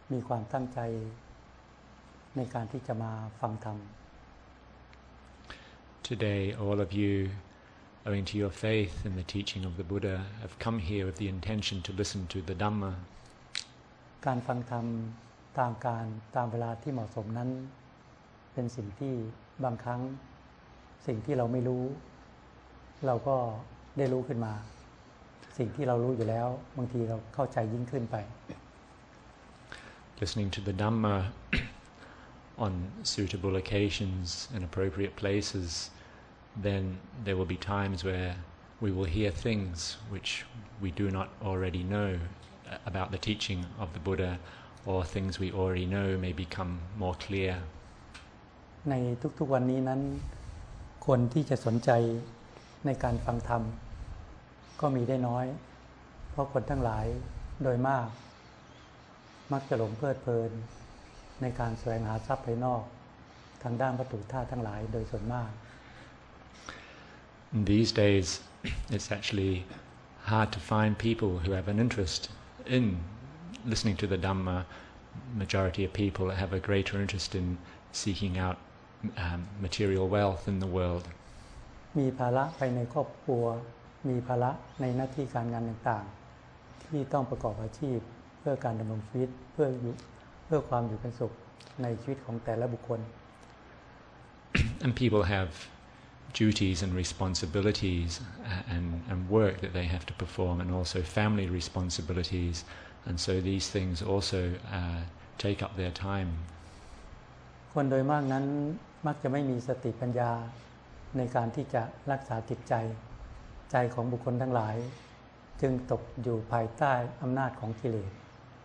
มีความตั้งใจในการที่จะมาฟังธรรม Today, all of you, owing to your faith in the teaching of the Buddha, have come here with the intention to listen to the Dhamma. การฟังธรรมตามการตามเวลาที่เหมาะสมนั้นเป็นสิ่งที่บางครั้งสิ่งที่เราไม่รู้เราก็ได้รู้ขึ้นมาสิ่งที่เรารู้อยู่แล้วบางทีเราเข้าใจยิ่งขึ้นไป Listening to the Dhamma on suitable occasions and appropriate places, then there will be times where we will hear things which we do not already know about the teaching of the Buddha, or things we already know may become more clear. ในทุกๆวันนี้นั้นคนที่จะสนใจในการฟังธรรมก็มีได้น้อยเพราะคนทั้งหลายโดยมากมักจะหลงเพลิดเพลินในการแสวงหาทรัพย์ภายนอกทางด้านวัตถุธาตุทั้งหลายโดยส่วนมาก These days, it's actually hard to find people who have an interest in listening to the Dhamma. Majority of people have a greater interest in seeking out material wealth in the world. มีภาระภายในครอบครัวมีภาระในหน้าที่การงานต่างๆที่ต้องประกอบอาชีพเพื่อการดำรงชีวิตเพื่อความอยู่เป็นสุขในชีวิตของแต่ละบุคคล And people have duties and responsibilities and work that they have to perform, and also family responsibilities, and so these things also take up their time. คนโดยมากนั้นมักจะไม่มีสติปัญญาในการที่จะรักษาจิตใจของบุคคลทั้งหลายจึงตกอยู่ภายใต้อำนาจของกิเลส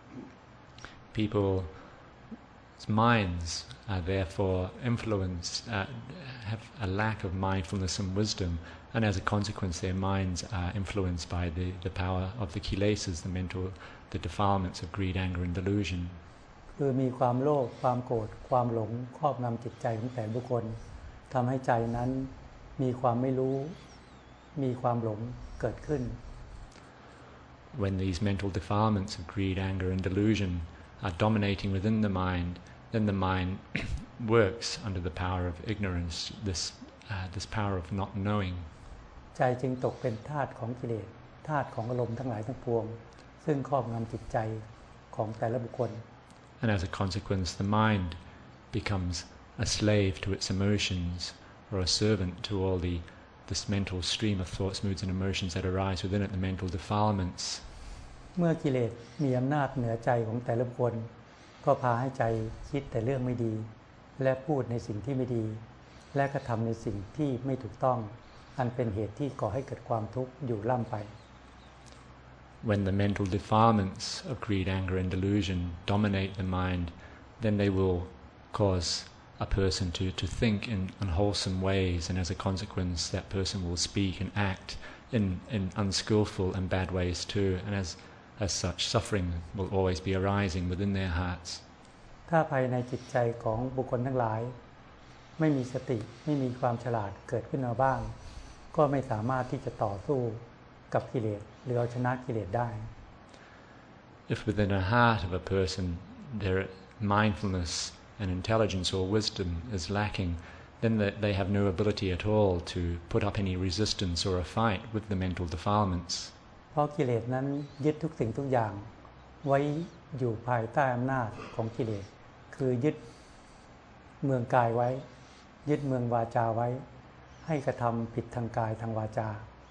People's minds are therefore influenced, have a lack of mindfulness and wisdom, and as a consequence their minds are influenced by the power of the kilesas, the defilements of greed, anger and delusion. คือมีความโลภความโกรธความหลงครอบงำจิตใจของแต่บุคคลทำให้ใจนั้นมีความไม่รู้มีความหลงเกิดขึ้น When these mental defilements of greed, anger and delusion are dominating within the mind, then the mind works under the power of ignorance, this power of not knowing. ใจจึงตกเป็นทาสของกิเลสทาสของอารมณ์ทั้งหลายทั้งปวงซึ่งครอบงำจิตใจของแต่ละบุคคล And as a consequence, the mind becomes a slave to its emotions, or a servant to all this mental stream of thoughts, moods and emotions that arise within it, the mental defilements. เมื่อกิเลสมีอำนาจเหนือใจของแต่ละบุคคลก็พาให้ใจคิดแต่เรื่องไม่ดีและพูดในสิ่งที่ไม่ดีและกระทำในสิ่งที่ไม่ถูกต้องอันเป็นเหตุที่ก่อให้เกิดความทุกข์อยู่ล่ำไป When the mental defilements of greed, anger and delusion dominate the mind, then they will cause a person to think in unwholesome ways, and as a consequence that person will speak and act in unskillful and bad ways too, and as such suffering will always be arising within their hearts. ถ้าภายในจิตใจของบุคคลทั้งหลายไม่มีสติไม่มีความฉลาดเกิดขึ้นมาบ้างก็ไม่สามารถที่จะต่อสู้กับกิเลสหรือเอาชนะกิเลสได้ If within the heart of a person their mindfulness and intelligence or wisdom is lacking, then they have no ability at all to put up any resistance or a fight with the mental defilements. เพราะกิเลสนั้นยึดทุกสิ่งทุกอย่างไว้อยู่ภายใต้อำนาจของกิเลสคือยึดเมืองกายไว้ยึดเมืองวาจาไว้ให้กระทำผิดทางกายทางวาจา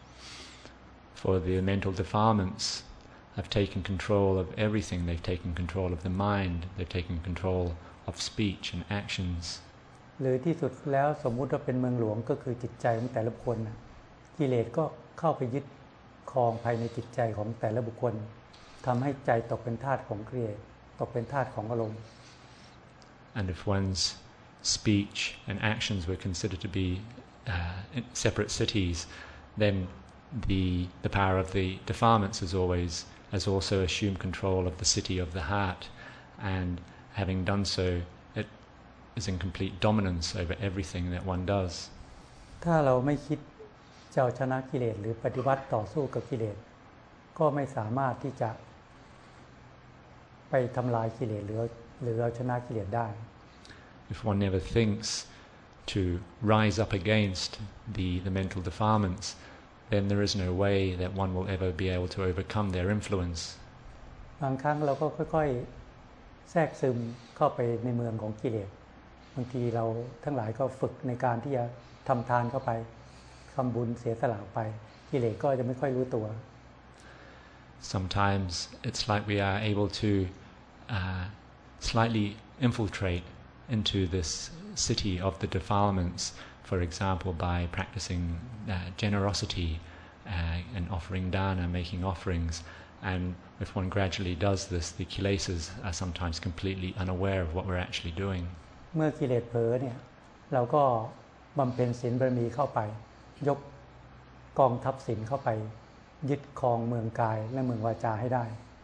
For the mental defilements have taken control of everything. They've taken control of the mind. They've taken control of speech and actions. หรือที่สุดแล้วสมมุติว่าเป็นเมืองหลวงก็คือจิตใจของแต่ละบุคคลกิเลสก็เข้าไปยึดครองภายในจิตใจของแต่ละบุคคลทำให้ใจตกเป็นทาสของกิเลสตกเป็นทาสของอารมณ์ And if one's speech and actions were considered to be separate cities, then the power of the defilements has also assumed control of the city of the heart, and having done so, it is in complete dominance over everything that one does. ถ้าเราไม่คิดจะเอาชนะกิเลสหรือปฏิวัติต่อสู้กับกิเลสก็ไม่สามารถที่จะปไปทำลายกิเลสหรือเอาชนะกิเลสได้ If one never thinks to rise up against the mental defilements, then there is no way that one will ever be able to overcome their influence. บางครั้งเราก็ค่อยๆแทรกซึมเข้าไปในเมืองของกิเลสบางทีเราทั้งหลายก็ฝึกในการที่จะทำทานเข้าไปทำบุญเสียสละไปกิเลสก็จะไม่ค่อยรู้ตัว Sometimes it's like we are able to slightly infiltrate into this city of the defilements, for example, by practicing generosity and offering dana, making offerings. And if one gradually does this, the kilesas are sometimes completely unaware of what we're actually doing. เมื่อกิเลสเผลอเนี่ยเราก็บำเพ็ญศีลบารมีเข้าไปยกกองทัพศีลเข้าไปยึดครองเมืองกายและเมืองวาจาให้ได้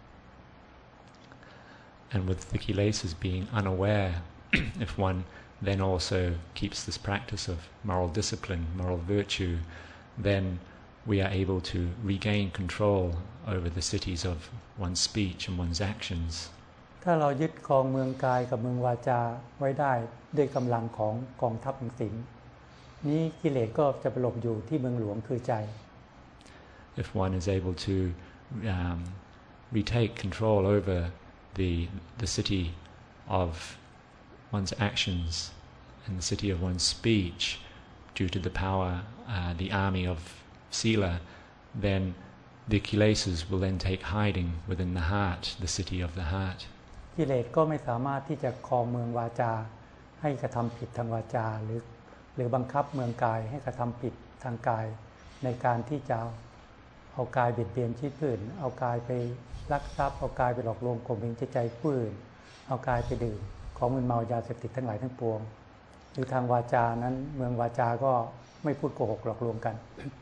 And with the kilesas being unaware, if one then also keeps this practice of moral discipline, moral virtue, then we are able to regain control over the cities of one's speech and one's actions. ถ้าเรายึดครองเมืองกายกับเมืองวาจาไว้ได้ด้วยกำลังของกองทัพแห่งศีลนี้กิเลสก็จะไปหลบอยู่ที่เมืองหลวงคือใจ If one is able to retake control over the city of one's actions and the city of one's speech due to the power, the army of sila, then the kilesas will then take hiding within the heart, the city of the heart. กิเลสก็ไม่สามารถที่จะครองเมืองวาจาให้กระทำผิดทางวาจาหรือบังคับเมืองกายให้กระทำผิดทางกายในการที่จะเอากายเบียดเบียนชีวิตผู้อื่นเอากายไปลักทรัพย์เอากายไปหลอกลวงข่มเหงจิตใจผู้อื่นเอากายไปดื่มของมึนเมายาเสพติดทั้งหลายทั้งปวงหรือทางวาจานั้นเมืองวาจาก็ไม่พูดโกหกหลอกลวงกัน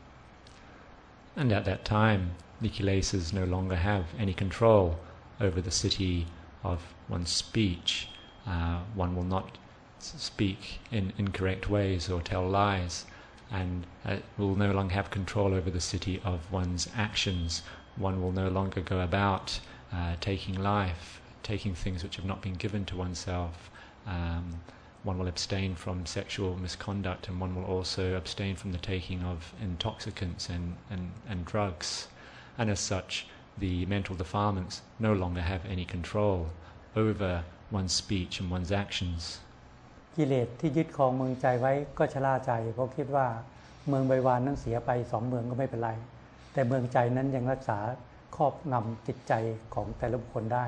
And at that time, the kilesas no longer have any control over the city of one's speech. One will not speak in incorrect ways or tell lies, and will no longer have control over the city of one's actions. One will no longer go about taking life, taking things which have not been given to oneself. One will abstain from sexual misconduct, and one will also abstain from the taking of intoxicants and drugs. And as such, the mental defilements no longer have any control over one's speech and one's actions. กิเลสที่ยึดครองเมืองใจไว้ก็ชะล่าใจเพราะคิดว่าเมืองไบวานนั้นเสียไป2เมืองก็ไม่เป็นไรแต่เมืองใจนั้นยังรักษาครอบงำจิตใจของแต่ละบุคคลได้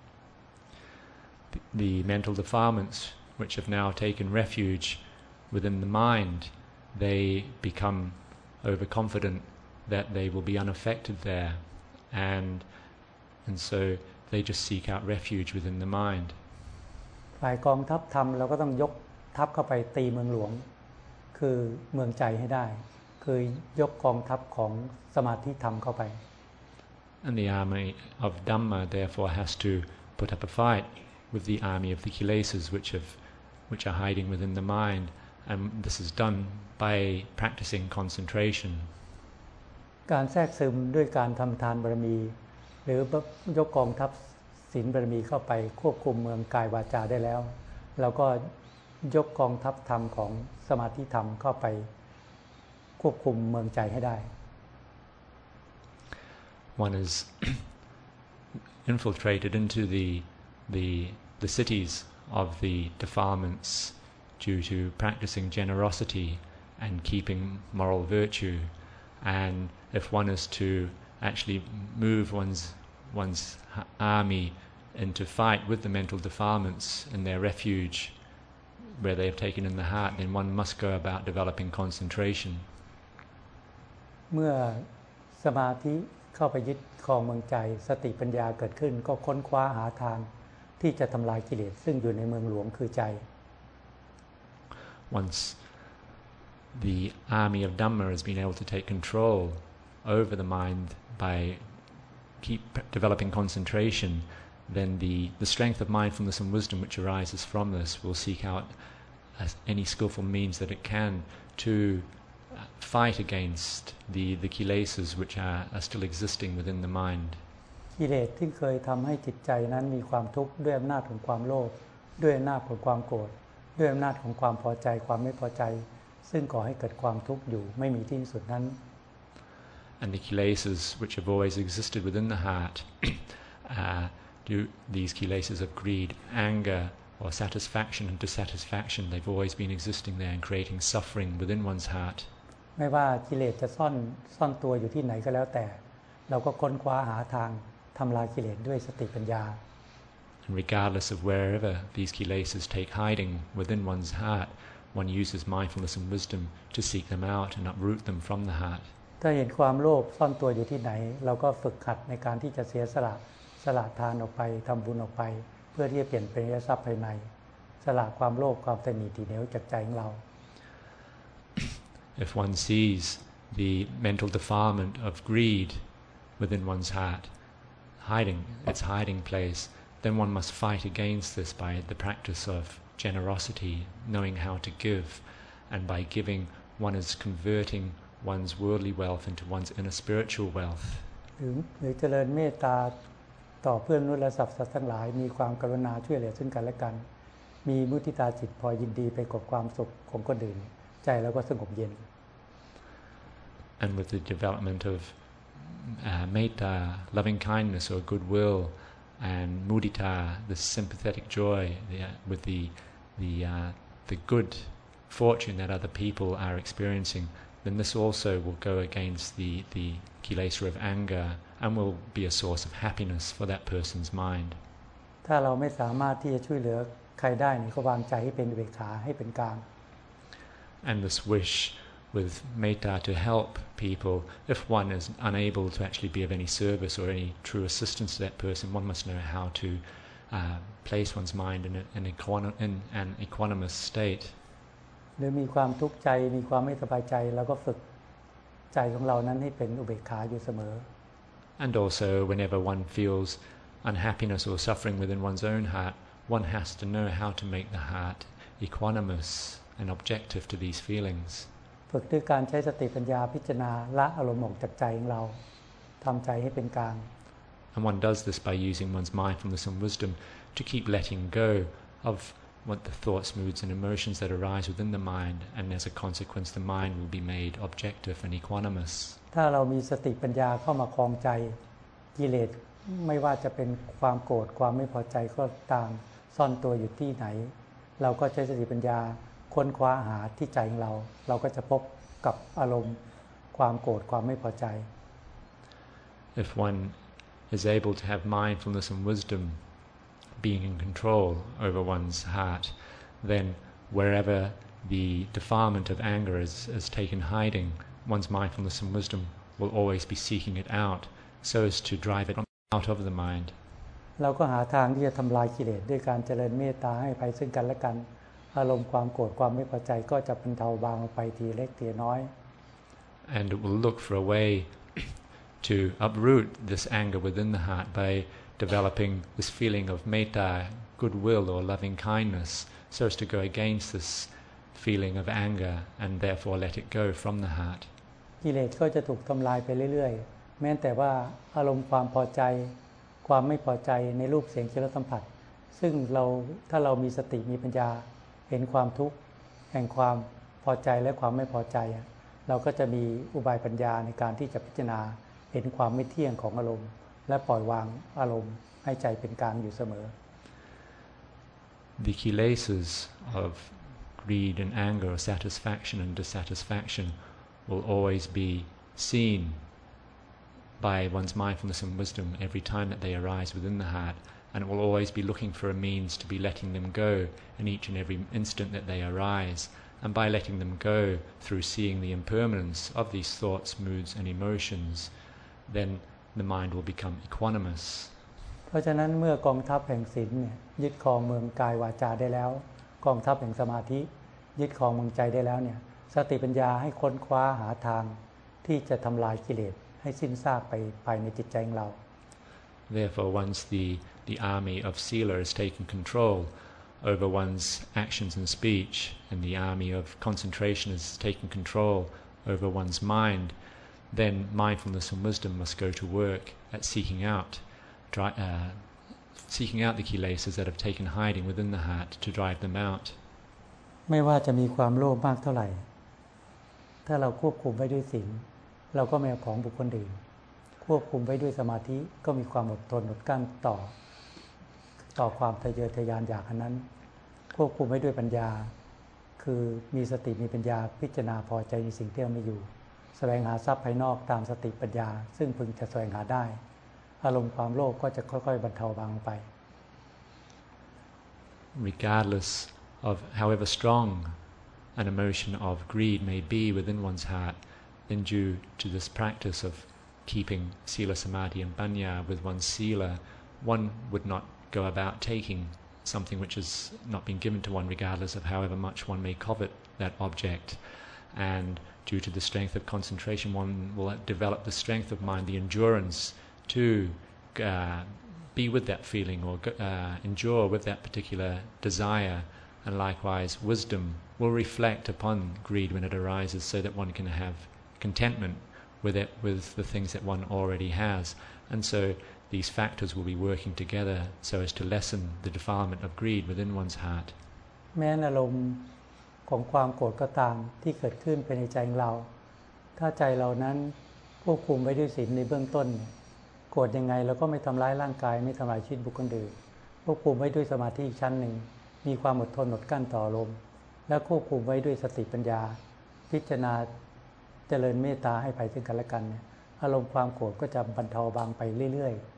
The mental defilements which have now taken refuge within the mind, they become overconfident that they will be unaffected there, and so they just seek out refuge within the mind. ฝ่ายกองทัพธรรมเราก็ต้องยกทัพเข้าไปตีเมืองหลวงคือเมืองใจให้ได้คือยกกองทัพของสมาธิธรรมเข้าไป And the army of Dhamma therefore has to put up a fight with the army of the kilesas which are hiding within the mind, and this is done by practicing concentration. การแทรกซึมด้วยการทำทานบารมีหรือยกกองทัพศีลบารมีเข้าไปควบคุมเมืองกายวาจาได้แล้วเราก็ยกกองทัพธรรมของสมาธิธรรมเข้าไปควบคุมเมืองใจให้ได้ One is infiltrated into the cities of the defilements due to practicing generosity and keeping moral virtue, and if one is to actually move one's army into fight with the mental defilements in their refuge where they have taken in the heart, then one must go about developing concentration. เมื่อสมาธิเข้าไปยึดครองเมืองใจสติปัญญาเกิดขึ้นก็ค้นคว้าหาทางที่จะทำลายกิเลสซึ่งอยู่ในเมืองหลวงคือใจ Once the army of Dhamma has been able to take control over the mind by developing concentration, then the strength of mindfulness and wisdom which arises from this will seek out any skillful means that it can to fight against the kilesas which are still existing within the mind. กิเลสที่เคยทำให้จิตใจนั้นมีความทุกข์ด้วยอำนาจของความโลภด้วยอำนาจของความโกรธด้วยอำนาจของความพอใจความไม่พอใจซึ่งก่อให้เกิดความทุกข์อยู่ไม่มีที่สุดนั้น And the kilesas which have always existed within the heart, these kilesas of greed, anger, or satisfaction and dissatisfaction, they've always been existing there and creating suffering within one's heart. ไม่ว่ากิเลสจะซ่อนตัวอยู่ที่ไหนก็แล้วแต่เราก็ค้นคว้าหาทางทำลายกิเลสด้วยสติปัญญา And regardless of wherever these kilesas take hiding within one's heart, one uses mindfulness and wisdom to seek them out and uproot them from the heart. ถ้าเห็นความโลภซ่อนตัวอยู่ที่ไหนเราก็ฝึกหัดในการที่จะเสียสละทานออกไปทำบุญออกไปเพื่อที่จะเปลี่ยนเป็นทรัพย์ภายในสละความโลภความตนีทีเหนียวจากใจของเรา If one sees the mental defilement of greed within one's heart, its hiding place, then one must fight against this by the practice of generosity, knowing how to give, and by giving one is converting one's worldly wealth into one's inner spiritual wealth. หรือเจริญเมตตาต่อเพื่อนมนุษย์และสรรพสัตว์ทั้งหลายมีความกรุณาช่วยเหลือซึ่งกันและกันมีมุทิตาจิตพอยินดีไปกับความสุขของคนอื่นใจแล้วก็สงบเย็น And with the development of metta, loving kindness or goodwill, and mudita, the sympathetic joy, with the good fortune that other people are experiencing, then this also will go against the kilesa of anger and will be a source of happiness for that person's mind. ถ้าเราไม่สามารถที่จะช่วยเหลือใครได้นี่ก็วางใจให้เป็นอุเบกขาให้เป็นกลาง And this wish with metta to help people, if one is unable to actually be of any service or any true assistance to that person, one must know how to place one's mind in an equanimous state. หรือมีความทุกข์ใจมีความไม่สบายใจแล้วก็ฝึกใจของเรานั้นให้เป็นอุเบกขาอยู่เสมอ And also whenever one feels unhappiness or suffering within one's own heart, one has to know how to make the heart equanimous and objective to these feelings. ฝึกด้วยการใช้สติปัญญาพิจารณาละอารมณ์ออกจากใจของเราทำใจให้เป็นกลาง And one does this by using one's mindfulness and wisdom to keep letting go of what the thoughts, moods and emotions that arise within the mind, and as a consequence the mind will be made objective and equanimous. ถ้าเรามีสติปัญญาเข้ามาครองใจกิเลสไม่ว่าจะเป็นความโกรธความไม่พอใจก็ตามซ่อนตัวอยู่ที่ไหนเราก็ใช้สติปัญญาค้นคว้าหาที่ใจของเราก็จะพบกับอารมณ์ความโกรธความไม่พอใจ If one is able to have mindfulness and wisdom being in control over one's heart, then wherever the defilement of anger is taken hiding, one's mindfulness and wisdom will always be seeking it out so as to drive it out of the mind. เราก็หาทางที่จะทำลายกิเลสด้วยการเจริญเมตตาให้ไปซึ่งกันและกันอารมณ์ความโกรธความไม่พอใจก็จะบรรเทาบางลงไปทีเล็กทีน้อย And it will look for a way to uproot this anger within the heart by developing this feeling of metta, goodwill or loving kindness, so as to go against this feeling of anger and therefore let it go from the heart. กิเลสก็จะถูกทำลายไปเรื่อยๆแม้แต่ว่าอารมณ์ความพอใจความไม่พอใจในรูปเสียงกลิ่นรสสัมผัสซึ่งถ้าเรามีสติมีปัญญาเห็นความทุกข์แห่งความพอใจและความไม่พอใจเราก็จะมีอุบายปัญญาในการที่จะพิจารณาเห็นความไม่เที่ยงของอารมณ์และปล่อยวางอารมณ์ให้ใจเป็นกลางอยู่เสมอ The kilesas of greed and anger or satisfaction and dissatisfaction will always be seen by one's mindfulness and wisdom every time that they arise within the heart, and it will always be looking for a means to be letting them go in each and every instant that they arise, and by letting them go through seeing the impermanence of these thoughts, moods and emotions, then the mind will become equanimous. เพราะฉะนั้นเมื่อกองทัพแห่งศีลยึดครองเมืองกายวาจาได้แล้วกองทัพแห่งสมาธิยึดครองเมืองใจได้แล้วเนี่ยสติปัญญาให้ค้นคว้าหาทางที่จะทำลายกิเลสให้สิ้นซากไปภายในจิตใจของเรา Therefore, once the army of sila is taken control over one's actions and speech, and the army of concentration is taken control over one's mind, then mindfulness and wisdom must go to work at seeking out seeking out the kilesas that have taken hiding within the heart to drive them out. ไม่ว่าจะมีความโลภมากเท่าไหร่ถ้าเราควบคุมไว้ด้วยศีลเราก็ไม่เอาของบุคคลอื่นควบคุมไว้ด้วยสมาธิก็มีความอดทนอดกลั้นต่อความทะเยอทะยานอยากอันนั้นควบคุมไว้ด้วยปัญญาคือมีสติมีปัญญาพิจารณาพอใจในสิ่งที่เราไม่อยู่แสวงหาทรัพย์ภายนอกตามสติปัญญาซึ่งพึงจะแสวงหาได้อารมณ์ความโลภก็จะค่อยๆบรรเทาบางไป Regardless of however strong an emotion of greed may be within one's heart, then due to this practice of keeping sila, samadhi and panya with one's sila, one would not go about taking something which has not been given to one, regardless of however much one may covet that object. And due to the strength of concentration, one will develop the strength of mind, the endurance to be with that feeling or endure with that particular desire. And likewise, wisdom will reflect upon greed when it arises so that one can have contentment with it, with the things that one already has. And so these factors will be working together so as to lessen the defilement of greed within one's heart. แม้อารมณ์ของความโกรธก็ตามที่เกิดขึ้นภายในใจของเราถ้าใจเรานั้นควบคุมไว้ด้วยศีลในเบื้องต้นโกรธยังไงเราก็ไม่ทำร้ายร่างกายไม่ทำลายชีวิตบุคคลอื่นควบคุมไว้ด้วยสมาธิอีกชั้นหนึ่งมีความอดทนอดกลั้นต่ออารมณ์และควบคุมไว้ด้วยสติปัญญาพิจารณาเจริญเมตตาให้ภัยซึ่งกันและกันอารมณ์ความโกรธก็จะบรรเทาบางไปเรื่อยๆ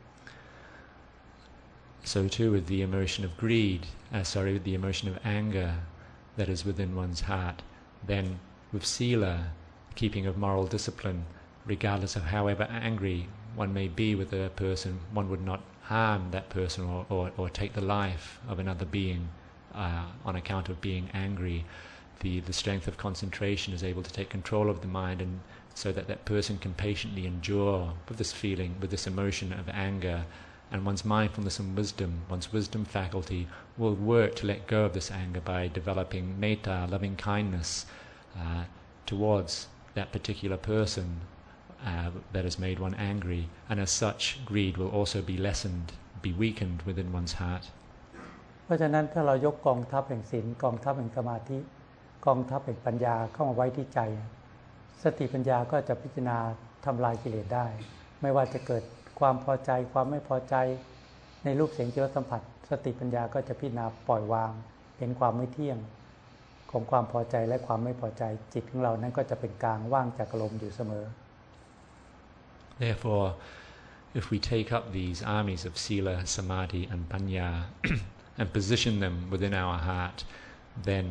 So too with the emotion of greed, with the emotion of anger that is within one's heart, then with sila, keeping of moral discipline, regardless of however angry one may be with a person, one would not harm that person or take the life of another being on account of being angry. The strength of concentration is able to take control of the mind, and so that that person can patiently endure with this feeling, with this emotion of anger. And one's mindfulness and wisdom, one's wisdom faculty, will work to let go of this anger by developing metta, loving kindness, towards that particular person that has made one angry. And as such, greed will also be lessened, be weakened within one's heart. เพราะฉะนั้นถ้าเรายกกองทัพแห่งศีลกองทัพแห่งสมาธิกองทัพแห่งปัญญาเข้ามาไว้ที่ใจสติปัญญาก็จะพิจารณาทำลายกิเลสได้ไม่ว่าจะเกิดความพอใจความไม่พอใจในรูปเสียงกลิ่นรสสัมผัสสติปัญญาก็จะพิจารณาปล่อยวางเห็นความไม่เที่ยงของความพอใจและความไม่พอใจจิตของเรานั้นก็จะเป็นกลางว่างจากอารมณ์อยู่เสมอ Therefore, if we take up these armies of sila, samadhi and panya and position them within our heart, then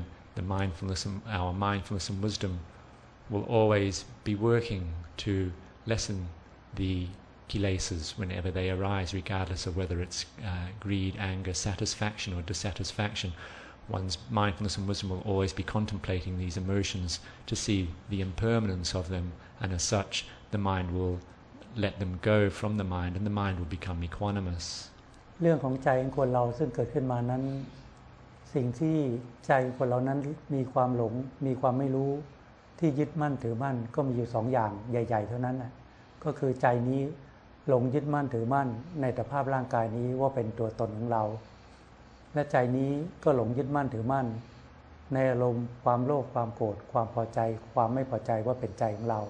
our mindfulness and wisdom will always be working to lessen the kilesas whenever they arise, regardless of whether it's greed, anger, satisfaction or dissatisfaction. One's mindfulness and wisdom will always be contemplating these emotions to see the impermanence of them, and as such the mind will let them go from the mind and the mind will become equanimous. เรื่องของใจของคนเราซึ่งเกิดขึ้นมานั้นสิ่งที่ใจของคนเรานั้นมีความหลงมีความไม่รู้ที่ยึดมั่นถือมั่นก็มีอยู่2อย่างใหญ่ๆเท่านั้นน่ะก็คือใจนี้หลงยึดมั่นถือมั่นในสภาพร่างกายนี้ว่าเป็นตัวตนของเราและใจนี้ก็หลงยึดมั่นถือมั่นในอารมณ์ความโลภความโกรธความพอใจความไม่พอใจว่าเป็นใจของเรา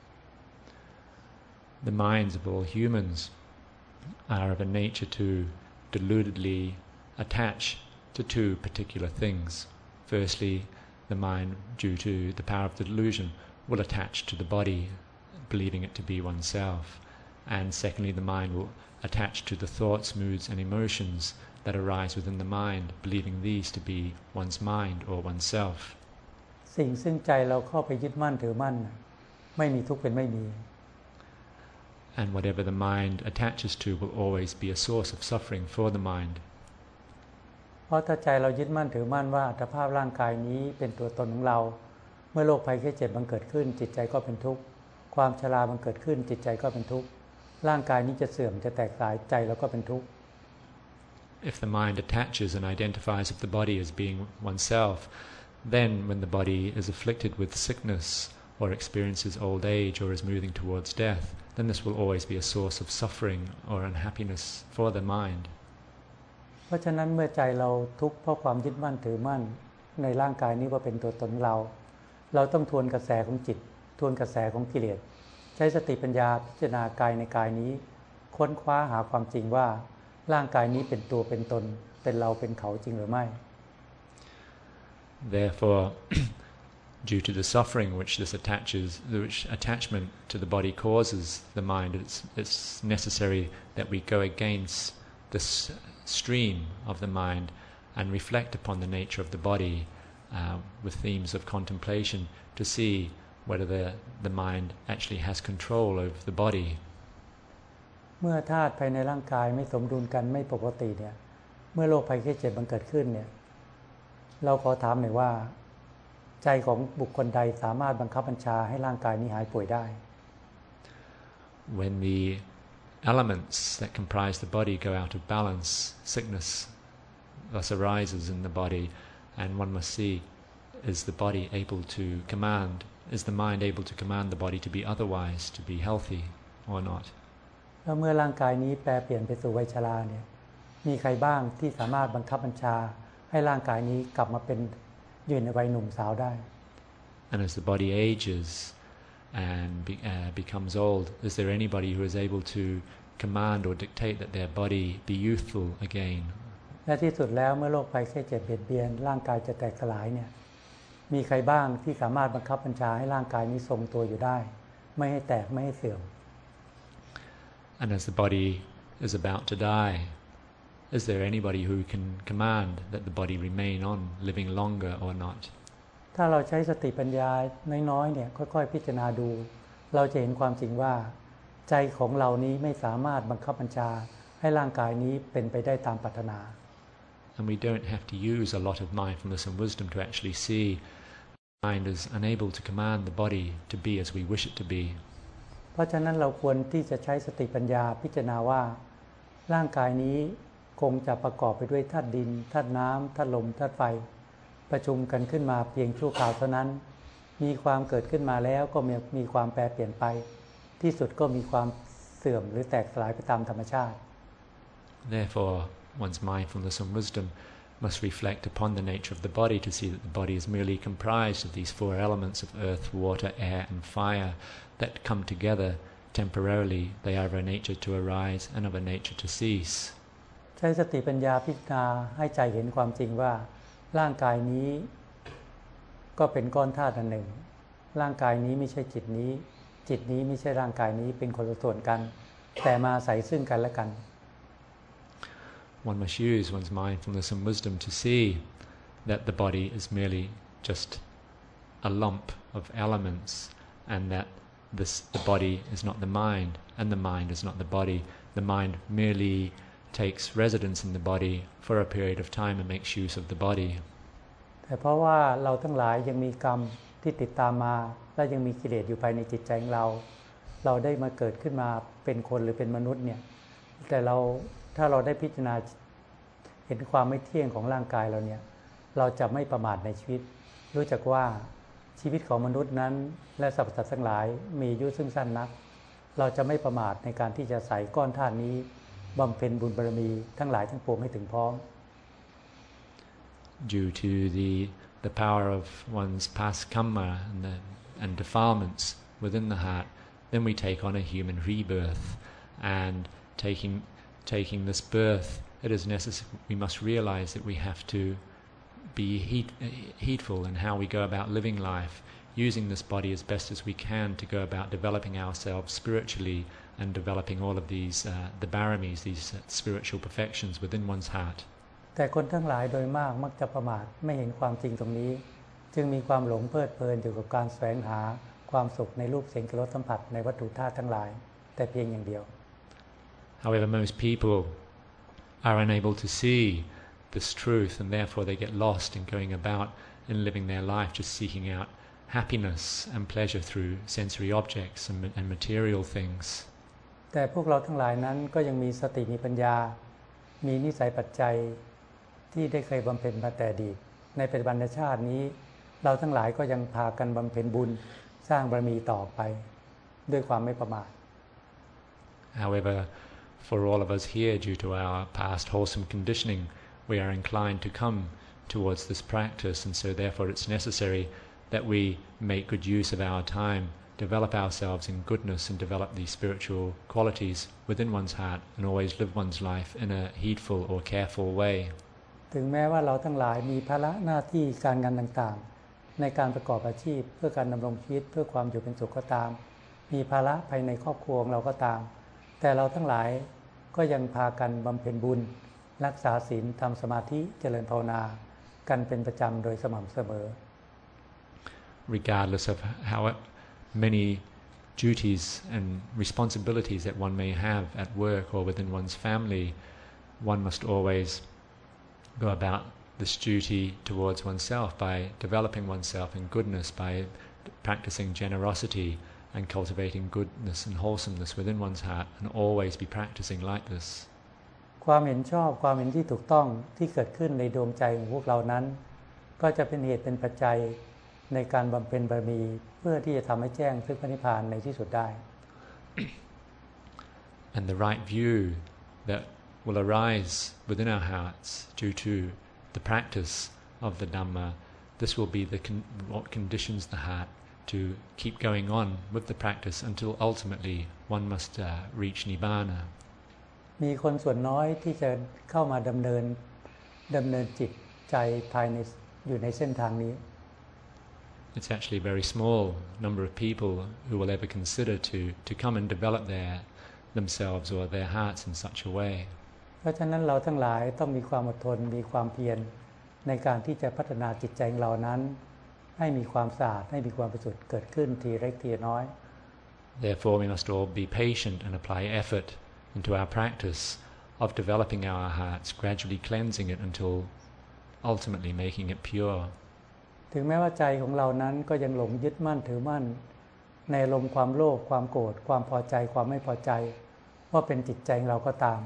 The minds of all humans are of a nature to deludedly attach to two particular things. Firstly, the mind, due to the power of the delusion, will attach to the body, believing it to be oneself. And secondly, the mind will attach to the thoughts, moods and emotions that arise within the mind, believing these to be one's mind or oneself. สิ่งซึ่งใจเราเข้าไปยึดมั่นถือมั่นไม่มีทุกข์เป็นไม่มี And whatever the mind attaches to will always be a source of suffering for the mind. เพราะถ้าใจเรายึดมั่นถือมั่นว่าอัตภาพร่างกายนี้เป็นตัวตนของเราเมื่อโรคภัยไข้เจ็บมันเกิดขึ้นจิตใจก็เป็นทุกข์ความชรามันเกิดขึ้นจิตใจก็เป็นทุกข์ร่างกายนี้จะเสื่อมจะแตกสลายใจเราก็เป็นทุกข์ If the mind attaches and identifies with the body as being oneself, then when the body is afflicted with sickness or experiences old age or is moving towards death, then this will always be a source of suffering or unhappiness for the mind. เพราะฉะนั้นเมื่อใจเราทุกข์เพราะความยึดมั่นถือมั่นในร่างกายนี้ว่าเป็นตัวตนเราต้องทวนกระแสของจิตทวนกระแสของกิเลสใช้สติปัญญาพิจารณากายในกายนี้ค้นคว้าหาความจริงว่าร่างกายนี้เป็นตัวเป็นตนเป็นเราเป็นเขาจริงหรือไม่ Therefore, due to the suffering which attachment to the body causes the mind, it's necessary that we go against this stream of the mind and reflect upon the nature of the body with themes of contemplation to see whether the mind actually has control over the body. เมื่อธาตุภายในร่างกายไม่สมดุลกันไม่ปกติเนี่ยเมื่อโรคภัยไข้เจ็บมันเกิดขึ้นเนี่ยเราขอถามหน่อยว่าใจของบุคคลใดสามารถบังคับบัญชาให้ร่างกายนี้หายป่วยได้ When the elements that comprise the body go out of balance, sickness thus arises in the body, and one must see, is the body able to command, is the mind able to command the body to be otherwise, to be healthy or not? แล้วเมื่อร่างกายนี้แปรเปลี่ยนไปสู่วัยชราเนี่ยมีใครบ้างที่สามารถบังคับบัญชาให้ร่างกายนี้กลับมาเป็นอยู่ในวัยหนุ่มสาวได้ And as the body ages and becomes old, is there anybody who is able to command or dictate that their body be youthful again? และที่สุดแล้วเมื่อโรคภัยไข้เจ็บเบียดเบียนร่างกายจะแตกสลายเนี่ยมีใครบ้างที่สามารถบังคับบัญชาให้ร่างกายนี้ทรงตัวอยู่ได้ไม่ให้แตกไม่ให้เสื่อม And as the body is about to die, is there anybody who can command that the body remain on living longer or not? ถ้าเราใช้สติปัญญาน้อยๆเนี่ยค่อยๆพิจารณาดูเราจะเห็นความจริงว่าใจของเรานี้ไม่สามารถบังคับบัญชาให้ร่างกายนี้เป็นไปได้ตามปรารถนา And we don't have to use a lot of mindfulness and wisdom to actually see the mind is unable to command the body to be as we wish it to be. เพราะฉะนั้นเราควรที่จะใช้สติปัญญาพิจารณาว่าร่างกายนี้คงจะประกอบไปด้วยธาตุดินธาตุน้ำธาตุลมธาตุไฟประชุมกันขึ้นมาเพียงชั่วคราวเท่านั้นมีความเกิดขึ้นมาแล้วก็มีความแปรเปลี่ยนไปที่สุดก็มีความเสื่อมหรือแตกสลายไปตามธรรมชาติ Therefore, one's mindfulness and wisdom must reflect upon the nature of the body to see that the body is merely comprised of these four elements of earth, water, air and fire that come together temporarily. They are of a nature to arise and of a nature to cease. ใช้สติปัญญาพิจารณาให้ใจเห็นความจริงว่าร่างกายนี้ก็เป็นก้อนธาตุอันหนึ่งร่างกายนี้ไม่ใช่จิตนี้จิตนี้ไม่ใช่ร่างกายนี้เป็นคนละส่วนกันแต่มาอาศัยซึ่งกันและกัน One must use one's mindfulness and wisdom to see that the body is merely just a lump of elements and that the body is not the mind and the mind is not the body. The mind merely takes residence in the body for a period of time and makes use of the body. แต่เพราะว่าเราทั้งหลายยังมีกรรมที่ติดตามมาและยังมีกิเลสอยู่ภายในจิตใจของเราได้มาเกิดขึ้นมาเป็นคนหรือเป็นมนุษย์เนี่ยแต่ถ้าเราได้พิจารณาเห็นความไม่เที่ยงของร่างกายเราเนี่ยเราจะไม่ประมาทในชีวิตรู้จักว่าชีวิตของมนุษย์นั้นและสรรพสัตว์ทั้งหลายมีอายุซึ่งสั้นนักเราจะไม่ประมาทในการที่จะใส่ก้อนธาตุนี้บำเพ็ญบุญบารมีทั้งหลายทั้งปวงให้ถึงพร้อม Due to the power of one's past karma and defilements within the heart, then we take on a human rebirth, and taking this birth, it is necessary. We must realize that we have to be heedful in how we go about living life, using this body as best as we can to go about developing ourselves spiritually and developing all of these the baramis, these spiritual perfections within one's heart. แต่คนทั้งหลายโดยมากมักจะประมาทไม่เห็นความจริงตรงนี้จึงมีความหลงเพลิดเพลินอยู่กับการแสวงหาความสุขในรูปเสียงกลิ่นรสสัมผัสในวัตถุธาตุทั้งหลายแต่เพียงอย่างเดียว However, most people are unable to see this truth, and therefore they get lost in going about and living their life just seeking out happiness and pleasure through sensory objects and material things. แต่พวกเราทั้งหลายนั้นก็ยังมีสติมีปัญญามีนิสัยปัจจัยที่ได้เคยบำเพ็ญมาแต่อดีตในปัจจุบันชาตินี้เราทั้งหลายก็ยังพากันบำเพ็ญบุญสร้างบารมีต่อไปด้วยความไม่ประมาท However, for all of us here, due to our past wholesome conditioning, we are inclined to come towards this practice, and so therefore it's necessary that we make good use of our time, develop ourselves in goodness and develop these spiritual qualities within one's heart, and always live one's life in a heedful or careful way. ถึงแม้ว่าเราทั้งหลายมีภาระหน้าที่การงานต่างๆในการประกอบอาชีพเพื่อการดำรงชีวิตเพื่อความอยู่เป็นสุขก็ตามมีภาระภายในครอบครัวของเราก็ตามแต่เราทั้งหลายก็ยังพากันบำเพ็ญบุญรักษาศีลทำสมาธิเจริญภาวนากันเป็นประจำโดยสม่ำเสมอ Regardless of how many duties and responsibilities that one may have at work or within one's family, one must always go about this duty towards oneself by developing oneself in goodness, by practicing generosity and cultivating goodness and wholesomeness within one's heart, and always be practicing like this. ความเห็นชอบความเห็นที่ถูกต้องที่เกิดขึ้นในดวงใจของพวกเรานั้นก็จะเป็นเหตุเป็นปัจจัยในการบำเพ็ญบารมีเพื่อที่จะทำให้แจ้งซึ่งพระนิพพานในที่สุดได้ And the right view that will arise within our hearts due to the practice of the Dhamma, this will be what conditions the heart to keep going on with the practice until ultimately one must reach Nibbana. มีคนส่วนน้อยที่จะเข้ามาดำเนินจิตใจภายในอยู่ในเส้นทางนี้ It's actually a very small number of people who will ever consider to come and develop themselves or their hearts in such a way. เพราะฉะนั้นเราทั้งหลายต้องมีความอดทนมีความเพียรในการที่จะพัฒนาจิตใจของเรานั้นให้มีความสะอาดให้มีความบริสุทธิ์เกิดขึ้นทีเล็กทีน้อย Therefore we must all be patient and apply effort into our practice of developing our hearts, gradually cleansing it until ultimately making it pure. ถึงแม้ว่าใจของเรานั้นก็ยังหลงยึดมั่นถือมั่นในอารมณ์ความโลภความโกรธความพอใจความไม่พอใจว่าเป็นจิตใจของเราก็ตาม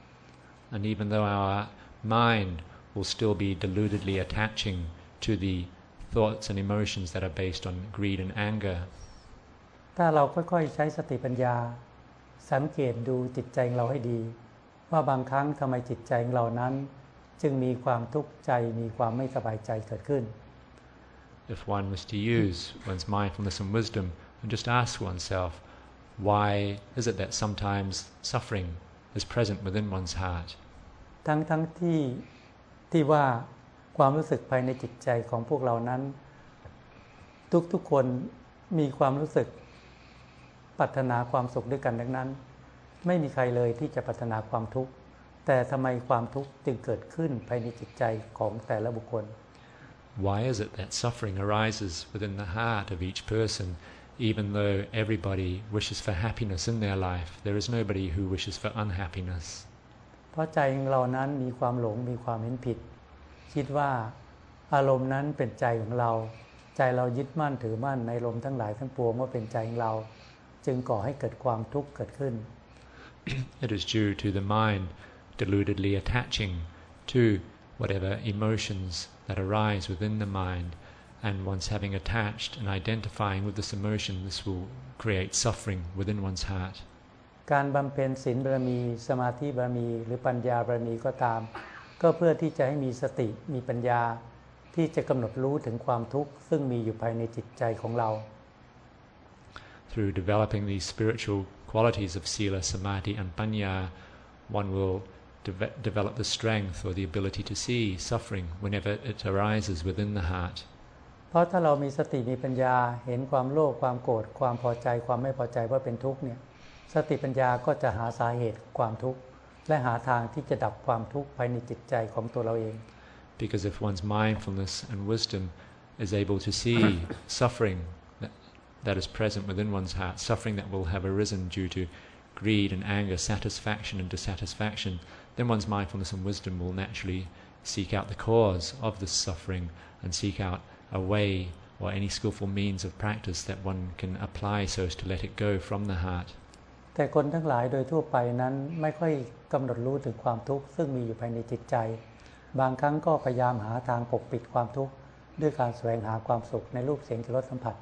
And even though our mind will still be deludedly attaching to the thoughts and emotions that are based on greed and anger, ถ้าเราค่อยๆใช้สติปัญญาสังเกตดูจิตใจของเราให้ดีว่าบางครั้งทำไมจิตใจของเรานั้นจึงมีความทุกข์ใจมีความไม่สบายใจเกิดขึ้น if one was to use one's mindfulness and wisdom and just ask oneself, why is it that sometimes suffering is present within one's heart? ทั้งที่ว่าความรู้สึกภายในจิตใจของพวกเรานั้นทุกคนมีความรู้สึกปรารถนาความสุขด้วยกันดังนั้นไม่มีใครเลยที่จะปรารถนาความทุกข์แต่ทำไมความทุกข์จึงเกิดขึ้นภายในจิตใจของแต่ละบุคคล Why is it that suffering arises within the heart of each person, even though everybody wishes for happiness in their life? There is nobody who wishes for unhappiness. เพราะใจของเรานั้นมีความหลงมีความเห็นผิดคิดว่าอารมณ์นั้นเป็นใจของเราใจเรายึดมั่นถือมั่นในอารมณ์ทั้งหลายทั้งปวงว่าเป็นใจของเราจึงก่อให้เกิดความทุกข์เกิดขึ้น It is due to the mind deludedly attaching to whatever emotions that arise within the mind, and once having attached and identifying with this emotion, this will create suffering within one's heart. การบำเพ็ญศีลบารมีสมาธิบารมีหรือปัญญาบารมีก็ตามก็เพื่อที่จะให้มีสติมีปัญญาที่จะกำหนดรู้ถึงความทุกข์ซึ่งมีอยู่ภายในจิตใจของเรา Through developing these spiritual qualities of sila, samadhi and panya, one will develop the strength or the ability to see suffering whenever it arises within the heart. เพราะถ้าเรามีสติมีปัญญาเห็นความโลภความโกรธความพอใจความไม่พอใจว่าเป็นทุกข์เนี่ยสติปัญญาก็จะหาสาเหตุความทุกข์และหาทางที่จะดับความทุกข์ภายในจิตใจของตัวเราเอง Because if one's mindfulness and wisdom is able to see suffering that is present within one's heart, suffering that will have arisen due to greed and anger, satisfaction and dissatisfaction, then one's mindfulness and wisdom will naturally seek out the cause of this suffering and seek out a way or any skillful means of practice that one can apply so as to let it go from the heart. แต่คนทั้งหลายโดยทั่วไปนั้นไม่ค่อยกำหนดรู้ถึงความทุกข์ซึ่งมีอยู่ภายในจิตใจบางครั้งก็พยายามหาทางปกปิดความทุกข์ด้วยการแสวงหาความสุขในรูปเสียงกลิ่นรสสัมผัส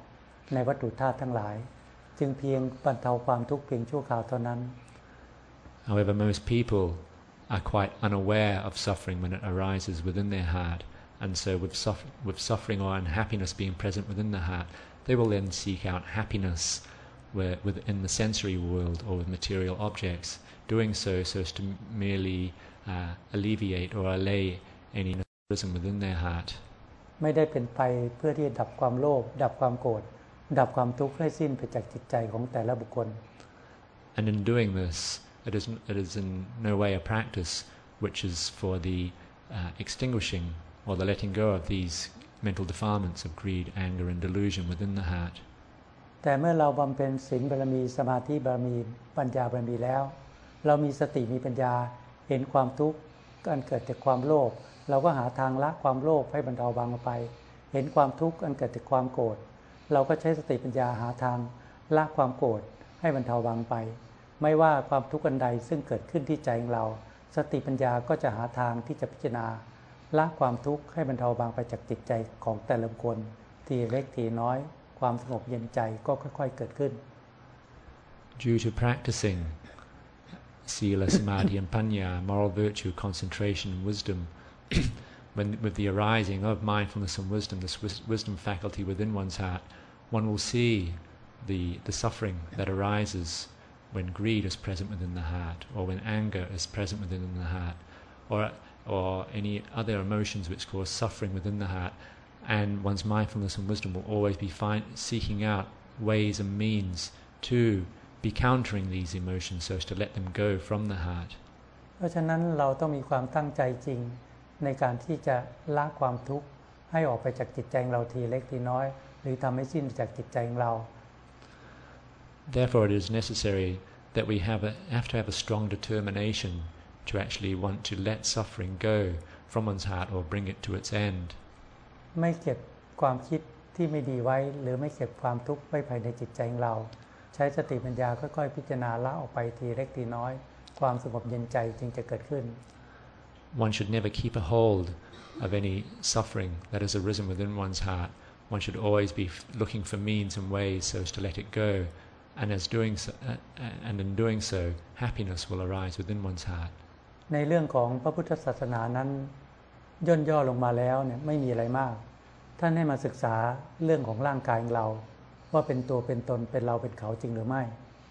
ในวัตถุธาตุทั้งหลายจึงเพียงบรรเทาความทุกข์เพียงชั่วคราวเท่านั้น However, most people are quite unaware of suffering when it arises within their heart, and so with suffering or unhappiness being present within the heart, they will then seek out happiness within the sensory world or with material objects, doing so as to merely alleviate or allay any arisen within their heart. ไม่ได้เป็นไปเพื่อที่จะดับความโลภดับความโกรธดับความทุกข์ให้สิ้นไปจากจิตใจของแต่ละบุคคล And in doing this, it is in no way a practice which is for the extinguishing or the letting go of these mental defilements of greed, anger and delusion within the heart. แต่เมื่อเราบำเพ็ญศีลบารมีสมาธิบารมีปัญญาบารมีแล้วเรามีสติมีปัญญาเห็นความทุกข์อันเกิดจากความโลภเราก็หาทางละความโลภให้บรรเทาบางไปเห็นความทุกข์อันเกิดจากความโกรธเราก็ใช้สติปัญญาหาทางละความโกรธให้บรรเทาบางไปไม่ว่าความทุกข์อันใดซึ่งเกิดขึ้นที่ใจของเราสติปัญญาก็จะหาทางที่จะพิจารณาละความทุกข์ให้บรรเทาบางไปจากจิตใจของแต่ละคนทีเล็กทีน้อยความสงบเย็นใจก็ค่อยๆเกิดขึ้น Due to practicing sila, samadhi and panya, moral virtue, concentration and wisdom, with the arising of mindfulness and wisdom, this wisdom faculty within one's heart, one will see the suffering that arises when greed is present within the heart, or when anger is present within the heart, or any other emotions which cause suffering within the heart. And one's mindfulness and wisdom will always be seeking out ways and means to be countering these emotions so as to let them go from the heart. เพราะฉะนั้นเราต้องมีความตั้งใจจริงในการที่จะละความทุกข์ให้ออกไปจากจิตใจของเราทีเล็กทีน้อยหรือทำให้สิ้นจากจิตใจของเรา Therefore, it is necessary that we have to have a strong determination to actually want to let suffering go from one's heart or bring it to its end. ไม่เก็บความคิดที่ไม่ดีไว้หรือไม่เก็บความทุกข์ไว้ภายในจิตใจของเราใช้สติปัญญาค่อยๆพิจารณาละออกไปทีเล็กทีน้อยความสงบเย็นใจจึงจะเกิดขึ้น One should never keep a hold of any suffering that has arisen within one's heart. One should always be looking for means and ways so as to let it go, and in doing so, happiness will arise within one's heart. ในเรื่องของพระพุทธศาสนานั้นย่นย่อลงมาแล้วเนี่ยไม่มีอะไรมากท่านให้มาศึกษาเรื่องของร่างกายของเราว่าเป็นตัวเป็นตนเป็นเราเป็นเขาจริงหรือไม่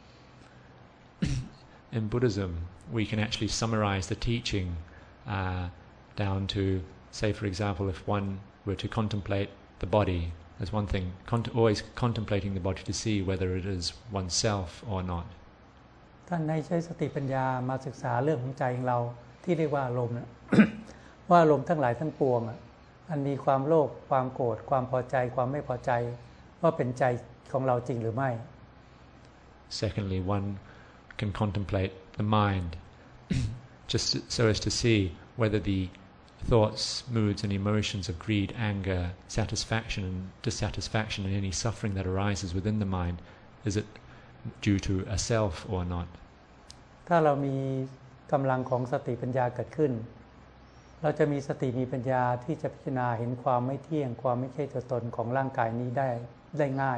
In Buddhism, we can actually summarize the teaching down to, say, for example, if one were to contemplate the body as one thing, always contemplating the body to see whether it is oneself or not. ท่านให้ใช้สติปัญญามาศึกษาเรื่องของใจของเราที่เรียกว่าอารมณ์ ว่าอารมณ์ทั้งหลายทั้งปวงอันมีความโลภความโกรธความพอใจความไม่พอใจว่าเป็นใจของเราจริงหรือไม่ Secondly, one can contemplate the mind just so as to see whether the thoughts, moods and emotions of greed, anger, satisfaction and dissatisfaction and any suffering that arises within the mind, is it due to a self or not? ถ้าเรามีกำลังของสติปัญญาเกิดขึ้นเราจะมีสติมีปัญญาที่จะพิจารณาเห็นความไม่เที่ยงความไม่ใช่ตัวตนของร่างกายนี้ได้ง่าย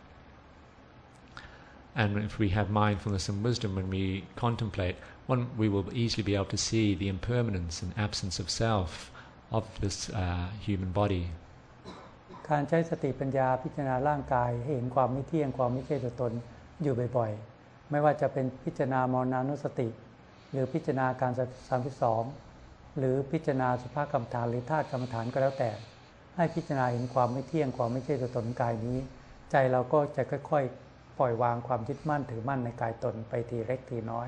And if we have mindfulness and wisdom when we contemplate, we will easily be able to see the impermanence and absence of self of this human body. การใช้สติปัญญาพิจารณาร่างกายให้เห็นความไม่เที่ยงความไม่ใช่ตัวตนอยู่บ่อยๆไม่ว่าจะเป็นพิจารณามรณานุสติหรือพิจารณาการ32หรือพิจารณาสุภกรรมฐานหรือธาตุกรรมฐานก็แล้วแต่ให้พิจารณาเห็นความไม่เที่ยงความไม่ใช่ตัวตนกายนี้ใจเราก็จะค่อยๆปล่อยวางความยึดมั่นถือมั่นในกายตนไปทีเล็กทีน้อย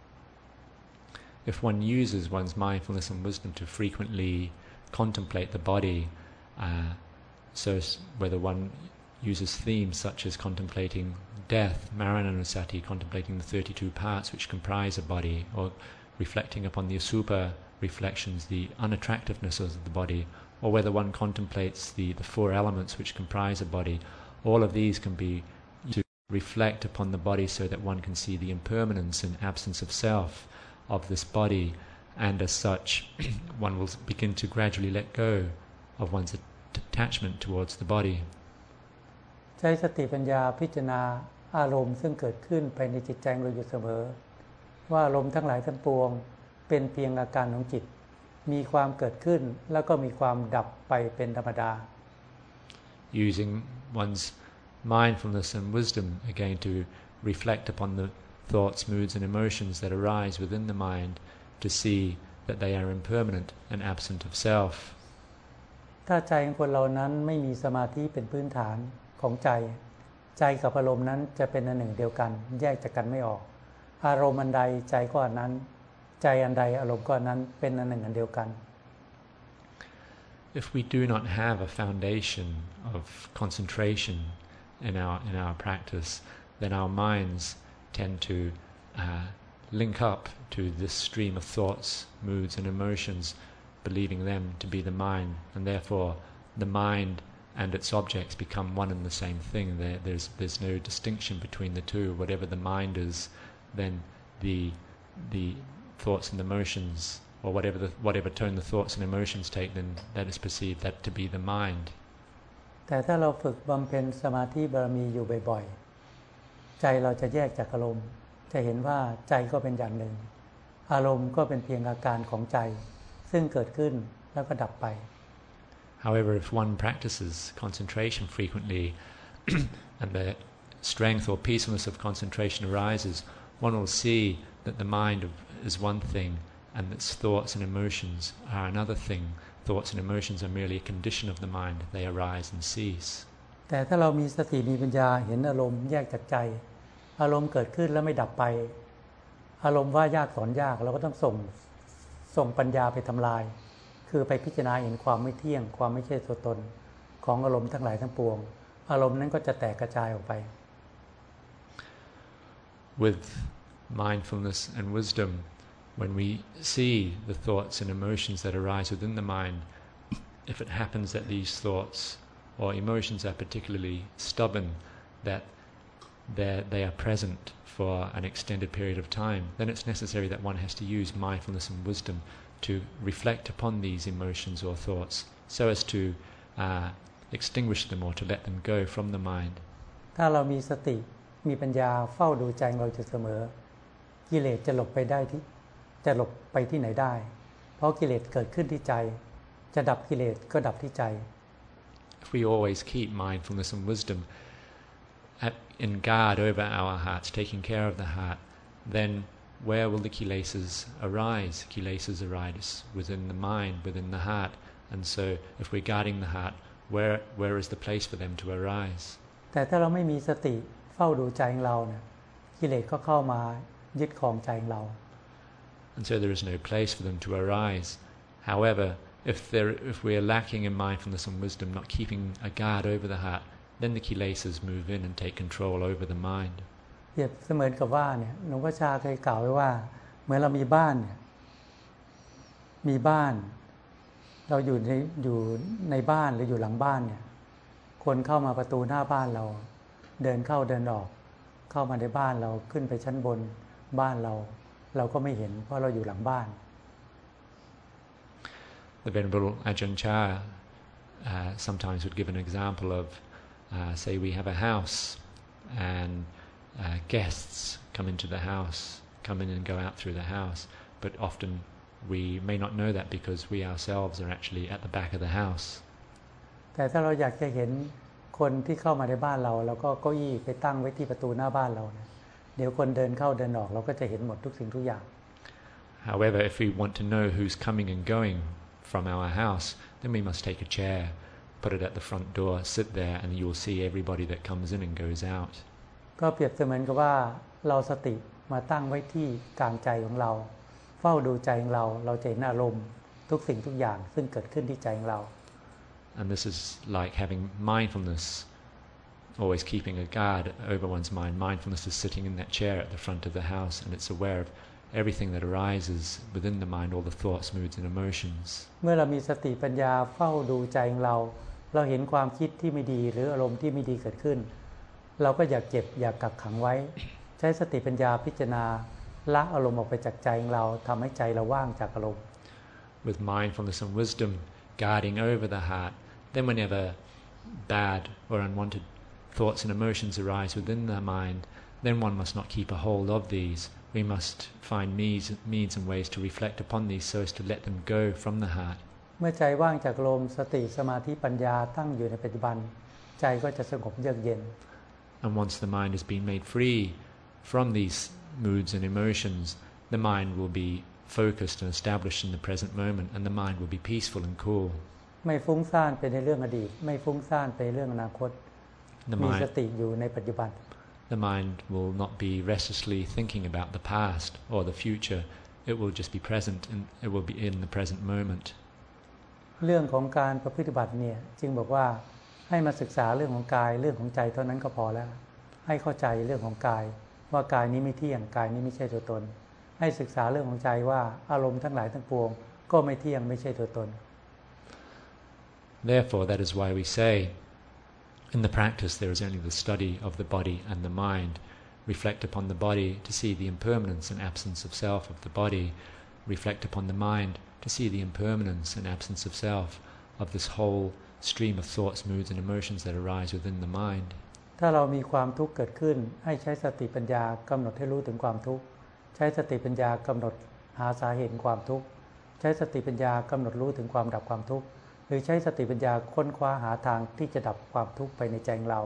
If one uses one's mindfulness and wisdom to frequently contemplate the body, so whether one uses themes such as contemplating death, Marananusati, contemplating the 32 parts which comprise a body, or reflecting upon the Asupa reflections, the unattractiveness of the body, or whether one contemplates the four elements which comprise a body, all of these can be to reflect upon the body so that one can see the impermanence and absence of self of this body, and as such one will begin to gradually let go of one's attachment towards the body. ใช้สติปัญญาพิจารณาอารมณ์ซึ่งเกิดขึ้นภายในจิตใจเราอยู่เสมอว่าอารมณ์ทั้งหลายทั้งปวงเป็นเพียงอาการของจิตมีความเกิดขึ้นแล้วก็มีความดับไปเป็นธรรมดา Using one's mindfulness and wisdom again to reflect upon the thoughts, moods and emotions that arise within the mind to see that they are impermanent and absent of self. ถ้าใจของคนเรานั้นไม่มีสมาธิเป็นพื้นฐานของใจใจกับอารมณ์นั้นจะเป็นอันหนึ่งเดียวกันแยกจากกันไม่ออกอารมณ์อันใดใจก็อันนั้นใจอันใดอารมณ์ก็อันนั้นเป็นอันหนึ่งอันเดียวกัน If we do not have a foundation of concentration in our practice, then our minds tend to link up to this stream of thoughts, moods and emotions, believing them to be the mind, and therefore the mind and its objects become one and the same thing. There's no distinction between the two. Whatever the mind is, then the thoughts and emotions, or whatever tone the thoughts and emotions take, then that is perceived that to be the mind. แต่ถ้าเราฝึกบำเพ็ญสมาธิบารมีอยู่บ่อยๆใจเราจะแยกจากอารมณ์จะเห็นว่าใจก็เป็นอย่างหนึ่งอารมณ์ก็เป็นเพียงอาการของใจซึ่งเกิดขึ้นแล้วก็ดับไป However, if one practices concentration frequently and the strength or peacefulness of concentration arises, one will see that the mind is one thing and its thoughts and emotions are another thing. Thoughts and emotions are merely a condition of the mind. They arise and cease. แต่ถ้าเรามีสติมีปัญญาเห็นอารมณ์แยกจากใจอารมณ์เกิดขึ้นแล้วไม่ดับไปอารมณ์ว่ายากสอนยากเราก็ต้องส่งปัญญาไปทำลายคือไปพิจารณาเห็นความไม่เที่ยงความไม่ใช่ตัวตนของอารมณ์ทั้งหลายทั้งปวงอารมณ์นั้นก็จะแตกกระจายออกไป With mindfulness and wisdom, when we see the thoughts and emotions that arise within the mind, if it happens that these thoughts or emotions are particularly stubborn, that they are present for an extended period of time, then it's necessary that one has to use mindfulness and wisdom to reflect upon these emotions or thoughts so as to extinguish them or to let them go from the mind. ถ้าเรามีสติมีปัญญาเฝ้าดูใจเราอยู่เสมอกิเลสจะหลบไปได้ที่จะหลบไปที่ไหนได้เพราะกิเลสเกิดขึ้นที่ใจจะดับกิเลสก็ดับที่ใจ If we always keep mindfulness and wisdom in guard over our hearts, taking care of the heart, then where will the kilesas arise? Kilesas arise within the mind, within the heart, and so if we're guarding the heart, where is the place for them to arise? แต่ถ้าเราไม่มีสติเฝ้าดูใจของเราเนี่ยกิเลสก็เข้ามายึดครองใจของเรา And so there is no place for them to arise. However, if we are lacking in mindfulness and wisdom, not keeping a guard over the heart, then the kilesas move in and take control over the mind. เปรียบเสมือนกับว่าเนี่ยหลวงพ่อชาเคยกล่าวไว้ว่าเหมือนเรามีบ้านเนี่ยมีบ้านเราอยู่ในบ้านหรืออยู่หลังบ้านเนี่ยคนเข้ามาประตูหน้าบ้านเราเดินเข้าเดินออกเข้ามาในบ้านเราขึ้นไปชั้นบนบ้านเราก็ไม่เห็นเพราะเราอยู่หลังบ้าน The Venerable Ajahn Chah sometimes would give an example of say we have a house and guests come into the house, come in and go out through the house, but often we may not know that because we ourselves are actually at the back of the house. แต่ถ้าเราอยากจะเห็นคนที่เข้ามาในบ้านเราก็เก้าอี้ไปตั้งไว้ที่ประตูหน้าบ้านเราเนี่ยเดี๋ยวคนเดินเข้าเดินออกเราก็จะเห็นหมดทุกสิ่งทุกอย่าง However, if we want to know who's coming and going from our house, then we must take a chair, put it at the front door, sit there, and you'll see everybody that comes in and goes out. ก็เปรียบเสมือนกับว่าเราสติมาตั้งไว้ที่กลางใจของเราเฝ้าดูใจของเราจะเห็นอารมณ์ทุกสิ่งทุกอย่างซึ่งเกิดขึ้นที่ใจของเรา And this is like having mindfulness, always keeping a guard over one's mind. Mindfulness is sitting in that chair at the front of the house, and it's aware of everything that arises within the mind, all the thoughts, moods and emotions. เมื่อเรามีสติปัญญาเฝ้าดูใจของเราเห็นความคิดที่ไม่ดีหรืออารมณ์ที่ไม่ดีเกิดขึ้นเราก็อยากเก็บอยากกักขังไว้ใช้สติปัญญาพิจารณาละอารมณ์ออกไปจากใจของเราทำให้ใจเราว่างจากอารมณ์ With mindfulness and wisdom guarding over the heart, then whenever bad or unwanted thoughts and emotions arise within the mind, then one must not keep a hold of these. We must find means and ways to reflect upon these so as to let them go from the heart. เมื่อใจว่างจากลมสติสมาธิปัญญาตั้งอยู่ในปัจจุบันใจก็จะสงบเยือกเย็น And once the mind has been made free from these moods and emotions, the mind will be focused and established in the present moment, and the mind will be peaceful and cool. ไม่ฟุ้งซ่านไปในเรื่องอดีตไม่ฟุ้งซ่านไปเรื่องอนาคตมีสติอยู่ในปัจจุบัน The mind will not be restlessly thinking about the past or the future. It will just be present, and it will be in the present moment. เรื่องของการประพฤติบัติเนี่ยจึงบอกว่าให้มาศึกษาเรื่องของกายเรื่องของใจเท่านั้นก็พอแล้วให้เข้าใจเรื่องของกายว่ากายนี้ไม่เที่ยงกายนี้ไม่ใช่ตัวตนให้ศึกษาเรื่องของใจว่าอารมณ์ทั้งหลายทั้งปวงก็ไม่เที่ยงไม่ใช่ตัวตน Therefore, that is why we say, in the practice there is only the study of the body and the mind. Reflect upon the body to see the impermanence and absence of self of the body. Reflect upon the mind to see the impermanence and absence of self of this whole stream of thoughts, moods and emotions that arise within the mind. ถ้าเรามีความทุกข์เกิดขึ้นให้ใช้สติปัญญากำหนดให้รู้ถึงความทุกข์ใช้สติปัญญากำหนดหาสาเหตุความทุกข์ใช้สติปัญญากำหนดรู้ถึงความดับความทุกข์หรือใช้สติปัญญาค้นคว้าหาทางที่จะดับความทุกข์ไปในใจของเรา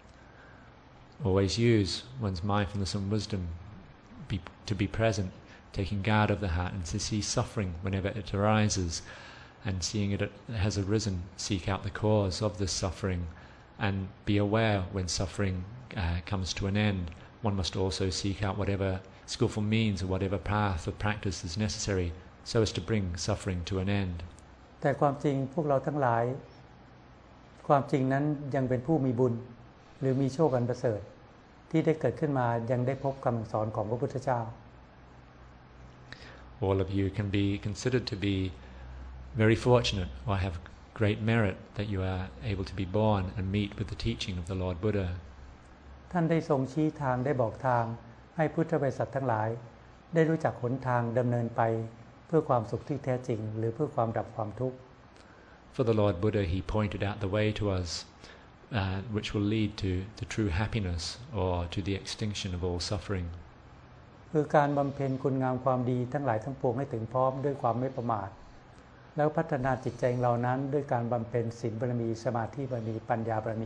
Always use one's mindfulness and wisdom to be present, taking guard of the heart and to see suffering whenever it arises, and seeing it has arisen, seek out the cause of this suffering, and be aware when suffering comes to an end. One must also seek out whatever skillful means or whatever path of practice is necessary so as to bring suffering to an end. แต่ความจริงพวกเราทั้งหลายความจริงนั้นยังเป็นผู้มีบุญหรือมีโชคอันประเสริฐที่ได้เกิดขึ้นมายังได้พบคำสอนของพระพุทธเจ้า All of you can be considered to be very fortunate or have great merit that you are able to be born and meet with the teaching of the Lord Buddha. ท่านได้ทรงชี้ทางได้บอกทางให้พุทธบริษัททั้งหลายได้รู้จักหนทางดำเนินไปเพื่อความสุขที่แท้จริงหรือเพื่อความดับความทุกข์ For the Lord Buddha, he pointed out the way to us which will lead to the true happiness or to the extinction of all suffering. คือการบำเพ็ญคุณงามความดีทั้งหลายทั้งปวงให้ถึงพร้อมด้วยความไม่ประมาทแล้วพัฒนาจิตใจของเรานั้นด้วยการบำเพ็ญศีลบารมีสมาธิบารมีปัญญาบารมี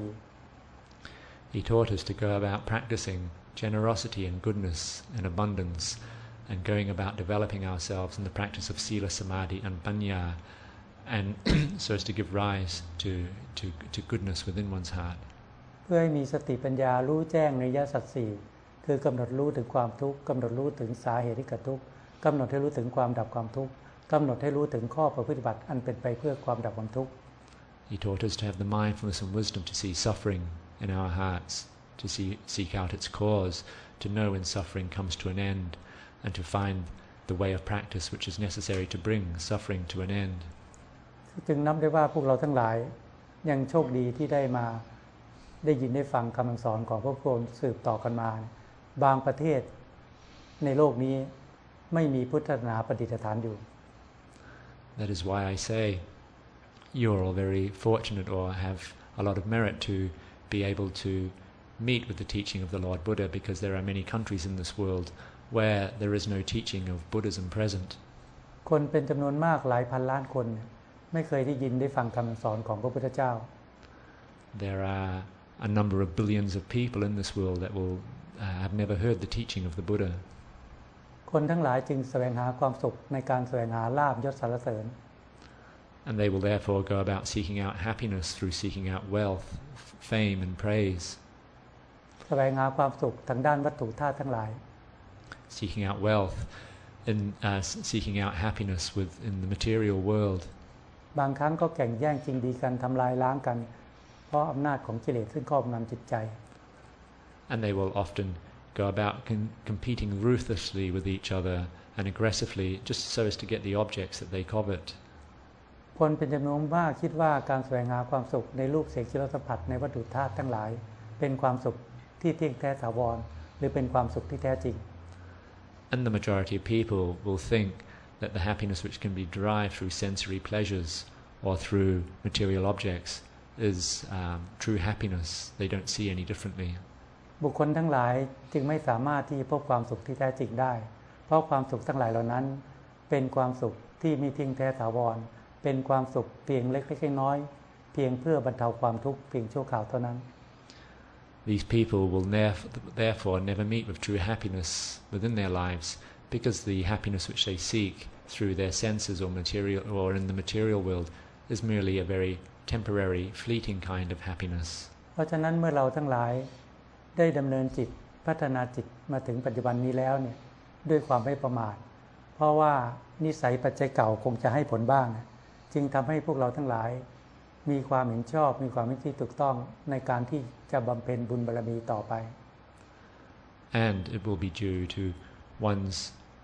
He taught us to go about practicing generosity and goodness and abundance and going about developing ourselves in the practice of sila, samadhi and panya, and so as to give rise to goodness within one's heart. เพื่อให้มีสติปัญญารู้แจ้งในอริยสัจสี่คือกำหนดรู้ถึงความทุกข์กำหนดรู้ถึงสาเหตุที่เกิดทุกข์กำหนดให้รู้ถึงความดับความทุกข์กำหนดให้รู้ถึงข้อประพฤติบัติอันเป็นไปเพื่อความดับความทุกข์ He taught us to have the mindfulness and wisdom to see suffering in our hearts, to seek out its cause, to know when suffering comes to an end, and to find the way of practice which is necessary to bring suffering to an end. จึงนับได้ว่าพวกเราทั้งหลายยังโชคดีที่ได้ยินได้ฟังคำสอนของพระพุทธองค์สืบต่อกันมาบางประเทศในโลกนี้ไม่มีพุทธศาสนาประดิษฐานอยู่ That is why I say you're all very fortunate or have a lot of merit to be able to meet with the teaching of the Lord Buddha, because there are many countries in this world where there is no teaching of Buddhism present. คนเป็นจำนวนมากหลายพันล้านคนไม่เคยได้ยินได้ฟังคำสอนของพระพุทธเจ้า There are a number of billions of people in this world that will have never heard the teaching of the Buddha. คนทั้งหลายจึงแสวงหาความสุขในการแสวงหาลาภยศสรรเสริญ And they will therefore go about seeking out happiness through seeking out wealth, fame and praise. แสวงหาความสุขทางด้านวัตถุธาตุทั้งหลาย Seeking out wealth and seeking out happiness within the material world. บางครั้งก็แข่งแย่งชิงดีกันทำลายล้างกันเพราะอำนาจของกิเลสซึ่งครอบงำจิตใจ And they will often go about competing ruthlessly with each other and aggressively just so as to get the objects that they covet. คนเป็นจำนวนมากคิดว่าการแสวงหาความสุขในรูปเสียงกลิ่นรสสัมผัสในวัตถุธาตุทั้งหลายเป็นความสุขที่เที่ยงแท้ถาวรหรือเป็นความสุขที่แท้จริง And the majority of people will think that the happiness which can be derived through sensory pleasures or through material objects is true happiness. They don't see any differently. บุคคลทั้งหลายจึงไม่สามารถที่พบความสุขที่แท้จริงได้เพราะความสุขทั้งหลายเหล่านั้นเป็นความสุขที่มีเพียงแท้ถาวรเป็นความสุขเพียงเล็กๆน้อยๆเพียงเพื่อบรรเทาความทุกข์เพียงชั่วคราวเท่านั้น These people will therefore never meet with true happiness within their lives because the happiness which they seek through their senses or in the material world is merely a very temporary, fleeting kind of happiness. เพราะฉะนั้นเมื่อเราทั้งหลายได้ดำเนินจิตพัฒนาจิตมาถึงปัจจุบันนี้แล้วเนี่ยด้วยความไม่ประมาทเพราะว่านิสัยปัจจัยเก่าคงจะให้ผลบ้างจึงทำให้พวกเราทั้งหลายมีความเห็นชอบมีความเห็นที่ถูกต้องในการที่จะบำเพ็ญบุญบารมีต่อไป And it will be due to one's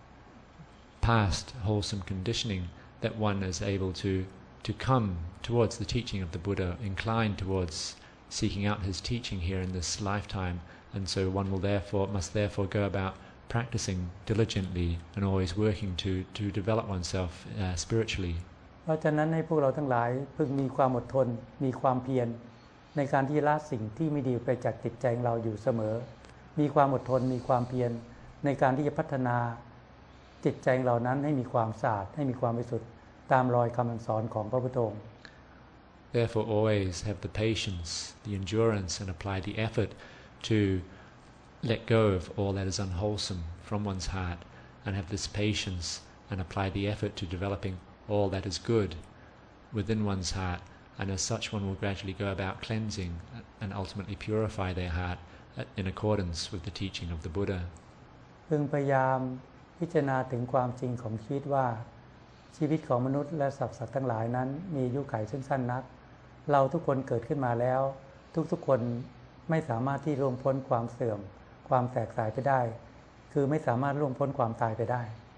past wholesome conditioning that one is able to come towards the teaching of the Buddha, inclined towards seeking out his teaching here in this lifetime, and so one must therefore go about practicing diligently and always working to develop oneself spiritually. เพราะฉะนั้นให้พวกเราทั้งหลายพึงมีความอดทนมีความเพียรในการที่ละสิ่งที่ไม่ดีไปจากจิตใจของเราอยู่เสมอมีความอดทนมีความเพียรในการที่จะพัฒนาจิตใจของเรานั้นให้มีความสะอาดให้มีความบริสุทธิ์ตามรอยคำสอนของพระพุทธองค์ Therefore always have the patience, the endurance, and apply the effort to let go of all that is unwholesome from one's heart, and have this patience and apply the effort to developing all that is good within one's heart, and as such one will gradually go about cleansing and ultimately purify their heart in accordance with the teaching of the Buddha. พึงพยายามพิจารณาถึงความจริงของชีวิตว่าชีวิตของมนุษย์และสรรพสัตว์ทั้งหลายนั้นมีอายุขัยสั้นๆนักเราทุกคนเกิดขึ้นมาแล้วทุกๆคนไม่สามารถที่ล่วงพ้นความเสื่อมความแตกสลายไปได้คือไม่สามารถล่วงพ้นความตายไปได้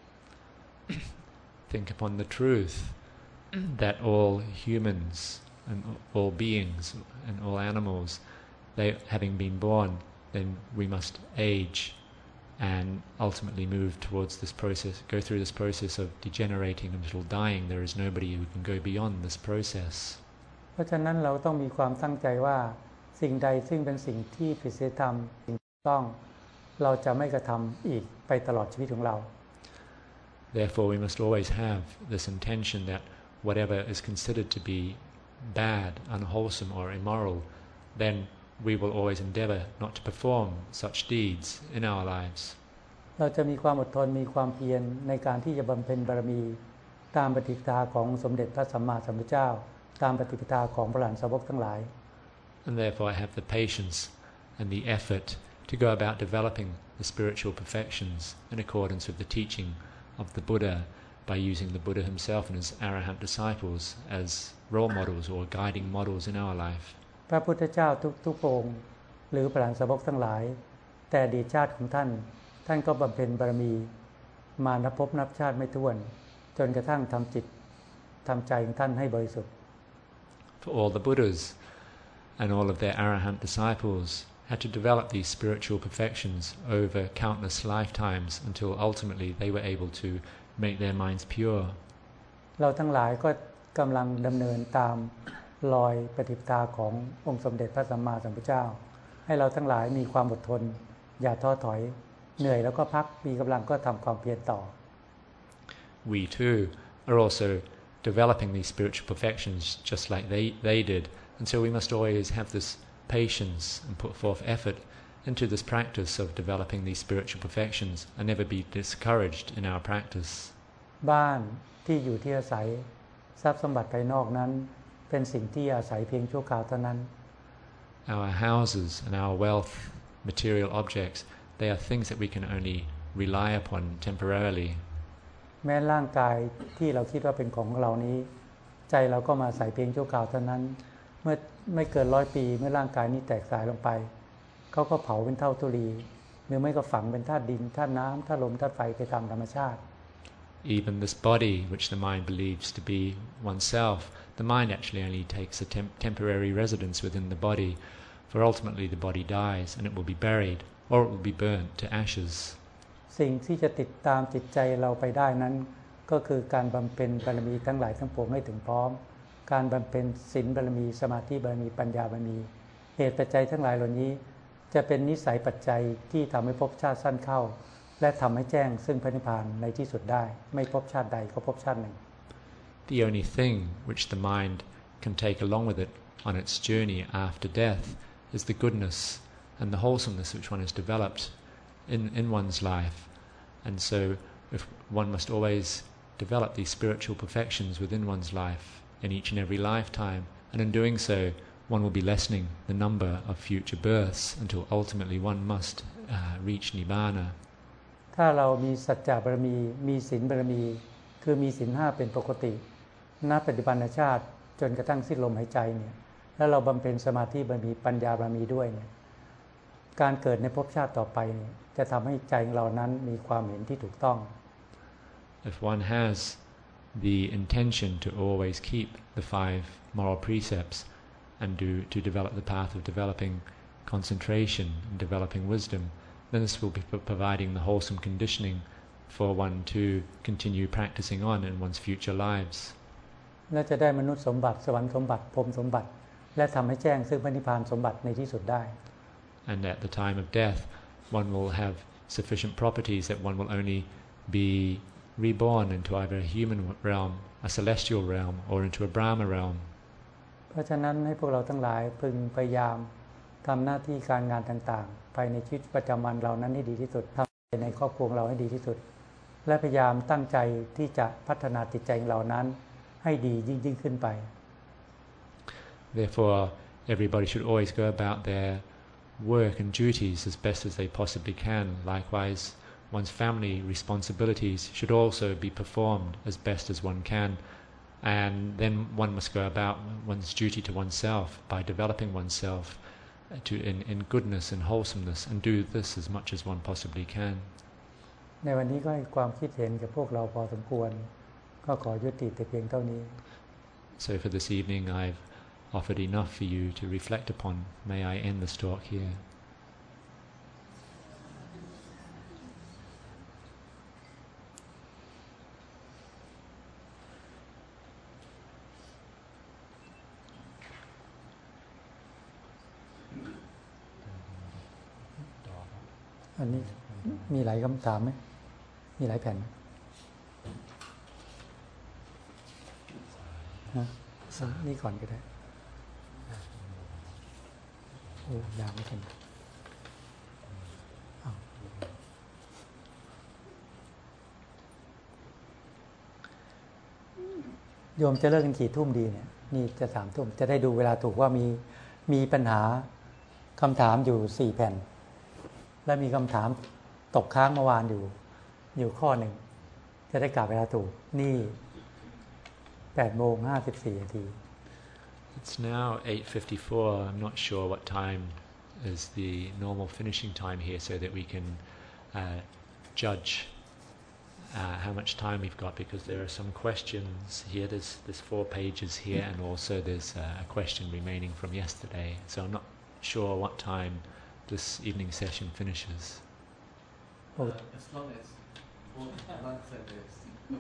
Think upon the truth that all humans and all beings and all animals, they having been born, then we must age and ultimately move towards this process, go through this process of degenerating until dying. There is nobody who can go beyond this process. เพราะฉะนั้นเราต้องมีความตั้งใจว่าสิ่งใดซึ่งเป็นสิ่งที่ผิดศีลธรรมสิ่งต้องเราจะไม่กระทำอีกไปตลอดชีวิตของเรา Therefore we must always have this intention that whatever is considered to be bad, unwholesome or immoral, then we will always endeavor not to perform such deeds in our lives. เราจะมีความอดทนมีความเพียรในการที่จะบำเพ็ญบารมีตามปฏิปทาของสมเด็จพระสัมมาสัมพุทธเจ้าตามปฏิปทาของพระอรหันตสาวกทั้งหลาย And therefore I have the patience and the effort to go about developing the spiritual perfections in accordance with the teaching of the Buddha by using the Buddha himself and his arahant disciples as role models or guiding models in our life. พระพุทธเจ้าทุกพระองค์หรือพระอรหันตสาวกทั้งหลายแต่อดีตชาติของท่านก็บำเพ็ญบารมีมานับพบนับชาติไม่ถ้วนจนกระทั่งทำจิตทำใจของท่านให้บริสุทธิ์ For all the Buddhas and all of their arahant disciples had to develop these spiritual perfections over countless lifetimes until ultimately they were able to make their minds pure. เราทั้งหลายก็กำลังดำเนินตามรอยปฏิปทาขององค์สมเด็จพระสัมมาสัมพุทธเจ้าให้เราทั้งหลายมีความอดทนอย่าท้อถอยเหนื่อยแล้วก็พักมีกำลังก็ทำความเพียรต่อ We too are also developing these spiritual perfections just like they did, and so we must always have this patience and put forth effort into this practice of developing these spiritual perfections and never be discouraged in our practice. บ้านที่อยู่ที่อาศัยทรัพย์สมบัติภายนอกนั้นเป็นสิ่งที่อาศัยเพียงชั่วคราวเท่านั้น Our houses and our wealth, material objects, they are things that we can only rely upon temporarily. แม้ร่างกายที่เราคิดว่าเป็นของเรานี้ใจเราก็มาอาศัยเพียงชั่วคราวเท่านั้นเมื่อไม่เกิน100 ปีเมื่อร่างกายนี้แตกสลายลงไปเขาก็เผาเป็นเท่าธุลีหรือไม่ก็ฝังเป็นธาตุดินธาตุน้ำธาตุลมธาตุไฟไปตามธรรมชาติ Even this body, which the mind believes to be oneself, the mind actually only takes a temporary residence within the body, for ultimately the body dies and it will be buried or it will be burnt to ashes. สิ่งที่จะติดตามจิตใจเราไปได้นั้นก็คือการบำเพ็ญบารมีทั้งหลายทั้งปวงให้ถึงพร้อมการบำเพ็ญศีลบารมีสมาธิบารมีปัญญาบารมีเหตุปัจจัยทั้งหลายเหล่านี้จะเป็นนิสัยปัจจัยที่ทำให้ภพชาติสั้นเข้าและทำให้แจ้งซึ่งพระนิพพานในที่สุดได้ไม่ภพชาติใดก็ภพชาติหนึ่ง The only thing which the mind can take along with it on its journey after death is the goodness and the wholesomeness which one has developed in one's life. And so if one must always develop these spiritual perfections within one's life in each and every lifetime, and in doing so one will be lessening the number of future births until ultimately one must reach Nibbana. ถ้าเรามีสัจจะบารมีมีศีลบารมีคือมีศีล5เป็นปกติณปัจจุบันชาติจนกระทั่งสิ้นลมหายใจเนี่ยแล้วเราบำเพ็ญสมาธิบารมีปัญญาบารมีด้วยเนี่ยการเกิดในภพชาติต่อไปเนี่ยจะทำให้ใจของเรานั้นมีความเห็นที่ถูกต้อง If one has the intention to always keep the 5 moral precepts and to develop the path of developing concentration and developing wisdom, then this will be providing the wholesome conditioning for one to continue practicing on in one's future lives. และจะได้มนุษย์สมบัติสวรรค์สมบัติพรหมสมบัติและทำให้แจ้งซึ่งพระนิพพานสมบัติในที่สุดได้ And at the time of death, one will have sufficient properties that one will only be reborn into either a human realm, a celestial realm, or into a Brahma realm. เพราะฉะนั้นให้พวกเราทั้งหลายพึงพยายามทำหน้าที่การงานต่างๆภายในชีวิตประจำวันเรานั้นให้ดีที่สุดทำในครอบครัวเราให้ดีที่สุดและพยายามตั้งใจที่จะพัฒนาจิตใจของเรานั้นให้ดียิ่งขึ้นไป Therefore, everybody should always go about their work and duties as best as they possibly can. Likewise, one's family responsibilities should also be performed as best as one can. And then one must go about one's duty to oneself by developing oneself in goodness and wholesomeness, and do this as much as one possibly can. ในวันนี้ก็ให้ความคิดเห็นกับพวกเราพอสมควรก็ขอยุติแต่เพียงเท่านี้ So for this evening, I've offered enough for you to reflect upon. May I end this talk here. อันนี้มีหลายคำถามไหมมีหลายแผ่นนะนี่ก่อนก็ได้โอ้ยาวไม่ทันโยมจะเลิกกันกี่ทุ่มดีเนี่ยนี่จะ3 ทุ่มจะได้ดูเวลาถูกว่ามีปัญหาคำถามอยู่4 แผ่นและมีคำถามตกค้างเมื่อวานอยู่ข้อหนึ่งจะได้กลับเวลาถูกนี่8:54 นาที It's now 8:54. I'm not sure what time is the normal finishing time here, so that we can judge how much time we've got, because there are some questions here. There's 4 pages here, and also there's a question remaining from yesterday. So I'm not sure what time this evening session finishes. As long as all answer this.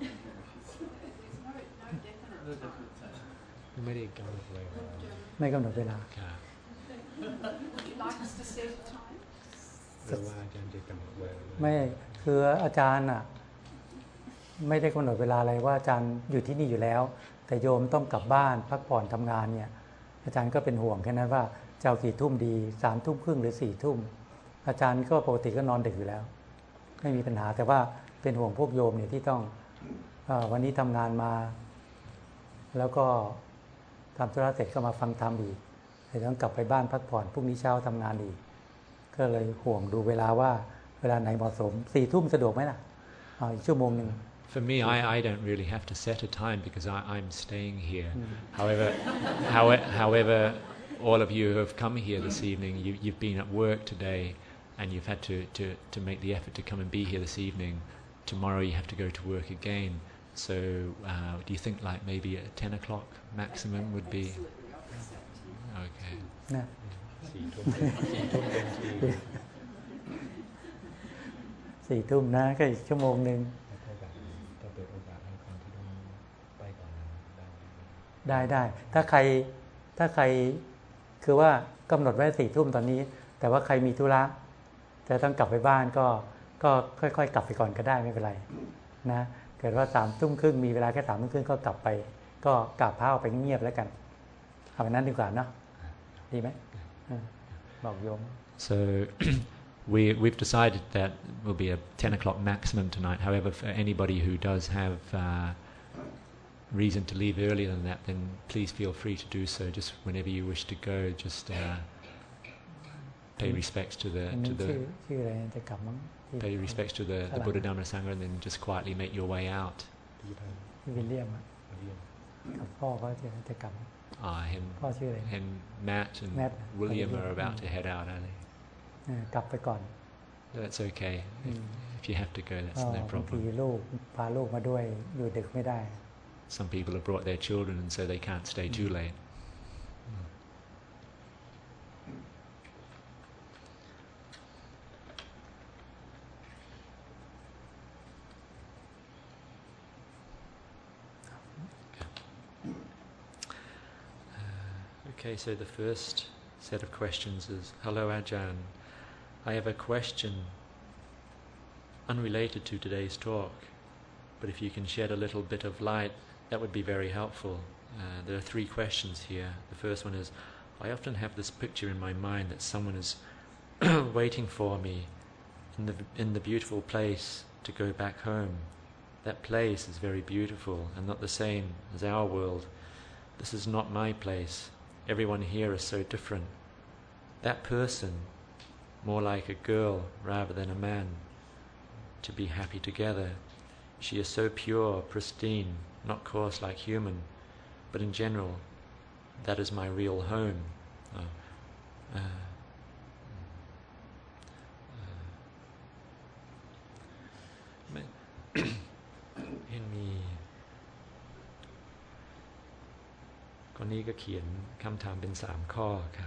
No definite time. ไม่ได้กำหนดเวลาไม่กำหนดเวลาค่ะ Would you like us to set a time? หรือว่าอาจารย์จะกำหนดเวลาไม่คืออาจารย์อ่ะไม่ได้กำหนดเวลาอะไรว่าอาจารย์อยู่ที่นี่อยู่แล้วแต่โยมต้องกลับบ้านพักผ่อนทำงานเนี่ยอาจารย์ก็เป็นห่วงแค่นั้นว่าจะเอากี่ทุ่มดี3 ทุ่มครึ่งหรือ4 ทุ่มอาจารย์ก็ปกติก็นอนดึกอยู่แล้วไม่มีปัญหาแต่ว่าเป็นห่วงพวกโยมเนี่ยที่ต้องวันนี้ทำงานมาแล้วก็ทำธุระเสร็จก็มาฟังธรรมอีกแต่ต้องกลับไปบ้านพักผ่อนพรุ่งนี้เช้าทำงานอีกก็เลยห่วงดูเวลาว่าเวลาไหนเหมาะสม4 ทุ่มสะดวกไหมล่ะอีกชั่วโมงนึง For me, I don't really have to set a time because I'm staying here. However, all of you who have come here this evening, you've been at work today, and you've had to make the effort to come and be here this evening. Tomorrow you have to go to work again. So do you think like maybe at 10 o'clock maximum would be? Okay. นะ 4 ทุ่มนะก็อีกชั่วโมงนึงได้ถ้าใครคือว่ากำหนดไว้4 ทุ่มตอนนี้แต่ว่าใครมีธุระจะต้องกลับไปบ้านก็ค่อยๆกลับไปก่อนก็ได้ไม่เป็นไรนะเกิดว่า3 ทุ่มครึ่งมีเวลาแค่3 ทุ่มครึ่งก็กลับไปก็กราบพระออกไปเงียบๆแล้วกันเอาแบบนั้นดีกว่าเนาะดีไหมบอกโยม So we've decided that will be a 10 o'clock maximum tonight. However, for anybody who does have reason to leave earlier than that, then please feel free to do so. Just whenever you wish to go, just pay respects to the pay respects to the Buddha Dhamma Sangha, and then just quietly make your way out. วิลเลียมกับพ่อเขาจะกลับพ่อชื่ออะไร And Matt and William are about to head out, aren't they? กลับไปก่อน That's okay. If you have to go, that's no บางที problem. ลูกพาลูกมาด้วยอยู่ดึกไม่ได้ Some people have brought their children, and so they can't stay too late. Okay, so the first set of questions is, Hello Ajahn, I have a question unrelated to today's talk, but if you can shed a little bit of light, that would be very helpful. There are 3 questions here. The first one is, I often have this picture in my mind that someone is waiting for me in the beautiful place to go back home. That place is very beautiful and not the same as our world. This is not my place. Everyone here is so different. That person, more like a girl rather than a man, to be happy together. She is so pure, pristine, not coarse like human, but in general, that is my real home. In me คนนี้ก็เขียนคำถามเป็น3 ข้อครับ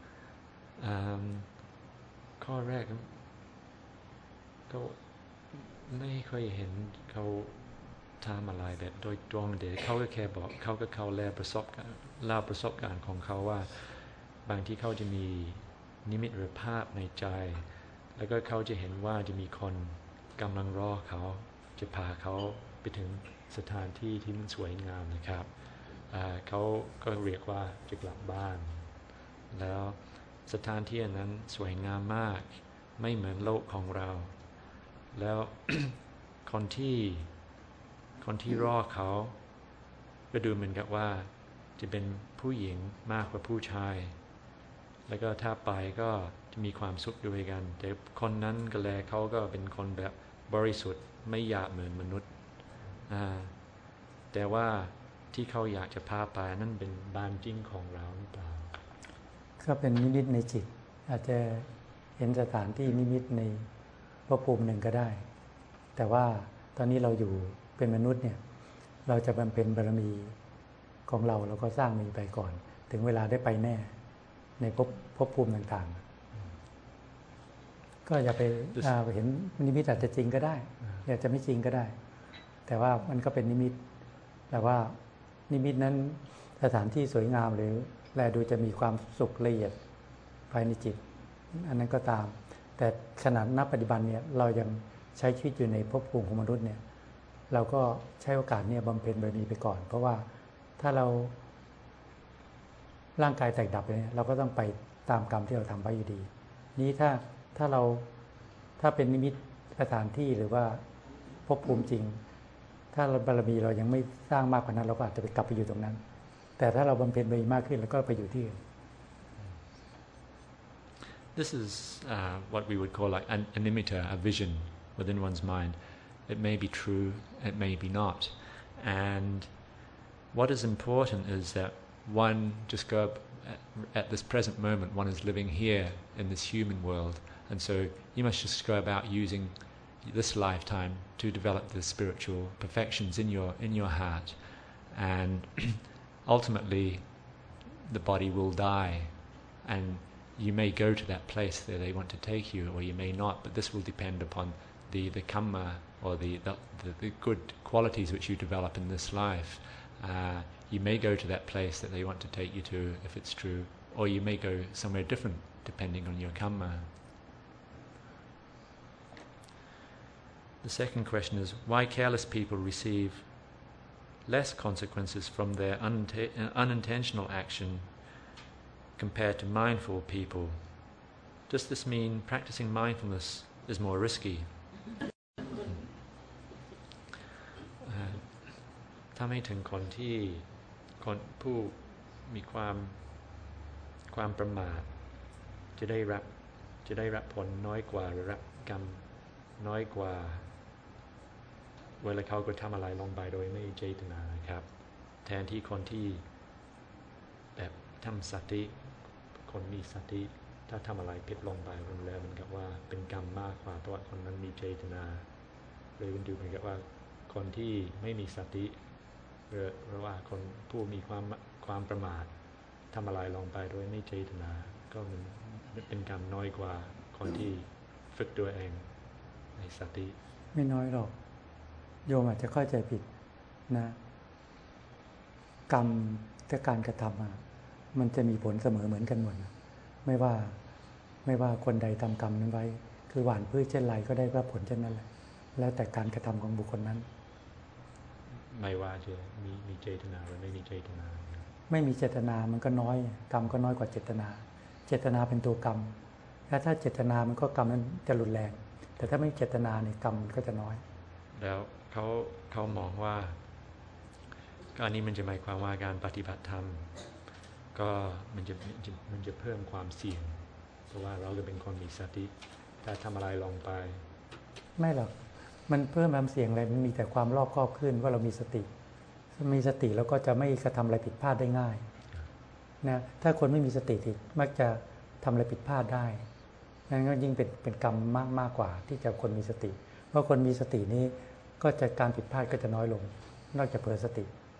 ข้อแรกก็ไม่ค่อยเห็นเขาทำอะไรแบบโดยตรงเดี๋ยวเขาก็แค่บอกเขาเล่าประสบการณ์ของเขาว่าบางที่เขาจะมีนิมิตหรือภาพในใจแล้วก็เขาจะเห็นว่าจะมีคนกำลังรอเขาจะพาเขาไปถึงสถานที่ที่มันสวยงามนะครับเขาก็เรียกว่าจะกลับบ้านแล้วสถานที่นั้นสวยงามมากไม่เหมือนโลกของเราแล้ว คนที่รอเขาก็ดูเหมือนกับว่าจะเป็นผู้หญิงมากกว่าผู้ชายแล้วก็ถ้าไปก็จะมีความสุขด้วยกันแต่คนนั้นก็แลเขาก็เป็นคนแบบบริสุทธิ์ไม่หยาบเหมือนมนุษย์แต่ว่าที่เขาอยากจะพาไปนั่นเป็นบ้านจริงของเราหรือเปล่าก็เป็นนิมิตในจิตอาจจะเห็นสถานที่นิมิตในภพภูมิหนึ่งก็ได้แต่ว่าตอนนี้เราอยู่เป็นมนุษย์เนี่ยเราจะบำเพ็ญบารมีของเราก็สร้างมีไปก่อนถึงเวลาได้ไปแน่ในภพภูมิต่างๆก็อย่าไปเห็นนิมิตอาจจะจริงก็ได้อาจจะไม่จริงก็ได้แต่ว่ามันก็เป็นนิมิตแต่ว่านิมิตนั้นสถานที่สวยงามหรือแลดูจะมีความสุขละเอียดภายในจิตอันนั้นก็ตามแต่ขณะณปัจจุบันเนี่ยเรายังใช้ชีวิตอยู่ในภพภูมิของมนุษย์เนี่ยเราก็ใช้โอกาสเนี่ยบำเพ็ญบารมีไปก่อนเพราะว่าถ้าเราร่างกายแตกดับเนี่ยเราก็ต้องไปตามกรรมที่เราทำไว้อยู่ดีนี้ถ้าเป็นนิมิตสถานที่หรือว่าภพภูมิจริงถ้าบารมีเรายังไม่สร้างมากกว่านั้นเราก็อาจจะไปกลับไปอยู่ตรงนั้นแต่ถ้าเราบำเพ็ญบารมีมากขึ้นเราก็ไปอยู่ที่อื่น This is what we would call like an nimitta, a vision within one's mind. It may be true, it may be not. And what is important is that one just go up at this present moment, one is living here in this human world. And so you must just go about using this lifetime to develop the spiritual perfections in your heart. And ultimately, the body will die. And you may go to that place that they want to take you, or you may not, but this will depend upon the kamma or the good qualities which you develop in this life. You may go to that place that they want to take you to if it's true, or you may go somewhere different depending on your karma. The second question is, why careless people receive less consequences from their unintentional action compared to mindful people? Does this mean practicing mindfulness is more risky? ถ้าไม่ถึงคนผู้มีความประมาทจะได้รับผลน้อยกว่าหรือรับกรรมน้อยกว่าเวลาเขาก็ทำอะไรลงไปโดยไม่เจตนานะครับแทนที่คนที่แบบทำสติคนมีสติถ้าทำอะไรผิดลงไปรุนแรงมันกับว่าเป็นกรรมมากกว่าเพราะว่าคนนั้นมีเจตนาเลยมันดูเหมือนกับว่าคนที่ไม่มีสติหรือว่าคนผู้มีความประมาททำอะไรลงไปโดยไม่เจตนาก็มันเป็นกรรมน้อยกว่าคนที่ฝึกตัวเองในสติไม่น้อยหรอกโยมอาจจะเข้าใจผิดนะกรรมและการกระทำมันจะมีผลเสมอเหมือนกันหมดไม่ว่าคนใดทำกรรมนั้นไว้คือหว่านพืชเช่นไรก็ได้รับผลเช่นนั้นแหละแล้วแต่การกระทำของบุคคลนั้นไม่ว่าจะมีเจตนาหรือไม่มีเจตนาไม่มีเจตนามันก็น้อยกรรมก็น้อยกว่าเจตนาเจตนาเป็นตัวกรรมถ้าเจตนามันก็กรรมนั้นจะรุนแรงแต่ถ้าไม่เจตนาเนี่ยกรรมก็จะน้อยแล้วเขามองว่าการนี้มันจะหมายความว่าการปฏิบัติธรรมก็มันจะเพิ่มความเสี่ยงเพราะว่าเราจะเป็นคนมีสติถ้าทำอะไรลงไปไม่หรอกมันเพิ่มความเสี่ยงอะไรมันมีแต่ความรอบคอบขึ้นว่าเรามีสติแล้วก็จะไม่กระทำอะไรผิดพลาดได้ง่ายนะถ้าคนไม่มีสติมักจะทำอะไรผิดพลาดได้นั่นก็ยิ่งเป็นกรรมมากกว่าที่จะคนมีสติเพราะคนมีสตินี้ก็จะการผิดพลาดก็จะน้อยลงนอกจากเผลอสติ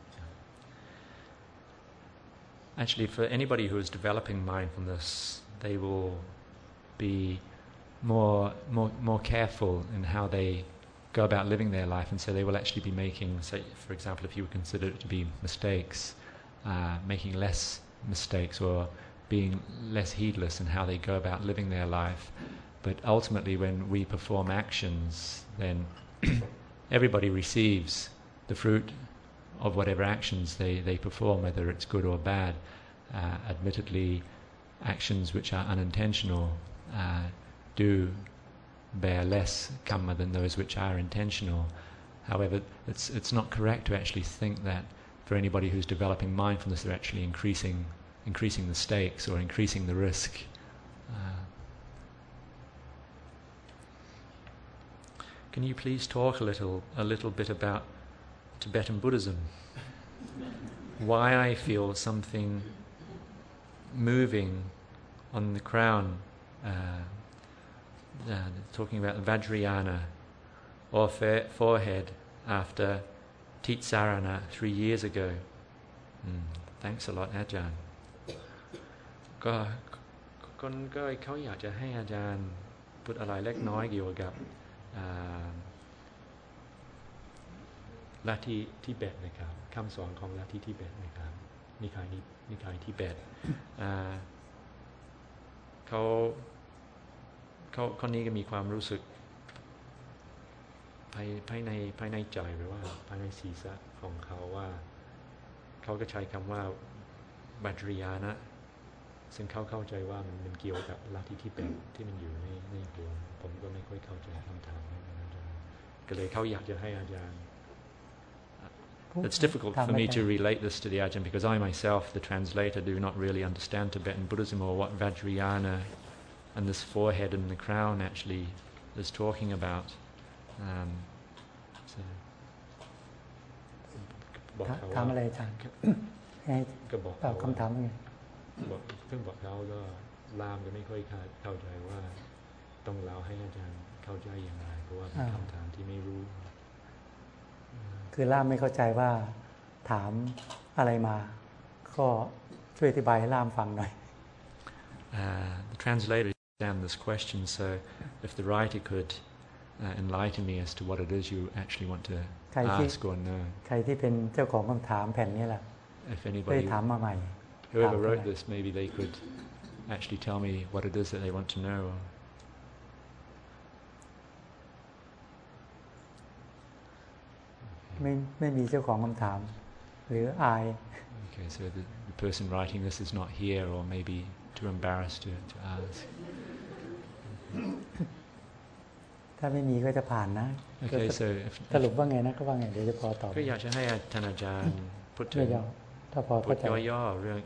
Actually, for anybody who is developing mindfulness, they will be more careful in how they go about living their life, and so they will actually be making, say, for example, if you would consider it to be mistakes, making less mistakes or being less heedless in how they go about living their life. But ultimately, when we perform actions, then everybody receives the fruit of whatever actions they perform, whether it's good or bad. Admittedly, actions which are unintentional do bear less karma than those which are intentional. However, it's not correct to actually think that for anybody who's developing mindfulness, they're actually increasing the stakes or increasing the risk. Can you please talk a little bit about Tibetan Buddhism? Why I feel something moving on the crown, talking about the Vajrayana or forehead after Titsarana 3 years ago. Thanks a lot, อาจารย์ก็เขาอยากจะให้อาจารย์พูดอะไรเล็กน้อยเกี่ยวกับลัทธิทิเบตนะครับคำสอนของลัทธิทิเบตนะครับนิกายทิเบตคนนี้ก็มีความรู้สึกภายในใจหรือว่าภายในศีรษะของเขาว่าเขาก็ใช้คำว่าบัจริยานะซึ่งเขาเข้าใจว่ามันเกี่ยวกับลัทธิทิเบตที่มันอยู่ในหัวผมก็ไม่ค่อยเข้าใจคำถามนี้ก็เลยเขาอยากจะให้อาจารย์It's difficult for me to relate this to the Ajahn because I myself, the translator, do not really understand Tibetan Buddhism or what Vajrayana and this forehead and the crown actually is talking about. ถามอะไรอาจารย์ก็บอกตอบคำถามไงเพิ่งบอกเขาก็ลามก็ไม่ค่อยเข้าใจว่าต้องเล่าให้อาจารย์เข้าใจอย่างไรเพราะว่าเป็นคำถามที่ไม่รู้คือล่ามไม่เข้าใจว่าถามอะไรมาก็ช่วยอธิบายให้ล่ามฟังหน่อย The translator understands this question, so if the writer could enlighten me as to what it is you actually want to ใครที่ ask or know. ใครที่เป็นเจ้าของคำถามแผ่นนี้แหละ If ได้ anybody, ถามมาใหม่ whoever ถาม wrote มา this, maybe they could actually tell me what it is that they want to know. ไม่มีเจ้าของคำถาม หรืออาย Okay, so the person writing this is not here, or maybe too embarrassed to ask. ถ้าไม่มีก็จะผ่านนะ Okay, so สรุปว่าไงนะก็ว่าไงเดี๋ยวจะพอตอบก็อยากจะให้ท่านอาจารย์พูดถึงย่อๆถ้าพอเข้าใจย่อๆเรื่อง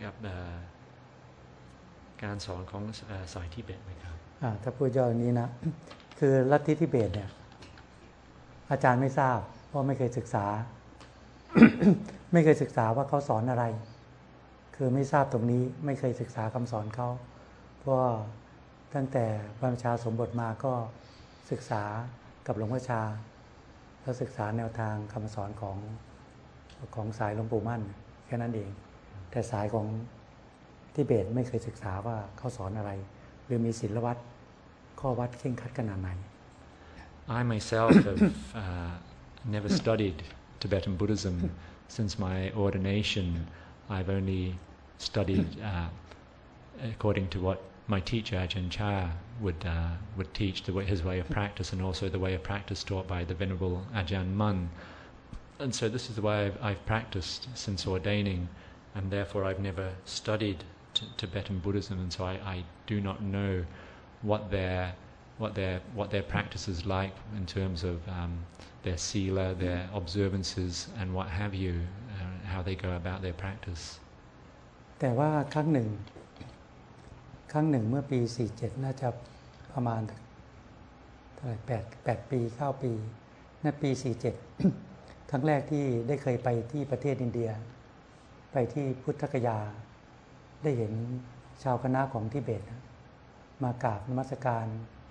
การสอนของสายทิเบตไหมครับถ้าพูดย่ออย่างนี้นะ คือลัทธิทิเบตเนี่ยอาจารย์ไม่ทราบเพราะไม่เคยศึกษา ไม่เคยศึกษาว่าเขาสอนอะไร คือไม่ทราบตรงนี้ไม่เคยศึกษาคำสอนเขาเพราะตั้งแต่บรรพชาสมบทมาก็ศึกษากับหลวงพ่อชาแล้วศึกษาแนวทางคำสอนของสายหลวงปู่มั่นแค่นั้นเองแต่สายของทิเบตไม่เคยศึกษาว่าเขาสอนอะไรหรือมีศีลวัดข้อวัดเคร่งครัดขนาดไหน I myself have never studied Tibetan Buddhism since my ordination. I've only studied according to what my teacher Ajahn Chah would teach, his way of practice, and also the way of practice taught by the Venerable Ajahn Mun. And so this is the way I've practiced since ordaining, and therefore I've never studied Tibetan Buddhism, and so I do not know what their practice is like in terms of their sila, their observances, and what have you, how they go about their practice. แต่ว่าครั้งหนึ่งเมื่อปี47น่าจะประมาณเท่าไหร่8ปี9ปีในปี47 ครั้งแรกที่ได้เคยไปที่ประเทศอินเดียไปที่พุทธคยาได้เห็นชาวคณะของทิเบตมากราบนมัสการ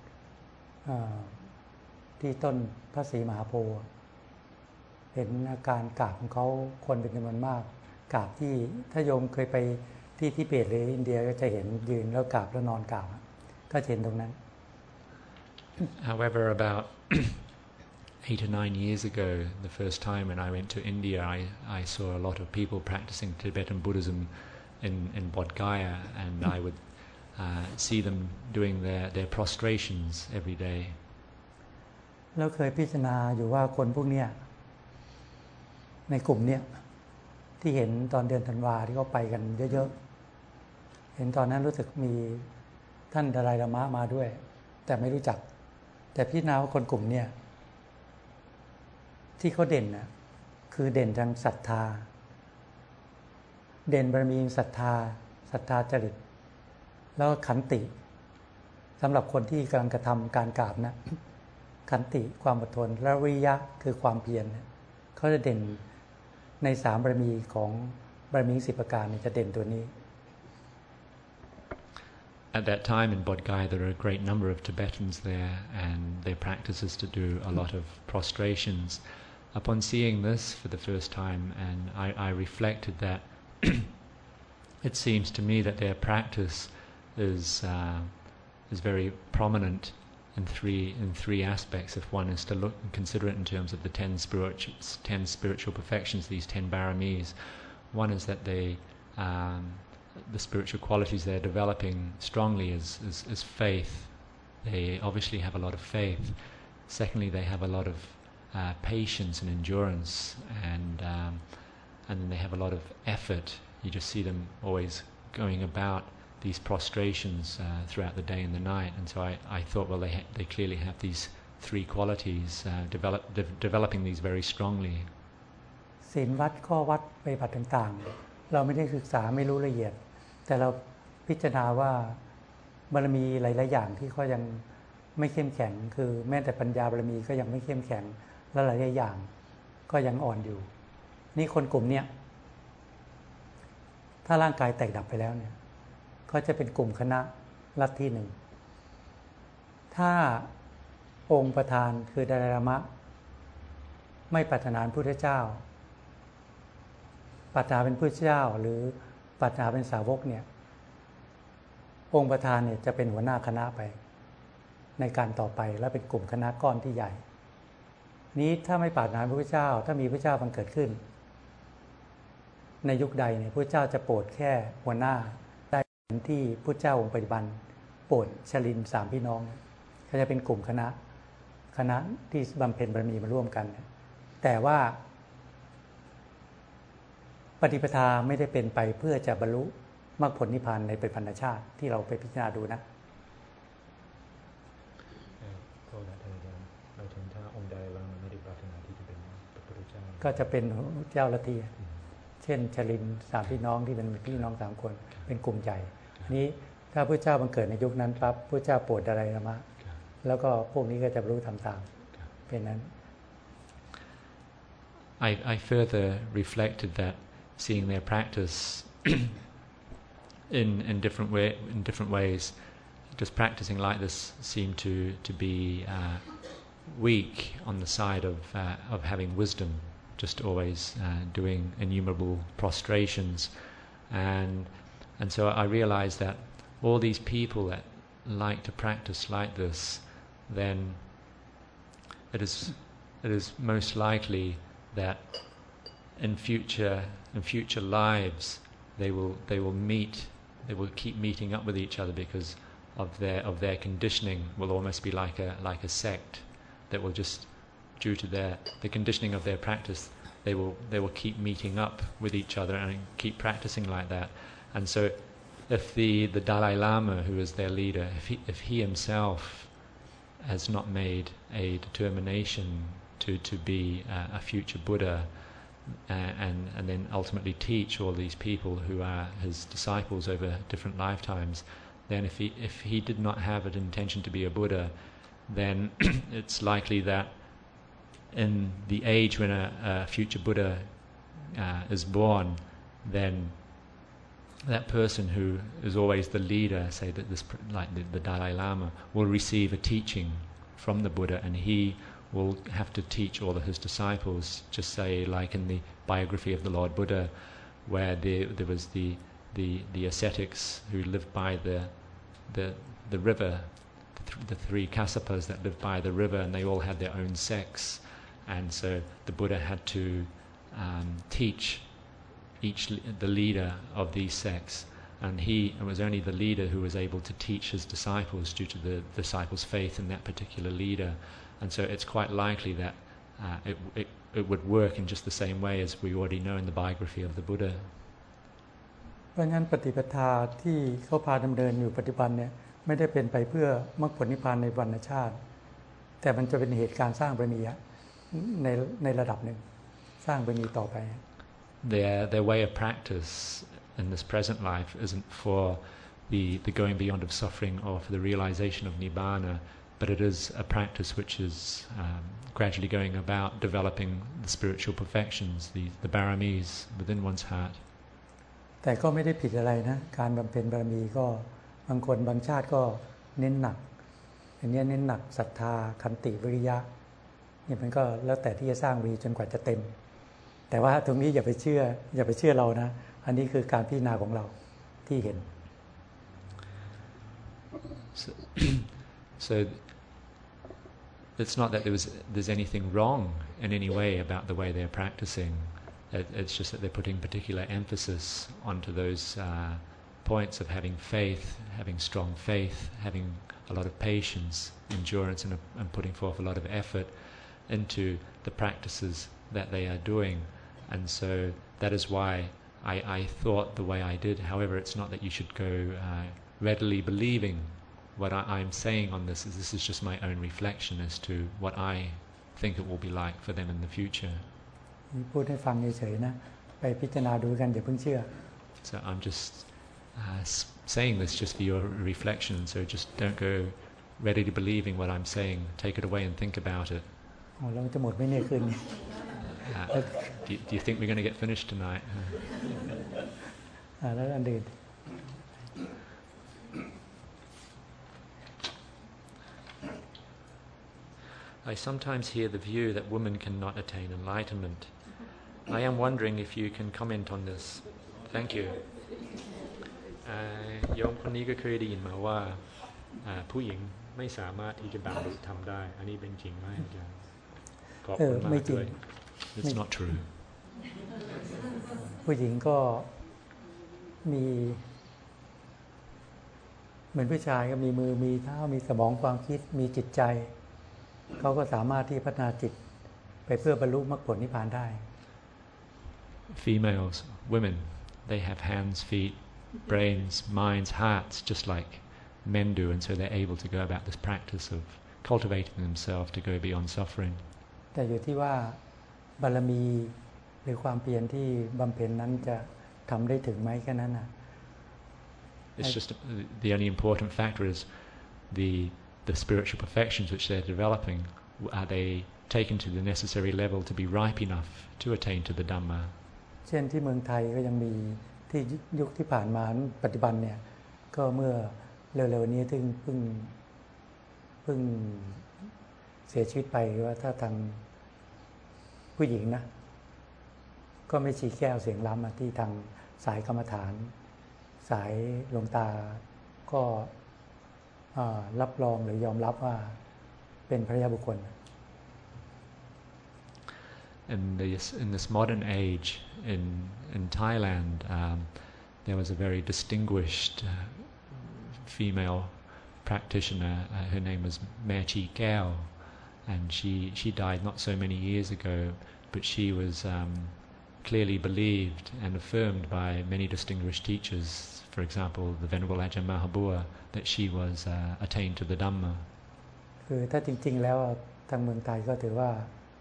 ที่ต้นพระศรีมหาโพธิ์เห็นอาการกราบของเขาคนเป็นจำนวนมากกราบที่ถ้าโยมเคยไปที่ทิเบตหรืออินเดียก็จะเห็นยืนแล้วกราบแล้วนอนกราบก็เห็นตรงนั้น However, about 8 or 9 years ago, the first time when I went to India, I saw a lot of people practicing Tibetan Buddhism in Bodh Gaya, and I would see them doing their prostrations every day. แล้วเคยพิจารณาอยู่ว่าคนพวกเนี้ยในกลุ่มเนี้ยที่เห็นตอนเดือนธันวาที่เขาไปกันเยอะๆเห็นตอนนั้นรู้สึกมีท่านดาไลลามะมาด้วยแต่ไม่รู้จักแต่พิจารณาว่าคนกลุ่มเนี้ยที่เขาเด่นนะคือเด่นทางศรัทธาเด่นบารมีศรัทธาจริตแล้วก็ขันติสำหรับคนที่กำลังกระทำการกราบนะขันติความอดทนและวิริยะคือความเพียรเขาจะเด่นใน3บารมีของบารมี10ประการจะเด่นตัวนี้ At that time in Bodh Gaya, there were a great number of Tibetans there, and their practice is to do a lot of prostrations. Upon seeing this for the first time, and I reflected that it seems to me that their practice is very prominent in three aspects. If one is to look and consider it in terms of the 10 spiritual perfections, these 10 baramis, one is that the spiritual qualities they're developing strongly is faith. They obviously have a lot of faith. Secondly, they have a lot of patience and endurance, and then they have a lot of effort. You just see them always going about these prostrations throughout the day and the night. And so I thought, well, they clearly have these three qualities, developing these very strongly. ศีลวัดข้อวัดปฏิบัติต่างๆเราไม่ได้ศึกษาไม่รู้ละเอียดแต่เราพิจารณาว่าบารมีหลายๆอย่างที่เขายังไม่เข้มแข็งคือแม้แต่ปัญญาบารมีก็ยังไม่เข้มแข็งและหลายๆอย่างก็ยังอ่อนอยู่นี่คนกลุ่มเนี้ยถ้าร่างกายแตกดับไปแล้วเนี่ยก็จะเป็นกลุ่มคณะลัทธิหนึ่งถ้าองค์ประธานคือดาไลลามะไม่ปรารถนาพุทธเจ้าปรารถนาเป็นพุทธเจ้าหรือปรารถนาเป็นสาวกเนี่ยองค์ประธานเนี่ยจะเป็นหัวหน้าคณะไปในการต่อไปและเป็นกลุ่มคณะก้อนที่ใหญ่นี้ถ้าไม่ปรารถนาพระพุทธเจ้าถ้ามีพระเจ้าบังเกิดขึ้นในยุคใดเนี่ยพระเจ้าจะโปรดแค่หัวหน้าได้ที่พระเจ้าองค์ปัจจุบันโปรดชลินสามพี่น้องเขาจะเป็นกลุ่มคณะที่บำเพ็ญบารมีมาร่วมกันแต่ว่าปฏิปทาไม่ได้เป็นไปเพื่อจะบรรลุมรรคผลนิพพานในเป็นพันธชาติที่เราไปพิจารณาดูนะก็เราถึงถ้าองค์ใดเราไม่ได้ปรารถนาที่จะเป็นพระพุทธเจ้าก็จะเป็นเจ้าลัทธิเช่นชลินสามพี่น้องที่เป็นพี่น้องสามคนเป็นกลุ่มใหญ่นี้ถ้าพระเจ้าบังเกิดในยุคนั้นปั๊บพระเจ้าโปรดอะไรมาแล้วก็พวกนี้ก็จะรู้ทำตามเป็นนั้น I further reflected that seeing their practice in different ways, just practicing like this seemed to be weak on the side of having wisdom, just always doing innumerable prostrations, and so I realized that all these people that like to practice like this, then it is most likely that in future lives they will keep meeting up with each other because of their conditioning will almost be like a sect that will just due to the conditioning of their practice they will keep meeting up with each other and keep practicing like that. And so if the Dalai Lama, who is their leader, if he himself has not made a determination to be a future Buddha and then ultimately teach all these people who are his disciples over different lifetimes, then if he did not have an intention to be a Buddha, then it's likely that in the age when a future Buddha is born, then that person who is always the leader, say that this like the Dalai Lama, will receive a teaching from the Buddha, and he will have to teach all of his disciples. Just say, like in the biography of the Lord Buddha, where there was the ascetics who lived by the river, the three Kassapas that lived by the river, and they all had their own sects, and so the Buddha had to teach the leader of these sects, and it was only the leader who was able to teach his disciples due to the disciples' faith in that particular leader. And so it's quite likely that it would work in just the same way as we already know in the biography of the Buddha. เพราะงั้นปฏิปทาที่เขาพาดำเนินอยู่ปัจจุบันเนี่ยไม่ได้เป็นไปเพื่อมรรคผลนิพพานในวรรณชาติแต่มันจะเป็นเหตุการณ์สร้างบารมีในระดับหนึ่งสร้างบารมีต่อไป Their way of practice in this present life isn't for the going beyond of suffering or for the realization of Nibbana, but it is a practice which is gradually going about developing the spiritual perfections, the baramis within one's heart. แต่ก็ไม่ได้ผิดอะไรนะการบำเพ็ญบารมีก็บางคนบางชาติก็เน้นหนักอันนี้เน้นหนักศรัทธาขันติวิริยะนี่มันก็แล้วแต่ที่จะสร้างบารมีจนกว่าจะเต็มแต่ว่าตรงนี้อย่าไปเชื่อเรานะอันนี้คือการพิจารณาของเราที่เห็น So it's not that there's anything wrong in any way about the way they're practicing. It's just that they're putting particular emphasis onto those points of having faith, having strong faith, having a lot of patience, endurance, and putting forth a lot of effort into the practices that they are doing. And so that is why I thought the way I did. However, it's not that you should go readily believing what I'm saying on this. This is just my own reflection as to what I think it will be like for them in the future. พูดให้ฟังเฉยๆนะไปพิจารณาดูกันอย่าเพิ่งเชื่อ So I'm just saying this just for your reflection. So just don't go ready to believing what I'm saying. Take it away and think about it. เราจะหมดไม่เนี่ยคืนนี้ Do you think we're going to get finished tonight? แล้วอันอื่น I sometimes hear the view that women cannot attain enlightenment. I am wondering if you can comment on this. Thank you. โยมคนนี้ก็เคยได้ยินมาว่าผู้หญิงไม่สามารถที่จะบรรลุธรรมได้อันนี้เป็นจริงไหมอาจารย์ขอบคุณมากด้วย It's not true. ผู้หญิงก็มีเหมือนผู้ชายก็มีมือมีเท้ามีสมองความคิดมีจิตใจเขาก็สามารถที่พัฒนาจิตไปเพื่อบรรลุมรรคผลนิพพานได้ Females, women, they have hands, feet, brains, minds, hearts, just like men do, and so they're able to go about this practice of cultivating themselves to go beyond suffering. แต่อยู่ที่ว่าบารมีหรือความเพียรที่บำเพ็ญนั้นจะทำได้ถึงไหมแค่นั้นนะ It's just the only important factor is the spiritual perfections which they're developing. Are they taken to the necessary level to be ripe enough to attain to the Dhamma? เช่นที่เมืองไทยก็ยังมีที่ยุคที่ผ่านมาปัจจุบันเนี่ยก็เมื่อเร็วๆนี้เพิ่งเสียชีวิตไปว่าถ้าทางผู้หญิงนะก็ไม่ชีแก้วเสียงล้ำที่ทางสายกรรมฐานสายหลวงตาก็รับรองหรือยอมรับว่าเป็นพระยาบุคคล In this modern age in Thailand, there was a very distinguished female practitioner. Her name was Mea Chi Keo, and she died not so many years ago, but she was clearly believed and affirmed by many distinguished teachers. For example, the Venerable Ajahn Mahabua, that she was attained to the Dhamma. คือถ้าจริงๆแล้วทางเมืองไทยก็ถือว่า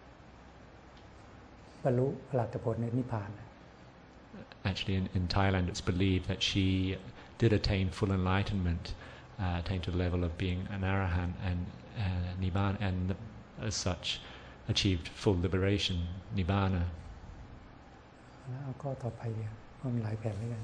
บรรลุอรหัตผลในนิพพาน Actually, in Thailand, it's believed that she did attain full enlightenment, attained to the level of being an arahant and nibbana, and as such achieved full liberation, nibbana. แล้วก็ต่อไปเดี๋ยวมันหลายแผ่นด้วยกัน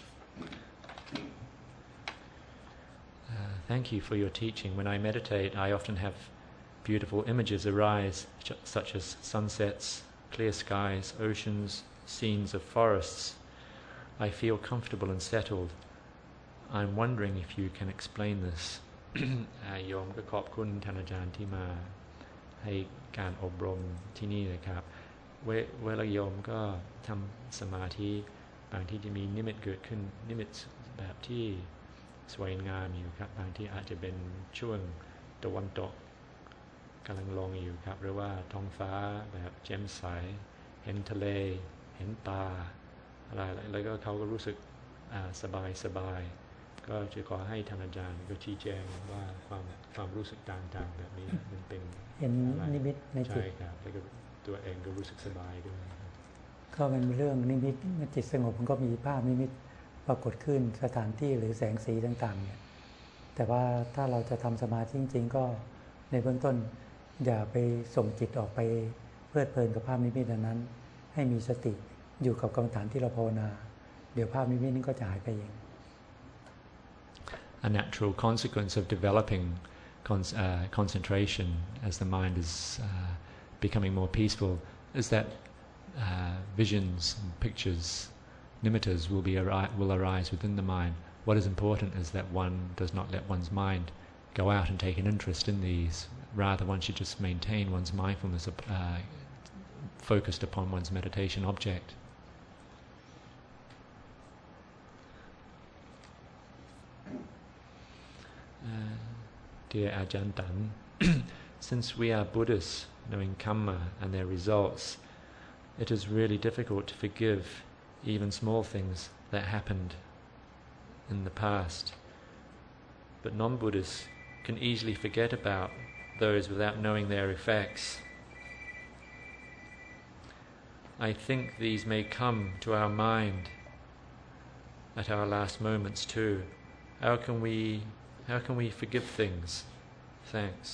Thank you for your teaching. When I meditate, I often have beautiful images arise, such as sunsets, clear skies, oceans, scenes of forests. I feel comfortable and settled. I'm wondering if you can explain this. โยมก็ขอบคุณท่านอาจารย์ที่มาให้การอบรมที่นี่นะครับเวลาโยมก็ทำสมาธิบางที่จะมีนิมิตเกิดขึ้นนิมิตแบบที่สวยงามอยู่ครับบางที่อาจจะเป็นช่วงตะวันตกกำลังลงอยู่ครับหรือว่าท้องฟ้าแบบแจ่มใสเห็นทะเลเห็นปลาอะไรแล้วก็เขาก็รู้สึกสบายก็จะขอให้ท่านอาจารย์ก็ชี้แจงว่าความรู้สึกต่างๆแบบนี้มันเป็นเห็นนิมิตในจิตใช่ครับแล้วก็ตัวเองก็รู้สึกสบายด้วยก็เป็นเรื่องนิมิตจิตสงบมันก็มีภาพนิมิตปรากฏขึ้นสถานที่หรือแสงสีต่างๆเนี่ยแต่ว่าถ้าเราจะทำสมาธิจริงๆก็ในเบื้องต้นอย่าไปส่งจิตออกไปเพลิดเพลินกับภาพนิมิตนั้นให้มีสติอยู่กับกรรมฐานที่เราภาวนาเดี๋ยวภาพนิมิตนั้นก็จะหายไปเอง A natural consequence of developing concentration as the mind is becoming more peaceful is that visions and pictures, nimittas will arise within the mind. What is important is that one does not let one's mind go out and take an interest in these. Rather, one should just maintain one's mindfulness focused upon one's meditation object. Dear Ajahn Tan, since we are Buddhists, knowing karma and their results, it is really difficult to forgive even small things that happened in the past. But non-Buddhists can easily forget about those without knowing their effects. I think these may come to our mind at our last moments too. How can we forgive things? Thanks.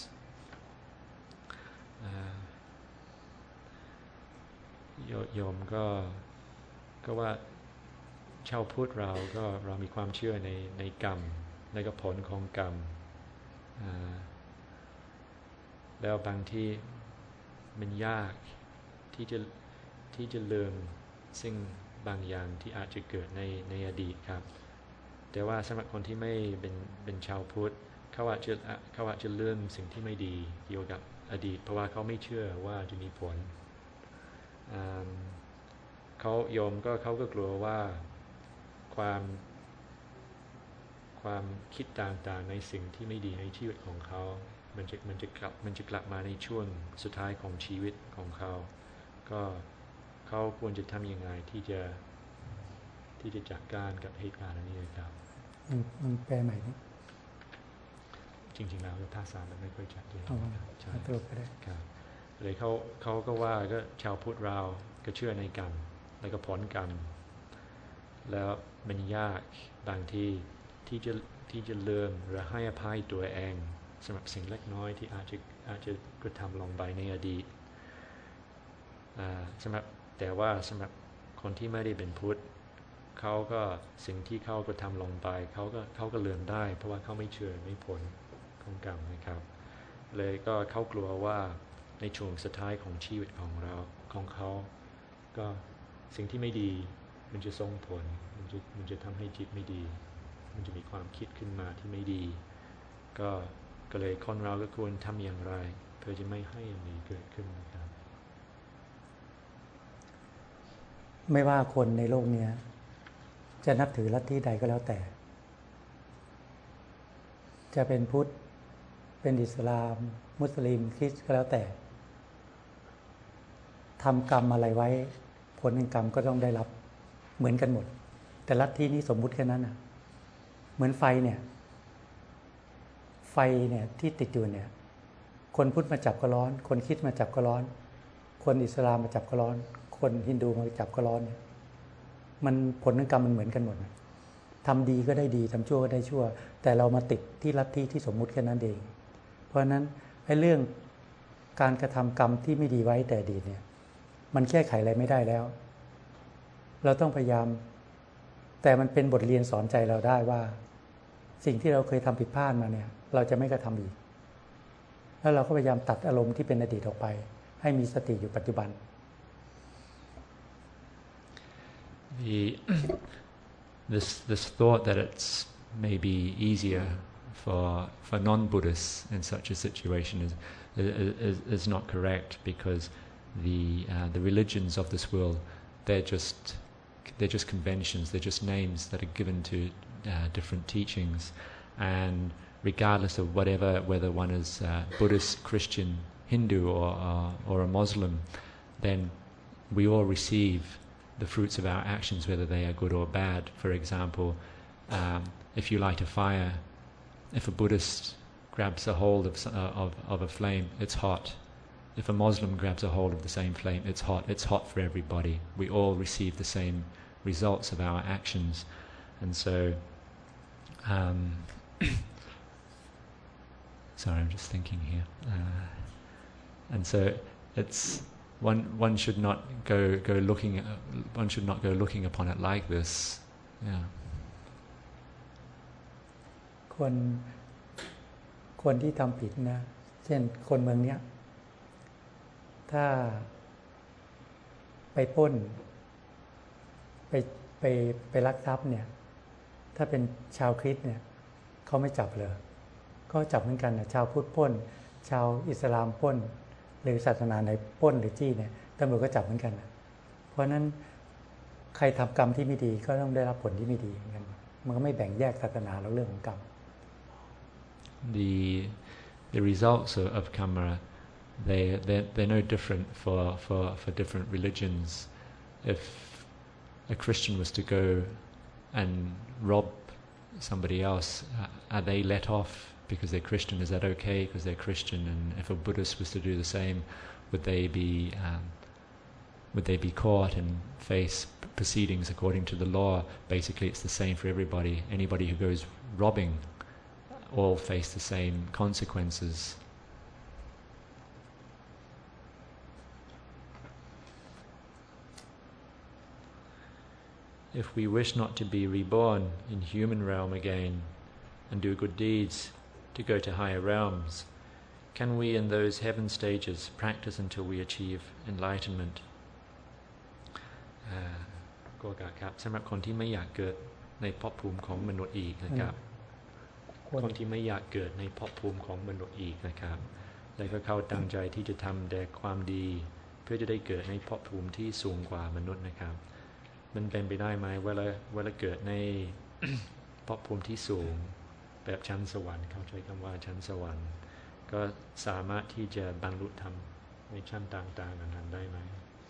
โยมก็ว่าชาวพุทธเรามีความเชื่อในกรรมในผลของกรรมแล้วบางที่มันยากที่จะลืมสิ่งบางอย่างที่อาจจะเกิดในอดีตครับแต่ว่าสำหรับคนที่ไม่เป็นชาวพุทธเขาอาจจะลืมสิ่งที่ไม่ดีเกี่ยวกับอดีตเพราะว่าเขาไม่เชื่อว่าจะมีผลโยมเขาก็กลัวว่าความคิดต่างๆในสิ่งที่ไม่ดีในชีวิตของเขามันจะกลับมาในช่วงสุดท้ายของชีวิตของเขาก็เขาควรจะทำยังไงที่จะจัดการกับเหตุการณ์นี้ครับมันแปลใหม่นี่จริงๆแล้วภาษามันไม่ค่อยชัดเจนใช่ตรงก็ได้ครับเลยเขาก็ว่าก็ชาวพุทธเราก็เชื่อในกรรมแล้วก็ผลกรรมแล้วมันยากบางที่จะลืมหรือให้อภัยตัวเองสำหรับสิ่งเล็กน้อยที่อาจจะกระทำลงไปในอดีตแต่ว่าสำหรับคนที่ไม่ได้เป็นพุทธเขาก็สิ่งที่เขากระทำลงไปเขาก็ลืมได้เพราะว่าเขาไม่เชื่อในผลของกรรมนะครับเลยก็เขากลัวว่าในช่วงสุดท้ายของชีวิตของเขาก็สิ่งที่ไม่ดีมันจะส่งผลมันจะทำให้จิตไม่ดีมันจะมีความคิดขึ้นมาที่ไม่ดีก็เลยคนเราก็ควรทำอย่างไรเพื่อจะไม่ให้อันนี้เกิดขึ้นนะครับไม่ว่าคนในโลกนี้จะนับถือลัทธิใดก็แล้วแต่จะเป็นพุทธเป็นอิสลามมุสลิมคริสต์ก็แล้วแต่ทำกรรมอะไรไว้ผลแห่งกรรมก็ต้องได้รับเหมือนกันหมดแต่ลัทธินี้สมมุติแค่นั้นนะเหมือนไฟเนี่ยที่ติดอยู่เนี่ยคนพุทธมาจับก็ร้อนคนคริสต์มาจับก็ร้อนคนอิสลามมาจับก็ร้อนคนฮินดูมาจับก็ร้อนเนี่ยมันผลแห่งกรรมมันเหมือนกันหมดนะทำดีก็ได้ดีทำชั่วก็ได้ชั่วแต่เรามาติดที่ลัทธิที่สมมุติแค่นั้นเองเพราะฉะนั้นไอ้เรื่องการกระทำกรรมที่ไม่ดีไว้แต่อดีตเนี่ยมันแก้ไขอะไรไม่ได้แล้วเราต้องพยายามแต่มันเป็นบทเรียนสอนใจเราได้ว่าสิ่งที่เราเคยทำผิดพลาดมาเนี่ยเราจะไม่กระทำอีกแล้วเราก็พยายามตัดอารมณ์ที่เป็นอดีตออกไปให้มีสติอยู่ปัจจุบัน This thought that it's maybe easier for non-Buddhists in such a situation is not correct because the religions of this world they're just conventions, they're just names that are given to different teachings, and regardless of whether one is Buddhist, Christian, Hindu or a Muslim, then we all receive the fruits of our actions, whether they are good or bad. For example, if you light a fire, if a Buddhist grabs a hold of a flame, it's hot. If a Muslim grabs a hold of the same flame, it's hot. It's hot for everybody. We all receive the same results of our actions. And so, sorry, I'm just thinking here. And so it's one should not go looking upon it like this. Yeah. คนที่ทำผิดนะเช่นคนเมืองเนี้ยถ้าไปปล้นไปลักทรัพย์เนี่ยถ้าเป็นชาวคริสต์เนี่ยเขาไม่จับเลยก็จับเหมือนกันนะชาวพุทธปล้นชาวอิสลามปล้นหรือศาสนาไหนปล้นหรือจี้เนี่ยตำรวจก็จับเหมือนกันนะเพราะนั้นใครทำกรรมที่ไม่ดีก็ต้องได้รับผลที่ไม่ดีเหมือนกันมันก็ไม่แบ่งแยกศาสนาแล้วเรื่องของกรรม The results of karma they're no different for different religions. If a Christian was to go and rob somebody else, are they let off because they're Christian? Is that okay because they're Christian? And if a Buddhist was to do the same, would they be caught and face proceedings according to the law? Basically, it's the same for everybody. Anybody who goes robbing all face the same consequences. If we wish not to be reborn in human realm again and do good deeds to go to higher realms, can we in those heaven stages practice until we achieve enlightenment? ก็ครับสำหรับคนที่ไม่อยากเกิดในภพภูมิของมนุษย์อีกนะครับคนที่ไม่อยากเกิดในภพภูมิของมนุษย์อีกนะครับแล้วก็เขาตั้งใจที่จะทำแต่ความดีเพื่อจะได้เกิดในภพภูมิที่สูงกว่ามนุษย์นะครับมันเป็นไปได้ไหมเวลาเกิดใน ภพภูมิที่สูงแบบชั้นสวรรค์เขาใช้คำว่าชั้นสวรรค์ก็สามารถที่จะบรรลุธรรมในชั้นต่างๆนั้นได้ไหม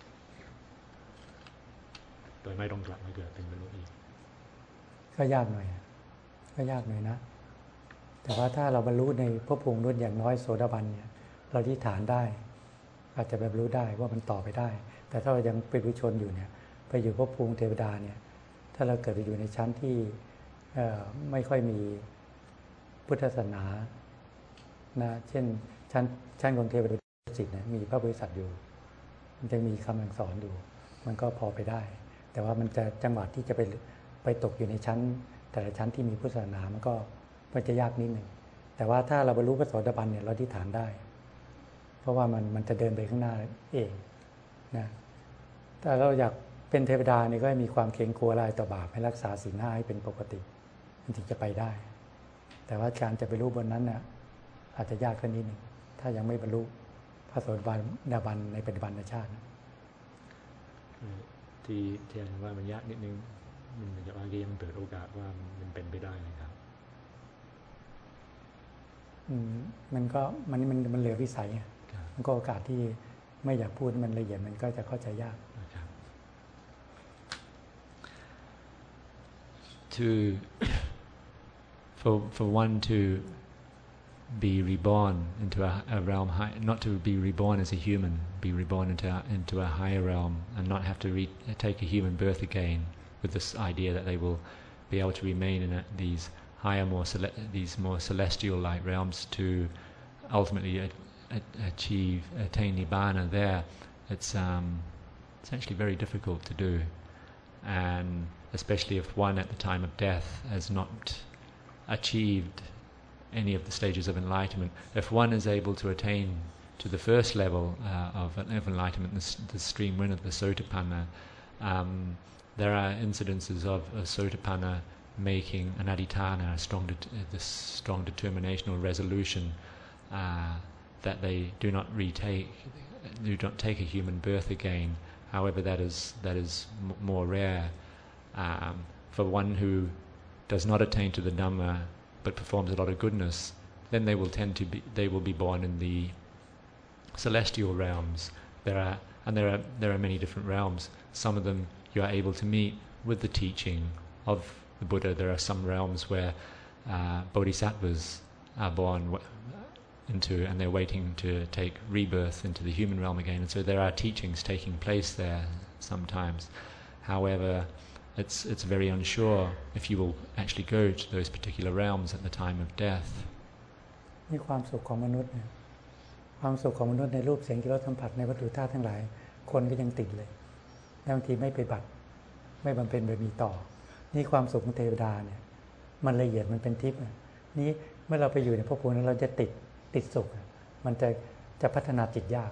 โดยไม่ต้องกลับมาเกิดเป็นมนุษย์อีกก็ยากหน่อยนะแต่ว่าถ้าเราบรรลุในภพภูมิรุ่นอย่างน้อยโสดาบันเนี่ยเราที่ฐานได้อาจจะบรรลุได้ว่ามันต่อไปได้แต่ถ้าเรายังเป็นวิชนอยู่เนี่ยไปอยู่ภพภูมิเทวดาเนี่ยถ้าเราเกิดไปอยู่ในชั้นที่ไม่ค่อยมีพุทธศาสนานะเช่นชั้นของเทวดาสิทธิ์เนี่ยมีพระบริษัทอยู่มันจะมีคำสั่งสอนอยู่มันก็พอไปได้แต่ว่ามันจะจังหวะที่จะไปตกอยู่ในชั้นแต่ละชั้นที่มีพุทธศาสนามันจะยากนิดหนึ่งแต่ว่าถ้าเราบรรลุพระโสดาบันเนี่ยเราที่ฐานได้เพราะว่ามันจะเดินไปข้างหน้าเองนะแต่เราอยากเป็นเทวดาเนี่ยก็ให้มีความเกรงกลัวลายต่อบาปให้รักษาศีล 5ให้เป็นปกติมันถึงจะไปได้แต่ว่าการจะไปรู้บนนั้นน่ะอาจจะยากขึ้นนิดหนึ่งถ้ายังไม่บรรลุพระโสดาบันในปัจจุบันชาติที่อาจารย์ว่ามันยากนิดนึงมันจะว่ายังเปิดโอกาสว่ามันเป็นไปได้ไหมครับมันเหลือวิสัยมันก็โอกาสที่ไม่อยากพูดมันละเอียดมันก็จะเข้าใจยาก for one to be reborn into a realm high, not to be reborn as a human, be reborn into a higher realm and not have to take a human birth again with this idea that they will be able to remain in these higher, these more celestial-like realms to ultimately attain nibbana there. It's actually very difficult to do, and especially if one at the time of death has not achieved any of the stages of enlightenment. If one is able to attain to the first level of enlightenment, the stream wind of the Sotapanna, there are incidences of a Sotapanna making an adhitthana, this strong determination or resolution that they do not take a human birth again. However, that is more rare. For one who does not attain to the Dhamma but performs a lot of goodness, then they will be born in the celestial realms. There are many different realms. Some of them you are able to meet with the teaching of the Buddha. There are some realms where bodhisattvas are born into, and they're waiting to take rebirth into the human realm again. And so there are teachings taking place there sometimes. However, it's very unsure if you will actually go to those particular realms at the time of death. นี่ความสุขของมนุษย์เนี่ยความสุขของมนุษย์ในรูปเสียงกลิ่นรสสัมผัสในวัตถุธาตุทั้งหลายคนก็ยังติดเลยบางทีไม่ไปบัติไม่บำเพ็ญบารมีต่อนี่ความสุขของเทวดาเนี่ยมันละเอียดมันเป็นทิพย์นี้เมื่อเราไปอยู่ในภพภูมินั้นเราจะติดสุขมันจะพัฒนาจิตยาก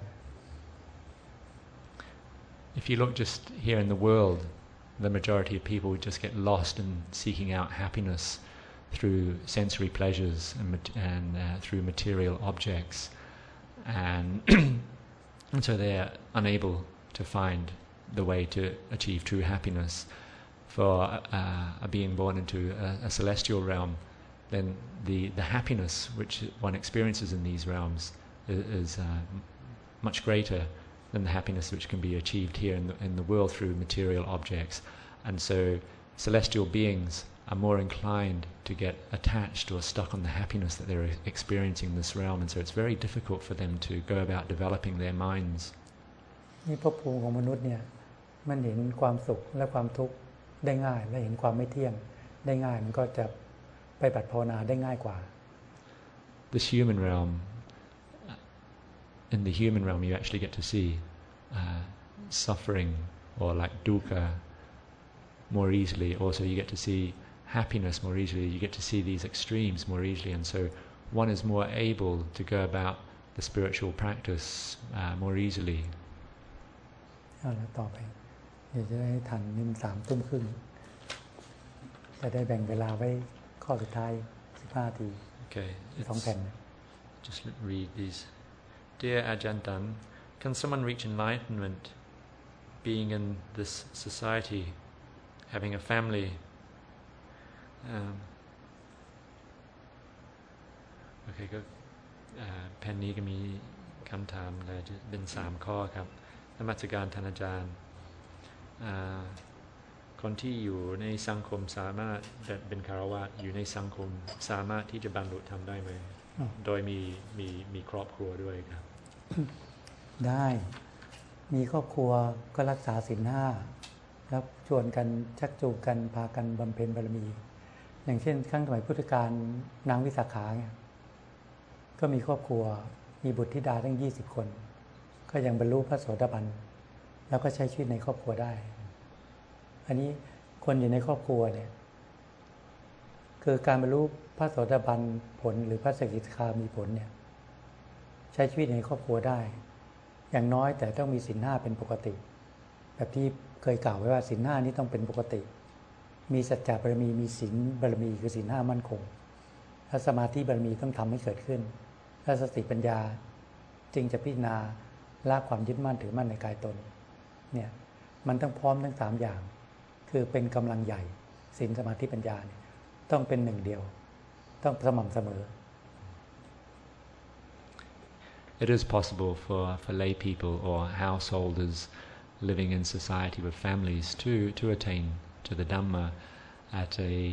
If you look just here in the world, the majority of people just get lost in seeking out happiness through sensory pleasures and through material objects, and so they are unable to find the way to achieve true happiness. For a being born into a celestial realm, then the happiness which one experiences in these realms is much greater than the happiness which can be achieved here in the world through material objects. And so celestial beings are more inclined to get attached or stuck on the happiness that they're experiencing in this realm, and so it's very difficult for them to go about developing their minds. นี่ภพภูมิของมนุษย์เนี่ยมันเห็นความสุขและความทุกข์ได้ง่ายและเห็นความไม่เที่ยงได้ง่ายมันก็จะไปปฏิบัติภาวนาได้ง่ายกว่า This human realm, in the human realm you actually get to see suffering or like dukkha more easily. Also you get to see happiness more easily. You get to see these extremes more easily, and so one is more able to go about the spiritual practice more easily. เอาละต่อไปเดี๋ยวจะได้ทันนิ่ม3 ทุ่มครึ่งจะได้แบ่งเวลาไว้ข้อสุดท้าย 15 ที Okay, 2 แผ่น just read these. Dear Ajantan, can someone reach enlightenment being in this society, having a family? Okay, ก็แผ่นนี้ก็มีคำถามเลยเป็น3 ข้อครับนมัสการท่านอาจารย์คนที่อยู่ในสังคมสามารถเป็นคฤหัสถ์อยู่ในสังคมสามารถที่จะบรรลุธรรมได้ไหมโดยมีครอบครัวด้วยครับได้มีครอบครัวก็รักษาศีล 5แล้วชวนกันชักจูงกันพากันบำเพ็ญบารมีอย่างเช่นครั้งสมัยพุทธกาลนางวิสาขาเนี่ยก็มีครอบครัวมีบุตรธิดาทั้ง20 คนก็ยังบรรลุพระโสดาบันแล้วก็ใช้ชีวิตในครอบครัวได้อันนี้คนอยู่ในครอบครัวเนี่ยคือการบรรลุพระโสดาบันผลหรือพระสกิทาคามีผลเนี่ยใช้ชีวิตในครอบครัวได้อย่างน้อยแต่ต้องมีศีล 5เป็นปกติแบบที่เคยกล่าวไว้ว่าศีล 5นี้ต้องเป็นปกติมีสัจจะบารมีมีศีลบารมีคือศีล 5มั่นคงและสมาธิบารมีต้องทำให้เกิดขึ้นและสติปัญญาจึงจะพิจารณาละความยึดมั่นถือมั่นในกายตนเนี่ยมันต้องพร้อมทั้ง3อย่างคือเป็นกำลังใหญ่ศีลสมาธิปัญญาเนี่ยต้องเป็นหนึ่งเดียวต้องสม่ำเสมอ It is possible for lay people or householders living in society with families to attain to the Dhamma at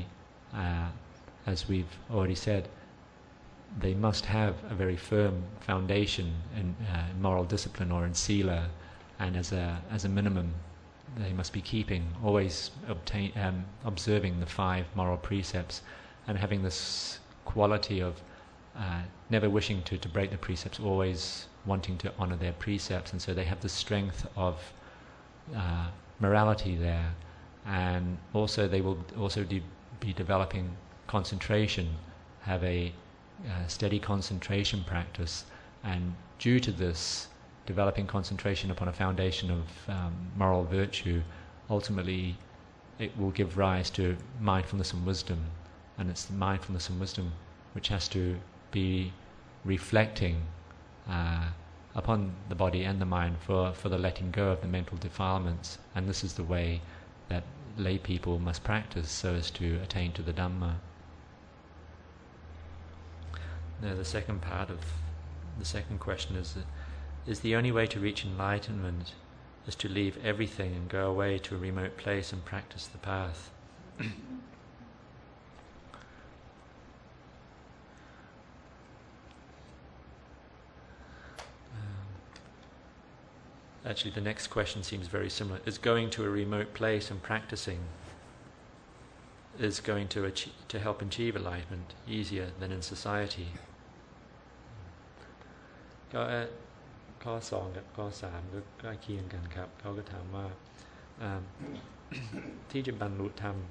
as we've already said, they must have a very firm foundation in moral discipline or in sila, and as a minimum they must be always observing the 5 moral precepts and having this quality of never wishing to break the precepts, always wanting to honor their precepts, and so they have the strength of morality there, and also they will also be developing concentration, have a steady concentration practice, and due to this developing concentration upon a foundation of moral virtue, ultimately it will give rise to mindfulness and wisdom, and it's the mindfulness and wisdom which has to be reflecting upon the body and the mind for the letting go of the mental defilements, and this is the way that lay people must practice so as to attain to the Dhamma. Now the second part of the second question is the only way to reach enlightenment is to leave everything and go away to a remote place and practice the path. Actually, the next question seems very similar. Is going to a remote place and practicing is going to help achieve enlightenment easier than in society? ก็ข้อ2กับข้อ3ก็ใกล้เคียงกันครับเขาก็ถามว่าที่จะบรรลุธรรม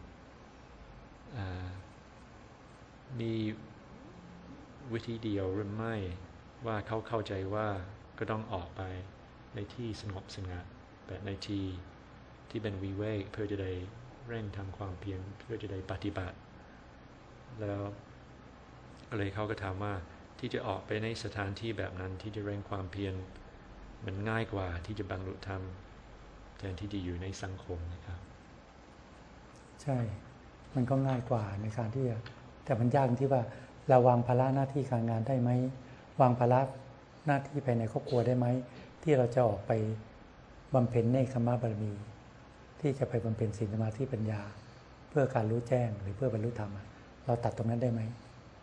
มีวิธีเดียวหรือไม่ว่าเขาเข้าใจว่าก็ต้องออกไปในที่สงบสงัดแบบในที่เป็นวิเวกเพื่อจะได้เร่งทำความเพียรเพื่อจะได้ปฏิบัติแล้วเลยเขาก็ถามว่าที่จะออกไปในสถานที่แบบนั้นที่จะเร่งความเพียรมันง่ายกว่าที่จะบรรลุธรรมแทนที่จะอยู่ในสังคมนะครับใช่มันก็ง่ายกว่าในการที่จะแต่มันยากที่ว่าเราวางภาระหน้าที่การงานได้ไหมวางภาระหน้าที่ภายในครอบครัวได้ไหมที่เราจะออกไปบำเพ็ญเนกขมบารมีที่จะไปบำเพ็ญศีลสมาธิปัญญาเพื่อการรู้แจ้งหรือเพื่อบรรลุธรรมเราตัดตรงนั้นได้ไหม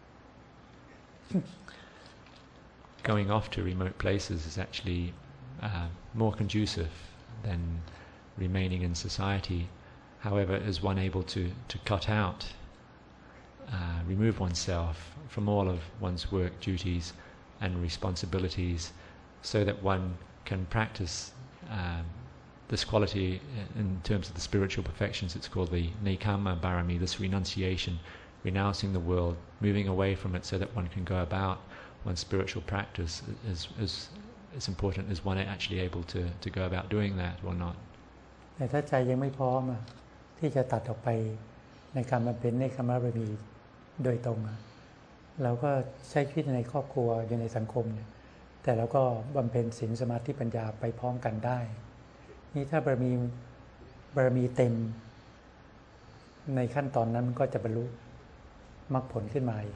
Going off to remote places is actually more conducive than remaining in society. However, is one able to cut out, remove oneself from all of one's work duties and responsibilities so that one can practice this quality in terms of the spiritual perfections. It's called the Nekama Barami, this renunciation, renouncing the world, moving away from it so that one can go about one's spiritual practice is as important as one actually able to go about doing that or not. แต่ถ้าใจยังไม่พร้อมที่จะตัดออกไปในการบำเพ็ญเนกขมบารมีโดยตรงเราก็ใช้ชีวิตในครอบครัวอยู่ในสังคมเนี่ยแต่เราก็บำเพ็ญศีลสมาธิปัญญาไปพร้อมกันได้นี่ถ้าบารมีเต็มในขั้นตอนนั้นก็จะบรรลุมรรคผลขึ้นมาเอง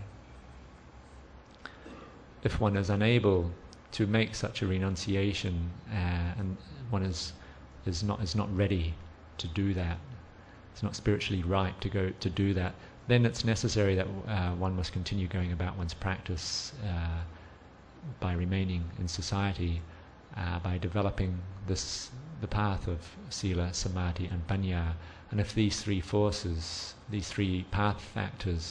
If one is unable to make such a renunciation and one is not ready to do that, it's not spiritually ripe to do that, then it's necessary that one must continue going about one's practice by remaining in society, by developing the path of sila, samadhi and panya. And if these three forces, these three path factors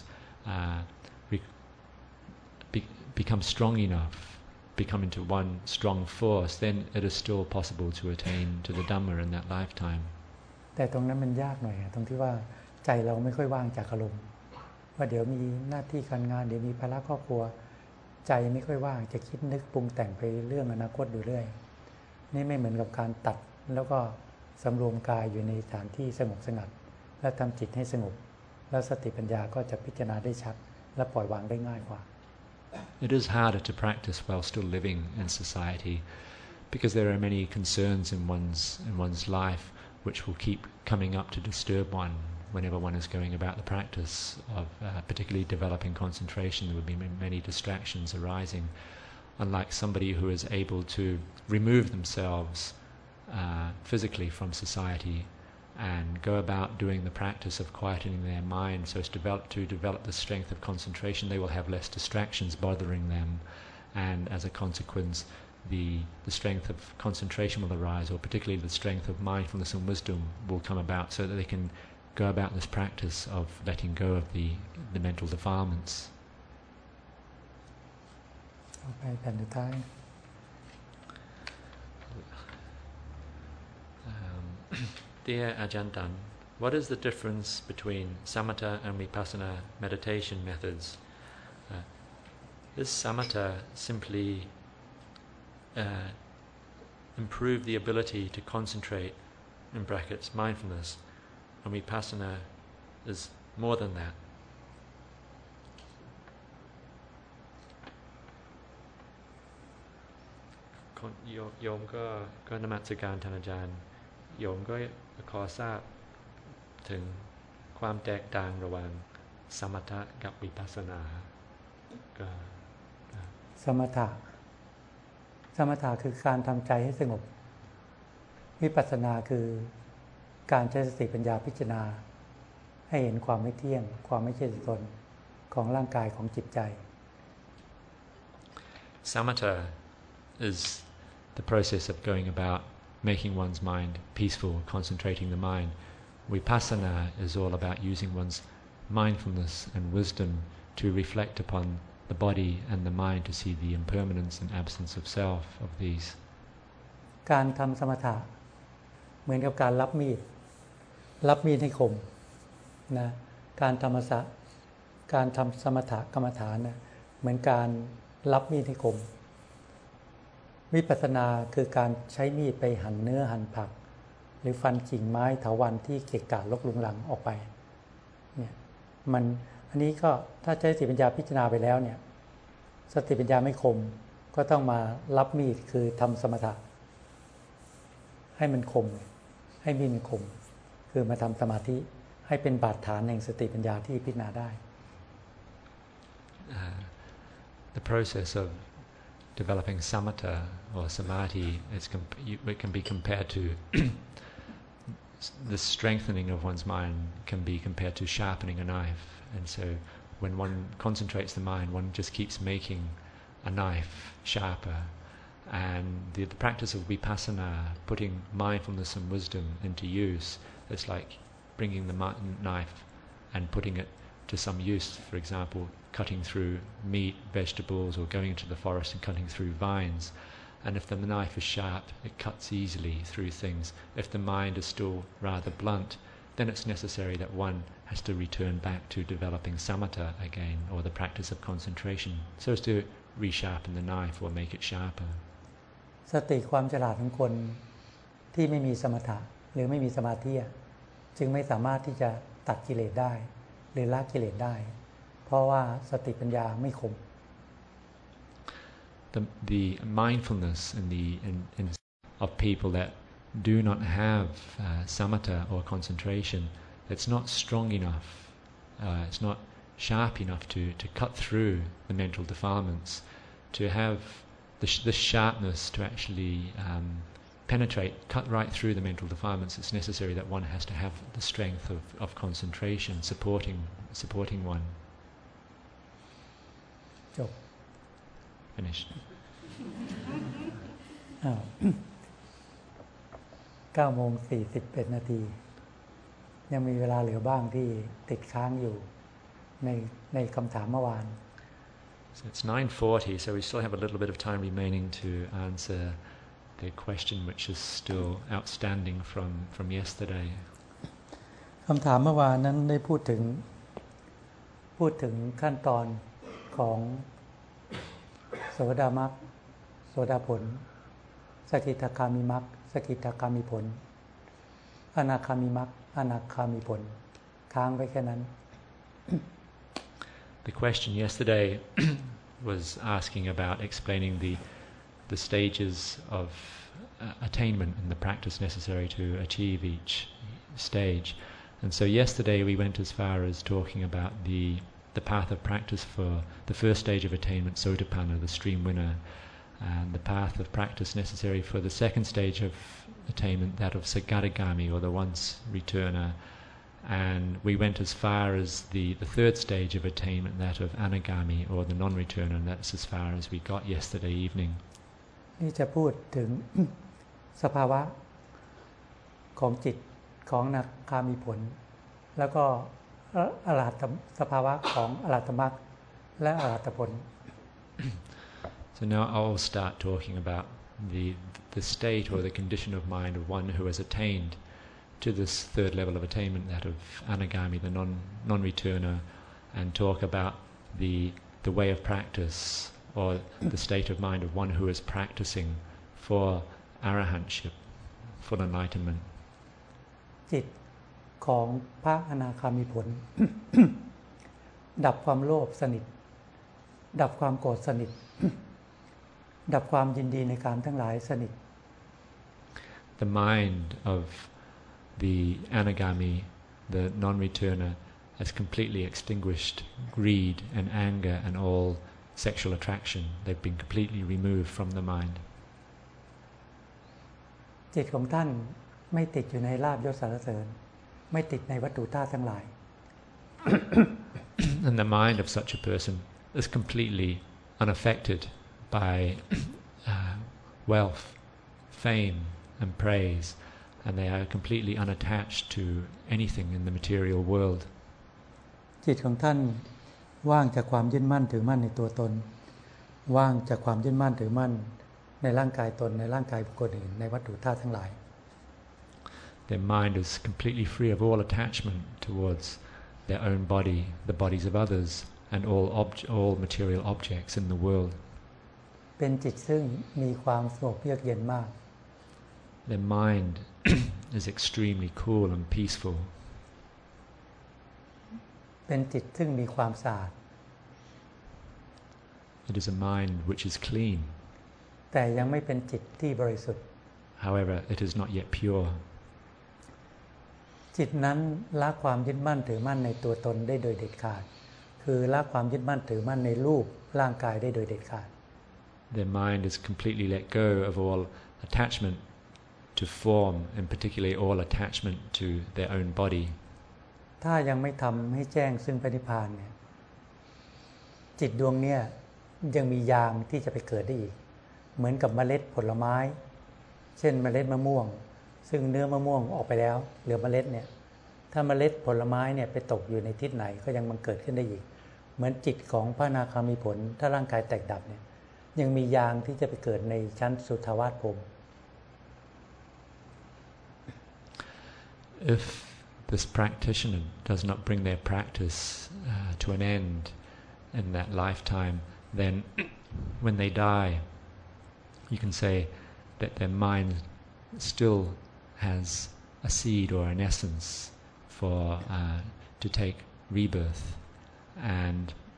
become strong enough, become into one strong force, then it is still possible to attain to the Dhamma in that lifetime. แต่ตรงนั้นมันยากหน่อยตรงที่ว่าใจเราไม่ค่อยว่างจากอารมณ์ว่าเดี๋ยวมีหน้าที่การงานเดี๋ยวมีภาระครอบครัวใจไม่ค่อยว่างจะคิดนึกปรุงแต่งไปเรื่องอนาคตอยู่เรื่อยนี่ไม่เหมือนกับการตัดแล้วก็สำรวมกายอยู่ในสถานที่สงบสงัดและทำจิตให้สงบแล้วสติปัญญาก็จะพิจารณาได้ชัดและปล่อยวางได้ง่ายกว่า It is harder to practice while still living in society because there are many concerns in one's life which will keep coming up to disturb one whenever one is going about the practice of particularly developing concentration. There will be many distractions arising, unlike somebody who is able to remove themselves physically from society and go about doing the practice of quietening their mind so as to develop the strength of concentration. They will have less distractions bothering them, and as a consequence the strength of concentration will arise, or particularly the strength of mindfulness and wisdom will come about so that they can go about this practice of letting go of the mental defilements. Okay, แผ่นสุดท้าย Dear Ajantan, what is the difference between samatha and vipassana meditation methods? Is samatha simply improve the ability to concentrate, in brackets, mindfulness, and vipassana is more than that? โยมก็นมัสการท่านอาจารย์โยมก็ขอทราบถึงความแตกต่างระหว่างสมถะกับวิปัสสนาสมถะคือการทำใจให้สงบวิปัสสนาคือการใช้สติปัญญาพิจารณาให้เห็นความไม่เที่ยงความไม่ใช่ตัวตนของร่างกายของจิตใจ Samatha is the process of going about making one's mind peaceful, concentrating the mind. Vipassana is all about using one's mindfulness and wisdom to reflect upon the body and the mind to see the impermanence and absence of self of these. การทำสมถะเหมือนกับการรับมีดให้คมนะการทำสมถะกรรมฐานนะเหมือนการรับมีดให้คมวิปัสสนาคือการใช้มีดไปหั่นเนื้อหั่นผักหรือฟันกิ่งไม้เถาวัลย์ที่เกะกะรกรุงรังออกไปเนี่ยมันอันนี้ก็ถ้าใช้สติปัญญาพิจารณาไปแล้วเนี่ยสติปัญญาไม่คมก็ต้องมารับมีดคือทำสมถะให้มันคมให้มีดมันคมคือมาทำสมาธิให้เป็นบาดฐานแห่งสติปัญญาที่พิจารณาได้ The process of developing samatha or samadhi it can be compared to the strengthening of one's mind can be compared to sharpening a knife, and so when one concentrates the mind, one just keeps making a knife sharper. And the practice of vipassana, putting mindfulness and wisdom into use, it's like bringing the knife and putting it to some use. For example, cutting through meat, vegetables, or going into the forest and cutting through vines. And if the knife is sharp, it cuts easily through things. If the mind is still rather blunt, then it's necessary that one has to return back to developing samatha again, or the practice of concentration, so as to resharpen the knife or make it sharper. สติความฉลาดของคนที่ไม่มีสมถะหรือไม่มีสมาธิจึงไม่สามารถที่จะตัดกิเลสได้หรือละกิเลสได้เพเพราะว่าสติปัญญาไม่คม The mindfulness of people that do not have samatha or concentration, it's not strong enough, it's not sharp enough to cut through the mental defilements, to have the sharpness to actually penetrate, cut right through the mental defilements. It's necessary that one has to have the strength of concentration supporting one. จบ Finished. 9:41 นาทียังมีเวลาเหลือบ้างที่ติดค้างอยู่ในคำถามเมื่อวาน So it's 9:40, so we still have a little bit of time remaining to answer the question which is still outstanding from yesterday. คำถามเมื่อวานนั้นได้พูดถึงขั้นตอนของโสดามรรคโสดาผลสกิทาคามิมรรคสกิทาคามิผลอนาคามิมรรคอนาคามิผลค้างไว้แค่นั้น The question yesterday was asking about explaining the stages of attainment and the practice necessary to achieve each stage. And so yesterday we went as far as talking about the path of practice for the first stage of attainment, Sotapanna, the stream winner, and the path of practice necessary for the second stage of attainment, that of Sagadagami, or the once returner. And we went as far as the third stage of attainment, that of Anagami, or the non-returner, and that's as far as we got yesterday evening. นี่จะพูดถึง สภาวะของจิตของอนาคามิผลแล้วก็อรหัตสภาวะของอรหัตมรรคและอรหัตผล So now I'll start talking about the state or the condition of mind of one who has attained to this third level of attainment, that of Anagami, the non-returner, and talk about the way of practice or the state of mind of one who is practicing for arahantship, for enlightenment. จิตของพระอนาคามิผล ดับความโลภสนิทดับความโกรธสนิท ดับความยินดีในการทั้งหลายสนิท The mind of the Anagami, the non-returner, has completely extinguished greed and anger and all sexual attraction. They've been completely removed from the mind. จิตของท่านไม่ติดอยู่ในลาภยศสรรเสริญไม่ติดในวัตถุธาตุทั้งหลาย And the mind of such a person is completely unaffected by wealth, fame, and praise, and they are completely unattached to anything in the material world. จิตของท่านว่างจากความยึดมั่นถือมั่นในตัวตนว่างจากความยึดมั่นถือมั่นในร่างกายตนในร่างกายบุคคลอื่นในวัตถุธาตุทั้งหลาย Their mind is completely free of all attachment towards their own body, the bodies of others, and all material objects in the world. เป็นจิตซึ่งมีความสงบเยือกเย็นมาก Their mind is extremely cool and peaceful. เป็นจิตซึ่งมีความสะอาด It is a mind which is clean. แต่ยังไม่เป็นจิตที่บริสุทธิ์ However, it is not yet pure. จิตนั้นละความยึดมั่นถือมั่นในตัวตนได้โดยเด็ดขาดคือละความยึดมั่นถือมั่นในรูปร่างกายได้โดยเด็ดขาด Their mind is completely let go of all attachment to form, and particularly all attachment to their own body. ถ้ายังไม่ทำให้แจ้งซึ่งพระนิพพานเนี่ยจิตดวงเนี่ยยังมียางที่จะไปเกิดได้อีกเหมือนกับเมล็ดผลไม้เช่นเมล็ดมะม่วงซึ่งเนื้อมะม่วงออกไปแล้วเหลือเมล็ดเนี่ยถ้าเมล็ดผลไม้เนี่ยไปตกอยู่ในทิศไหนก็ยังมันเกิดขึ้นได้อีกเหมือนจิตของพระอนาคามีผลถ้าร่างกายแตกดับเนี่ยยังมียางที่จะไปเกิดในชั้นสุทธาวาสพรหม If this practitioner does not bring their practice to an end in that lifetime, then when they die, you can say that their mind still has a seed or an essence for to take rebirth, and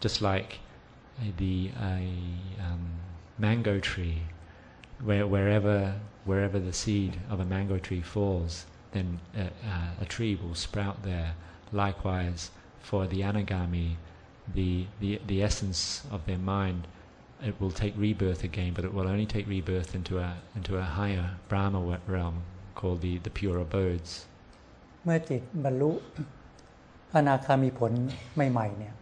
just like the mango tree, wherever the seed of a mango tree falls, then a tree will sprout there. Likewise, for the anagami, the essence of their mind, it will take rebirth again, but it will only take rebirth into a higher Brahma realm called the pure abodes. เมื่อจิตบรรลุอนาคามีผลใหม่ๆเนี่ย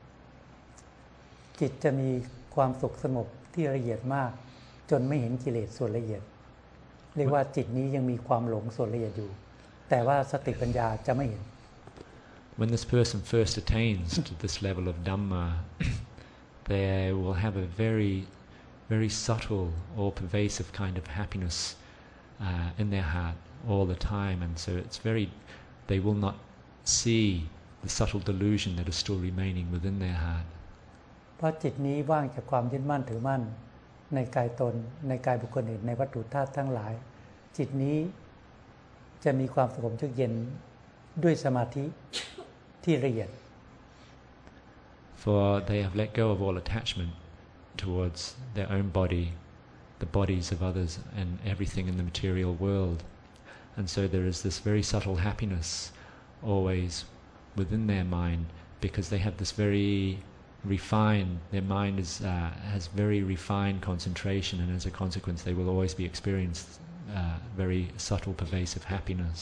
จิตจะมีความสุขสงบที่ละเอียดมากจนไม่เห็นกิเลสส่วนละเอียดเรียกว่าจิตนี้ยังมีความหลงส่วนละเอียดอยู่แต่ว่าสติปัญญาจะไม่เห็น When this person first attains to this level of Dhamma, they will have a very, very subtle or pervasive kind of happiness in their heart all the time, and so they will not see the subtle delusion that is still remaining within their heart. เพราะจิตนี้ว่างจากความยึดมั่นถือมั่นในกายตนในกายบุคคลอื่นในวัตถุธาตุทั้งหลายจิตนี้จะมีความสงบเยือกเย็นด้วยสมาธิที่ละเอียด For they have let go of all attachment towards their own body, the bodies of others, and everything in the material world. And so there is this very subtle happiness always within their mind because they have this very refined, their mind has very refined concentration, and as a consequence they will always be experiencing very subtle pervasive happiness.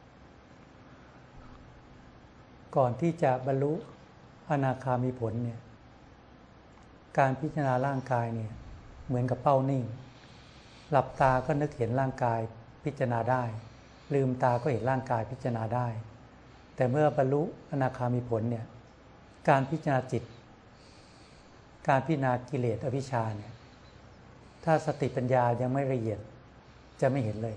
ก่อนที่จะบรรลุอนาคามีผลเนี่ยการพิจารณาร่างกายเนี่ยเหมือนกับเป้านิ่งหลับตาก็นึกเห็นร่างกายพิจารณาได้ลืมตาก็เห็นร่างกายพิจารณาได้แต่เมื่อบรรลุอนาคามีผลเนี่ยการพิจารณาจิตการพิจารณากิเลสอวิชชาเนี่ยถ้าสติปัญญายังไม่ละเอียดจะไม่เห็นเลย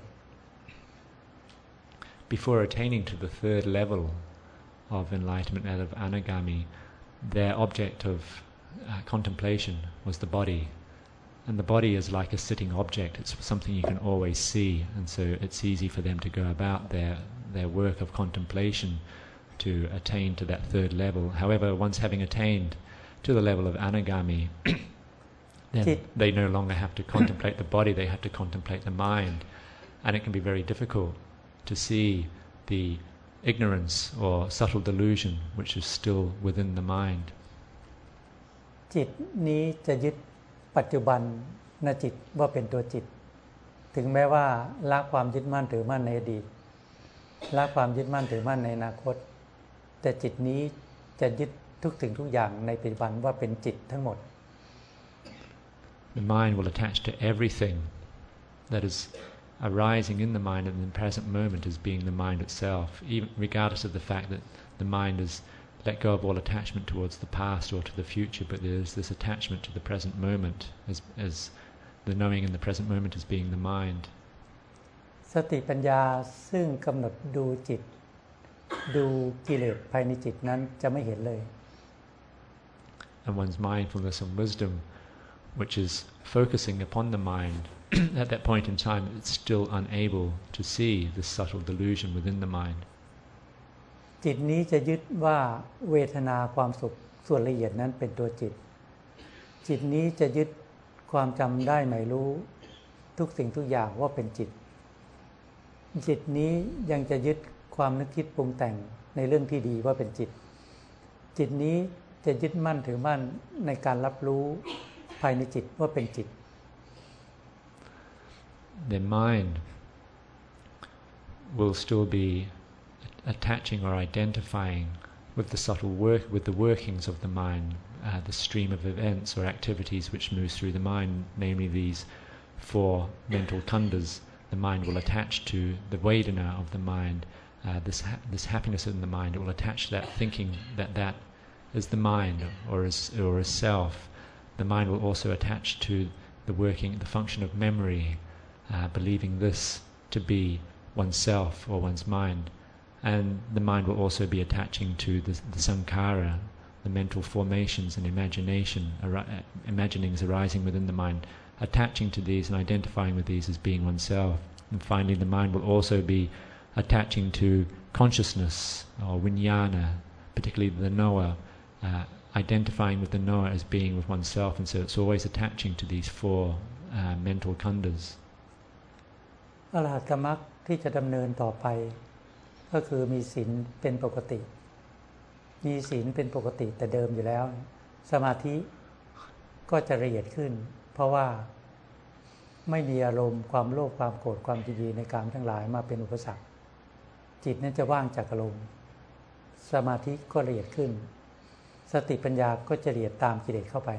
Before attaining to the third level of enlightenment, that of anagami, their object of contemplation was the body, and the body is like a sitting object. It's something you can always see, and so it's easy for them to go about their work of contemplation to attain to that third level. However, once having attained to the level of anagami, then they no longer have to contemplate the body, they have to contemplate the mind, and it can be very difficult to see the ignorance or subtle delusion which is still within the mind. จิตนี้จะยึดปัจจุบันนจิตว่าเป็นตัวจิตถึงแม้ว่าละความยึดมั่นถือมั่นในอดีตละความยึดมั่นถือมั่นในอนาคตแต่จิตนี้จะยึดทุกสิ่งทุกอย่างในปัจจุบันว่าเป็นจิตทั้งหมด The mind will attach to everything that is arising in the mind in the present moment as being the mind itself, even regardless of the fact that the mind has let go of all attachment towards the past or to the future, but there is this attachment to the present moment as the knowing in the present moment as being the mind. สติปัญญาซึ่งกำหนดดูจิตดูกิเลสภายในจิตนั้นจะไม่เห็นเลย And one's mindfulness and wisdom, which is focusing upon the mind, at that point in time it's still unable to see this subtle delusion within the mind. จิตนี้จะยึดว่าเวทนาความสุขส่วนละเอียดนั้นเป็นตัวจิตจิตนี้จะยึดความจำได้หมายรู้ทุกสิ่งทุกอย่างว่าเป็นจิตจิตนี้ยังจะยึดความนึกคิดปรุงแต่งในเรื่องที่ดีว่าเป็นจิตจิตนี้จะยึดมั่นถือมั่นในการรับรู้ภายในจิตว่าเป็นจิต Their mind will still be attaching or identifying with the subtle with the workings of the mind, the stream of events or activities which moves through the mind, namely these four mental khandhas. The mind will attach to the vedana of the mind, this happiness in the mind. It will attach to that, thinking that is the mind or as self. The mind will also attach to the function of memory, believing this to be oneself or one's mind. And the mind will also be attaching to the sankhara, the mental formations and imaginings arising within the mind, attaching to these and identifying with these as being oneself. And finally, the mind will also be attaching to consciousness or vijnana, particularly the knower, identifying with the knower as being with oneself, and so it's always attaching to these four mental khandhas. อรหัตมรรคที่จะดำเนินต่อไปก็คือมีศีลเป็นปกติมีศีลเป็นปกติแต่เดิมอยู่แล้วสมาธิก็จะละเอียดขึ้นเพราะว่าไม่มีอารมณ์ความโลภความโกรธความยินดีในกามทั้งหลายมาเป็นอุปสรรคจิตนั้นจะว่างจากอารมณ์สมาธิก็ละเอียดขึ้นสติปัญญาก็จะละเอียดตามกิเลสเข้าไป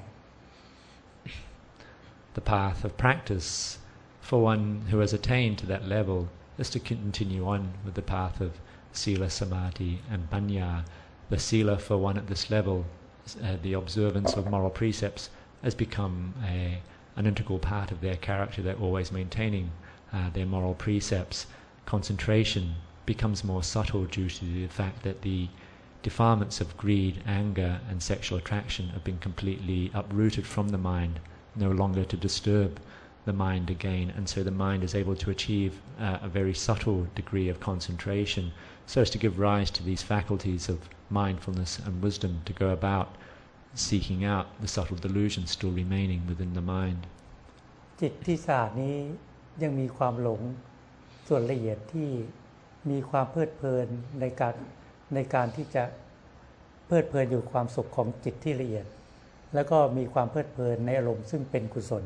The path of practice for one who has attained to that level is to continue on with the path of sila, samadhi and panya. The sila for one at this level, the observance of moral precepts, has become an integral part of their character. They're always maintaining their moral precepts. Concentration becomes more subtle due to the fact that the defilements of greed, anger and sexual attraction have been completely uprooted from the mind, no longer to disturb the mind again, and so the mind is able to achieve a very subtle degree of concentration so as to give rise to these faculties of mindfulness and wisdom to go about seeking out the subtle delusions still remaining within the mind. จิตที่สะอาดนี้ยังมีความหลงส่วนละเอียดที่มีความเพลิดเพลินในการที่จะเพลิดเพลินอยู่ความสุขของจิตที่ละเอียดแล้วก็มีความเพลิดเพลินในอารมณ์ซึ่งเป็นกุศล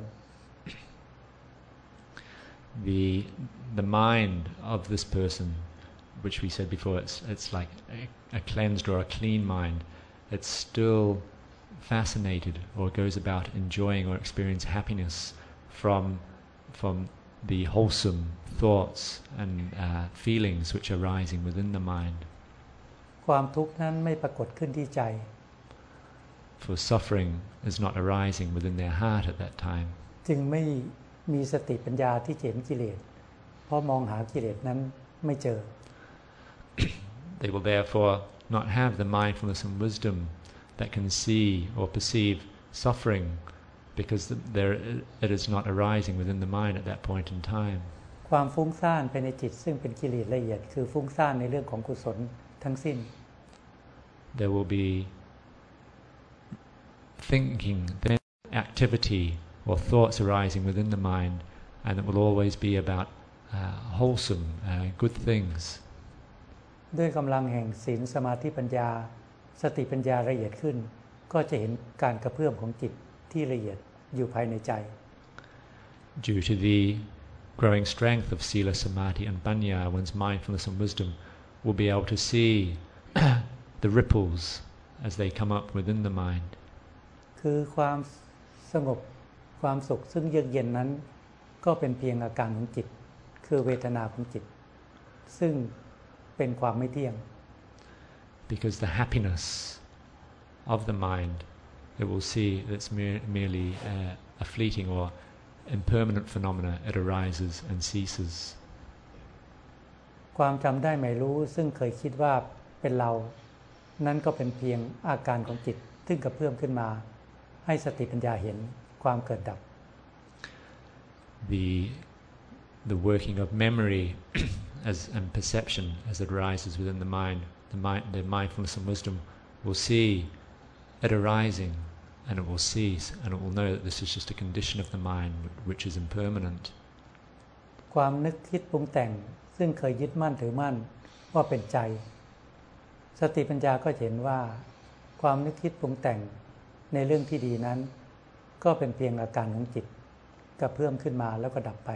The mind of this person, which we said before, it's like a cleansed or a clean mind. It's still fascinated or goes about enjoying or experiencing happiness from the wholesome thoughts and feelings which are rising within the mind. ความทุกข์นั้นไม่ปรากฏขึ้นที่ใจ For suffering is not arising within their heart at that time. จึงไม่มีสติปัญญาที่เห็นกิเลสเพราะมองหากิเลสนั้นไม่เจอ They will therefore not have the mindfulness and wisdom that can see or perceive suffering because it is not arising within the mind at that point in time. ความฟุ้งซ่านภายในจิตซึ่งเป็นกิเลสละเอียดคือฟุ้งซ่านในเรื่องของกุศลทั้งสิ้น There will be thinking, activity or thoughts arising within the mind, and it will always be about wholesome, good things. ด้วยกำลังแห่งศีลสมาธิปัญญาสติปัญญาละเอียดขึ้นก็จะเห็นการกระเพื่อมของจิตที่ละเอียดอยู่ภายในใจ Due to the growing strength of sila, samadhi and panya, one's mindfulness and wisdom will be able to see the ripples as they come up within the mind. คือความสงบความสุขซึ่งเยือกเย็นนั้นก็เป็นเพียงอาการของจิตคือเวทนาของจิตซึ่งเป็นความไม่เที่ยง Because the happiness of the mind, it will see that's merely a fleeting or impermanent phenomena. It arises and ceases. ความจำได้หมายรู้ซึ่งเคยคิดว่าเป็นเรานั่นก็เป็นเพียงอาการของจิตซึ่งกระเพื่อมขึ้นมาให้สติปัญญาเห็นความเกิดดับ The working of memory and perception as it arises within the mind, the mindfulness and wisdom will see it arising and it will cease, and it will know that this is just a condition of the mind which is impermanent. ความนึกคิดปรุงแต่งซึ่งเคยยึดมั่นถือมั่นว่าเป็นใจสติปัญญาก็เห็นว่าความนึกคิดปรุงแต่งในเรื่องที่ดีนั้นก็เป็นเพียงอาการของจิตกระเพื่อมขึ้นมาแล้วก็ดับไป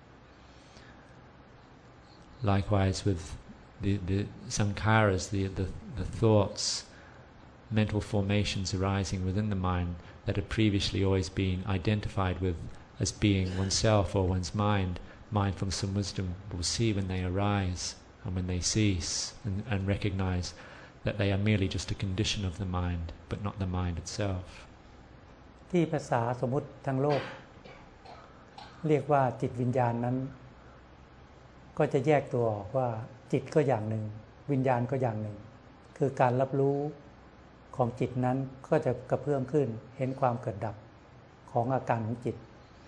Likewise with the sankharas, the thoughts, mental formations arising within the mind that had previously always been identified with as being oneself or one's mind, mindfulness and wisdom will see when they arise and when they cease, and recognize that they are merely just a condition of the mind, but not the mind itself. ที่ภาษาสมมุติทางโลกเรียกว่าจิตวิญญาณนั้นก็จะแยกตัวออกว่าจิตก็อย่างหนึ่งวิญญาณก็อย่างหนึ่งคือการรับรู้ของจิตนั้นก็จะกระเพื่อมขึ้นเห็นความเกิดดับของอาการของจิต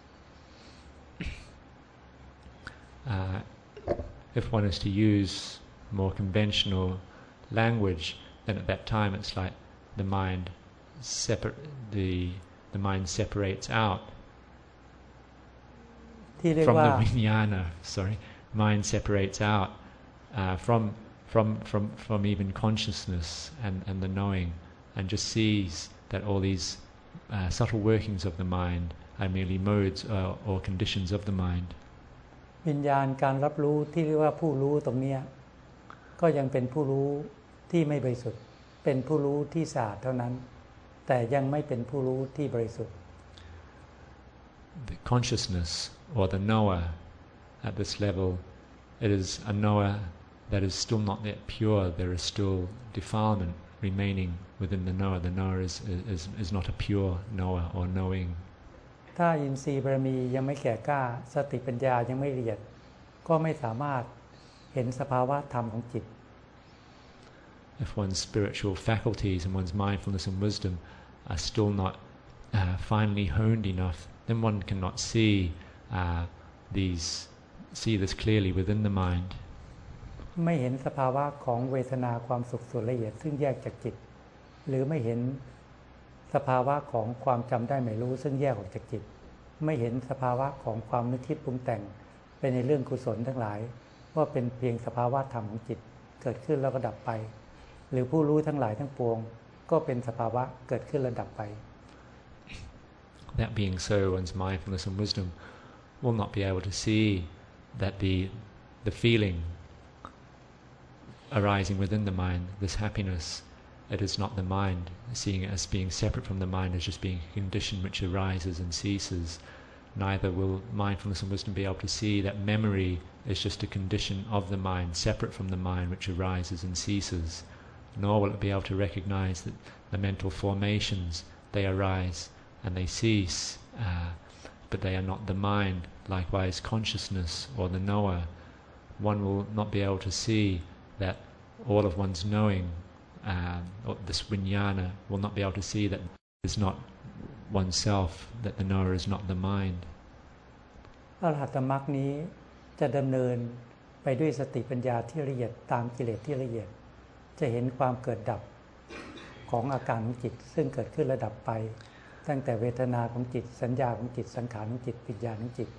If one is to use more conventional language, then at that time it's like the mind the mind separates out ที่เรียก from ว่า the vijnana. Sorry, mind separates out from even consciousness and the knowing, and just sees that all these subtle workings of the mind are merely modes or conditions of the mind. วิญญาณการรับรู้ที่เรียกว่าผู้รู้ตรงเนี้ยก็ยังเป็นผู้รู้ที่ไม่บริสุทธิ์เป็นผู้รู้ที่สะอาดเท่านั้นแต่ยังไม่เป็นผู้รู้ที่บริสุทธิ์ The consciousness or the knower at this level, it is a knower that is still not yet pure. There is still defilement remaining within the knower. The knower is not a pure knower or knowing. ถ้าอินทรีย์บารมียังไม่แก่กล้าสติปัญญายังไม่ละเอียดก็ไม่สามารถเห็นสภาวะธรรมของจิต If one's spiritual faculties and one's mindfulness and wisdom are still not finely honed enough, then one cannot see this clearly within the mind. ไม่เห็นสภาวะของเวทนาความสุขส่วนละเอียดซึ่งแยกจากจิตหรือไม่เห็นสภาวะของความจำได้ไม่รู้ซึ่งแยกออกจากจิตไม่เห็นสภาวะของความนึกคิดปรุงแต่งไปในเรื่องกุศลทั้งหลายว่าเป็นเพียงสภาวะธรรมของจิตเกิดขึ้นแล้วก็ดับไปหรือผู้รู้ทั้งหลายทั้งปวงก็เป็นสภาวะเกิดขึ้นแล้วดับไป That being so, one's mindfulness and wisdom will not be able to see that the feeling arising within the mind, this happiness, it is not the mind. Seeing it as being separate from the mind as just being a condition which arises and ceases. Neither will mindfulness and wisdom be able to see that memory is just a condition of the mind, separate from the mind which arises and ceases. Nor will it be able to recognize that the mental formations, they arise and they cease, but they are not the mind. Likewise, consciousness or the knower, one will not be able to see that all of one's knowing, or this vijnana, will not be able to see that it is not oneself, that the knower is not the mind. อรหัตมรรคนี้จะดำเนินไปด้วยสติปัญญาที่ละเอียดตามกิเลสที่ละเอียดจะเห็นความเกิดดับของอาการของจิตซึ่งเกิดขึ้นระดับไปตั้งแต่เวทนาของจิตสัญญาของจิตสังขารของจิตวิญญาณของจิต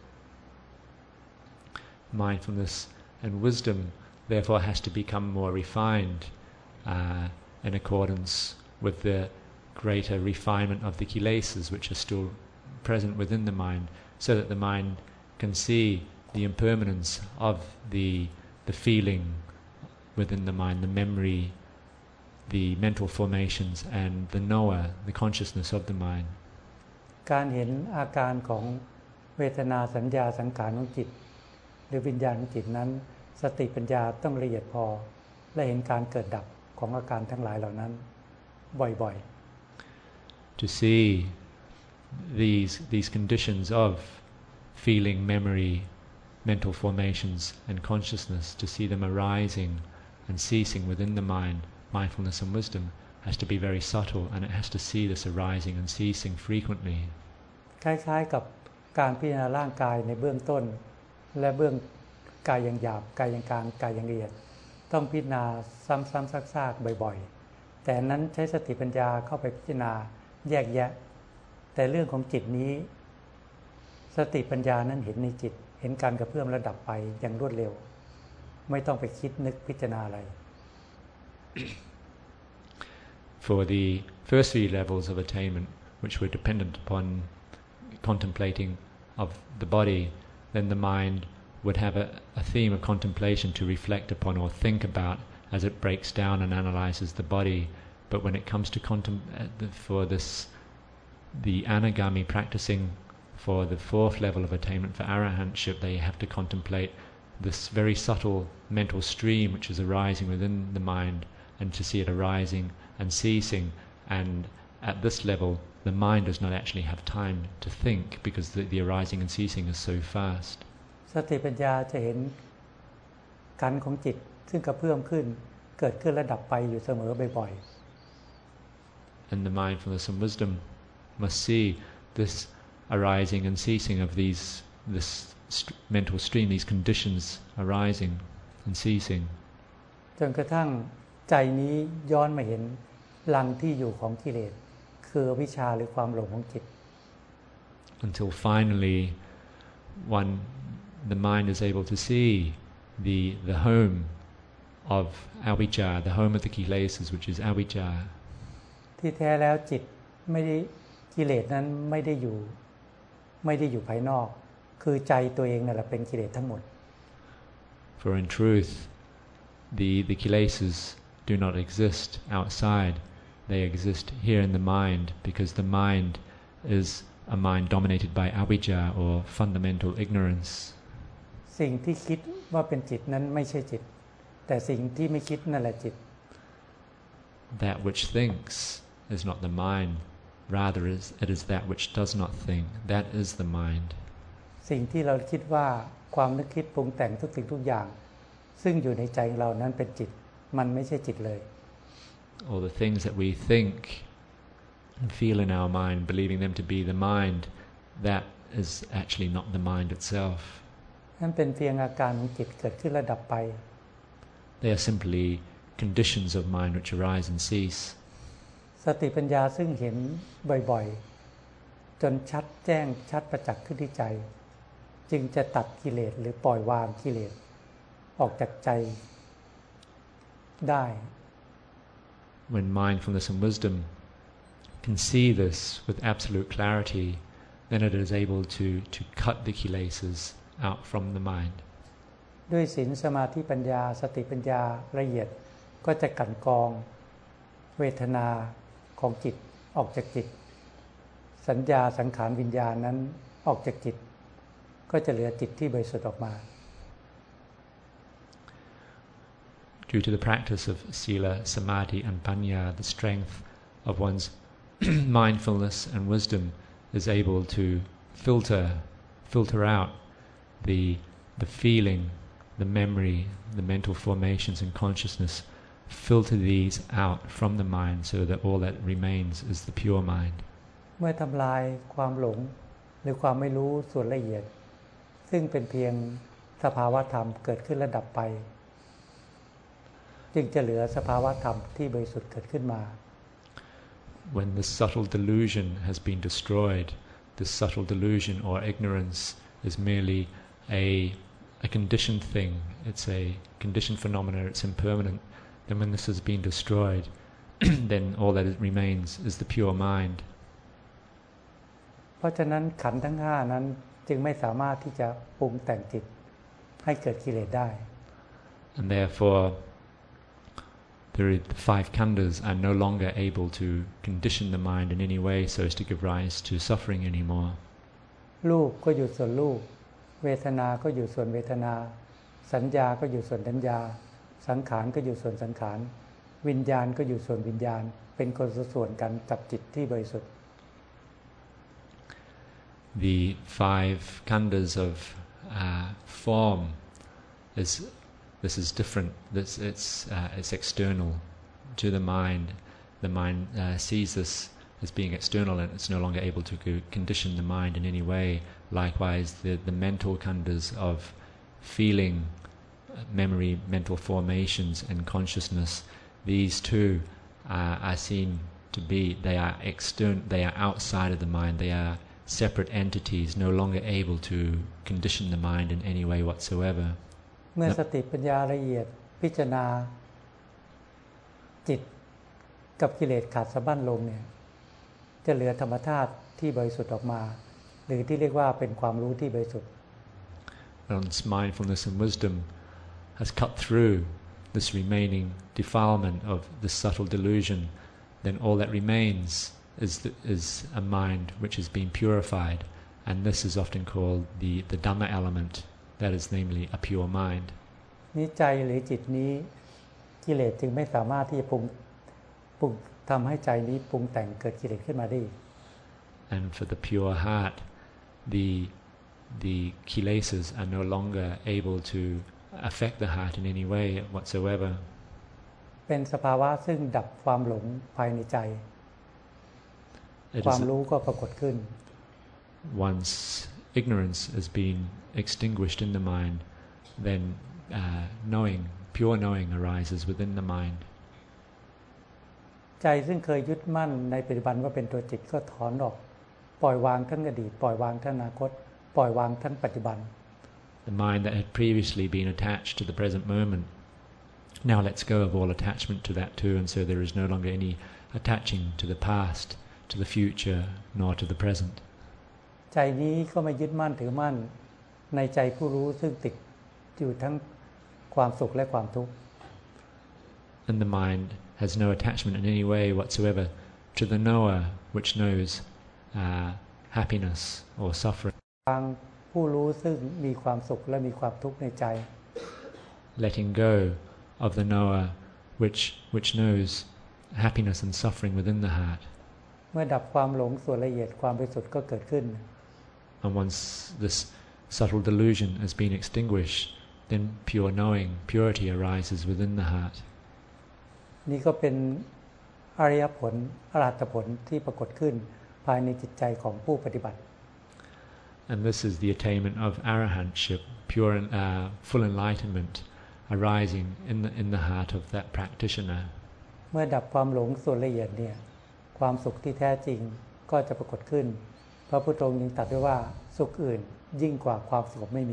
Mindfulness and wisdom therefore has to become more refined in accordance with the greater refinement of the kilesas which are still present within the mind, so that the mind can see the impermanence of the feeling within the mind, the memory, the mental formations, and the knower, the consciousness of the mind. การเห็นอาการของเวทนาสัญญาสังขารของจิตหรือวิญญาณของจิตนั้นสติปัญญาต้องละเอียดพอและเห็นการเกิดดับของอาการทั้งหลายเหล่านั้นบ่อยๆ To see these conditions of feeling, memory, mental formations, and consciousness, to see them arising and ceasing within the mind, mindfulness and wisdom has to be very subtle, and it has to see this arising and ceasing frequently. คล้ายๆกับการพิจารณาร่างกายในเบื้องต้นและเบื้องกายอย่างหยาบกายอย่างกลางกายอย่างละเอียดต้องพิจารณาซ้ำๆซากๆบ่อยๆแต่นั้นใช้สติปัญญาเข้าไปพิจารณาแยกแยะแต่เรื่องของจิตนี้สติปัญญานั้นเห็นในจิตเห็นการกระเพื่อมระดับไปอย่างรวดเร็วไม่ต้องไปคิดนึกพิจารณาอะไร For the first three levels of attainment, which were dependent upon contemplating of the body, then the mind would have a theme of contemplation to reflect upon or think about as it breaks down and analyzes the body. But when it comes to the anagami practicing for the fourth level of attainment for arahantship, they have to contemplate this very subtle mental stream which is arising within the mind, and to see it arising and ceasing. And at this level, the mind does not actually have time to think because the arising and ceasing is so fast. สติปัญญาจะเห็นการของจิตซึ่งกระเพื่อมขึ้นเกิดขึ้นและดับไปอยู่เสมอบ่อยๆ And the mindfulness and wisdom must see this arising and ceasing of this mental stream, these conditions arising and ceasing. จนกระทั่งใจนี้ย้อนมาเห็นรังที่อยู่ของกิเลสคืคืออวิชชาหรือความหลงของจิต until finally the mind is able to see the home of avijja, the home of the kilesas, which is avijja. ที่แท้แล้วจิตไม่ได้กิเลสนั้นไม่ได้อยู่ภายนอกคือใจตัวเองนั่นแหละเป็นกิเลสทั้งหมด For in truth the kilesas do not exist outside, they exist here in the mind, because the mind is a mind dominated by avijja or fundamental ignorance. สิ่งที่คิดว่าเป็นจิตนั้นไม่ใช่จิตแต่สิ่งที่ไม่คิดนั่นแหละจิต That which thinks is not the mind, rather it is that which does not think, that is the mind. สิ่งที่เราคิดว่าความนึกคิดปรุงแต่งทุกสิ่งทุกอย่างซึ่งอยู่ในใจเรานั้นเป็นจิตมันไม่ใช่จิตเลย All the things that we think and feel in our mind, believing them to be the mind, that is actually not the mind itself. นั่นเป็นเพียงอาการของจิตเกิดขึ้นและดับไป They are simply conditions of mind which arise and cease. สติปัญญาซึ่งเห็นบ่อยๆจนชัดแจ้งชัดประจักษ์ขึ้นที่ใจจึงจะตัดกิเลสหรือปล่อยวางกิเลสออกจากใจได้ When mindfulness and wisdom can see this with absolute clarity, then it is able to cut the kilesas out from the mind. ด้วยศีลสมาธิปัญญาสติปัญญาละเอียดก็จะกลั่นกรองเวทนาของจิตออกจากจิตสัญญาสังขารวิญญาณนั้นออกจากจิตก็จะเหลือจิตที่บริสุทธิ์ออกมา Due to the practice of sila, samadhi and panya, the strength of one's mindfulness and wisdom is able to filter out the feeling, the memory, the mental formations and consciousness, filter these out from the mind so that all that remains is the pure mind. เมื่อทำลายความหลงหรือความไม่รู้ส่วนละเอียดซึ่งเป็นเพียงสภาวะธรรมเกิดขึ้นและดับไปจึงจะเหลือสภาวะธรรมที่บริสุทธิ์เกิดขึ้นมา When the subtle delusion has been destroyed, the subtle delusion or ignorance is merely a conditioned thing, it's a conditioned phenomena, it's impermanent. Then when this has been destroyed, then all that remains is the pure mind. เพราะฉะนั้นขันธ์ทั้ง5นั้นจึงไม่สามารถที่จะปรุงแต่งจิตให้เกิดกิเลสได้ And therefore the 5 khandhas are no longer able to condition the mind in any way so as to give rise to suffering anymore. รูปก็อยู่ส่วนรูปเวทนาก็อยู่ส่วนเวทนาสัญญาก็อยู่ส่วนสัญญาสังขารก็อยู่ส่วนสังขารวิญญาณก็อยู่ส่วนวิญญาณเป็นคนละส่วนกันกับจิตที่บริสุทธิ์ The 5 khandhas of form this is different. It's external to the mind. The mind sees this as being external and it's no longer able to condition the mind in any way. Likewise, the mental khandhas of feeling, memory, mental formations and consciousness, these too are seen to be, they are outside of the mind, they are separate entities, no longer able to condition the mind in any way whatsoever. เมื่อสติปัญญาละเอียดพิจารณาจิตกับกิเลสขาดสะบั้นลงเนี่ยจะเหลือธรรมธาตุที่บริสุทธิ์ออกมาหรือที่เรียกว่าเป็นความรู้ที่บริสุทธิ์ Once mindfulness and wisdom has cut through this remaining defilement of the subtle delusion, then all that remains is a mind which has been purified, and this is often called the Dhamma element, that is namely a pure mind. นี้ใจหรือจิตนี้กิเลสจึงไม่สามารถที่จะปรุงทำให้ใจนี้ปรุงแต่งเกิดกิเลสขึ้นมาได้ And for the pure heart, the kilesas are no longer able to affect the heart in any way whatsoever. เป็นสภาวะซึ่งดับความหลงภายในใจความรู้ก็ปรากฏขึ้น Once ignorance has been extinguished in the mind, then pure knowing arises within the mind. ใจซึ่งเคยยึดมั่นในปัจจุบันว่าเป็นตัวจิตก็ถอนออกปล่อยวางทั้งอดีตปล่อยวางทั้งอนาคตปล่อยวางทั้งปัจจุบัน The mind that had previously been attached to the present moment now lets go of all attachment to that too, and so there is no longer any attaching to the past, to the future, nor to the present. ใจนี้ก็ไม่ยึดมั่นถือมั่นในใจผู้รู้ซึ่งติดอยู่ทั้งความสุขและความทุกข์ And the mind has no attachment in any way whatsoever to the knower which knows happiness or suffering. ทางผู้รู้ซึ่งมีความสุขและมีความทุกข์ในใจ Letting go of the knower which knows happiness and suffering within the heart. เมื่อดับความหลงส่วนละเอียดความบริสุทธิ์ก็เกิดขึ้น And once this subtle delusion has been extinguished, then pure knowing, purity arises within the heart. นี่ก็เป็นอริยผลอรหัตผลที่ปรากฏขึ้นภายในจิตใจของผู้ปฏิบัติ And this is the attainment of arahantship, pure full enlightenment arising in the heart of that practitioner. เมื่อดับความหลงส่วนละเอียดเนี่ยความสุขที่แท้จริงก็จะปรากฏขึ้นพระพุทธองค์ยังตรัสไว้ว่าสุขอื่นยิ่งกว่าความสงบไม่มี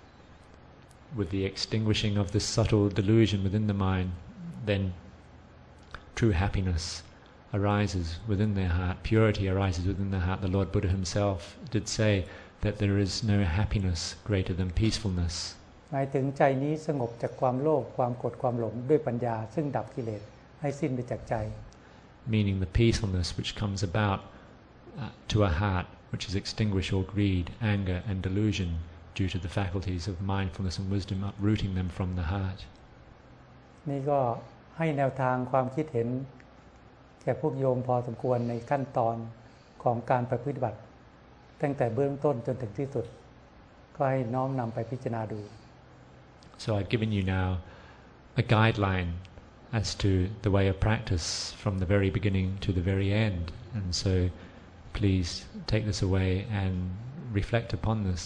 With the extinguishing of this subtle delusion within the mind, then true happiness arises within their heart, purity arises within the heart. The Lord Buddha himself did say that there is no happiness greater than peacefulness. หมายถึงใจนี้สงบจากความโลภความโกรธความหลงด้วยปัญญาซึ่งดับกิเลสให้สิ้นไปจากใจ Meaning the peacefulness which comes about to a heart which has extinguished all greed, anger and delusion due to the faculties of mindfulness and wisdom uprooting them from the heart. นี่ก็ให้แนวทางความคิดเห็นแก่พวกโยมพอสมควรในขั้นตอนของการปฏิบัติตั้งแต่เบื้องต้นจนถึงที่สุดก็ให้น้อมนำไปพิจารณาดู So I've given you now a guideline as to the way of practice from the very beginning to the very end, and so please take this away and reflect upon this.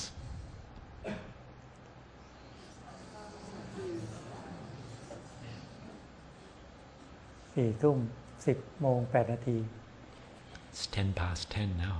4:10:08 It's 10:10 now.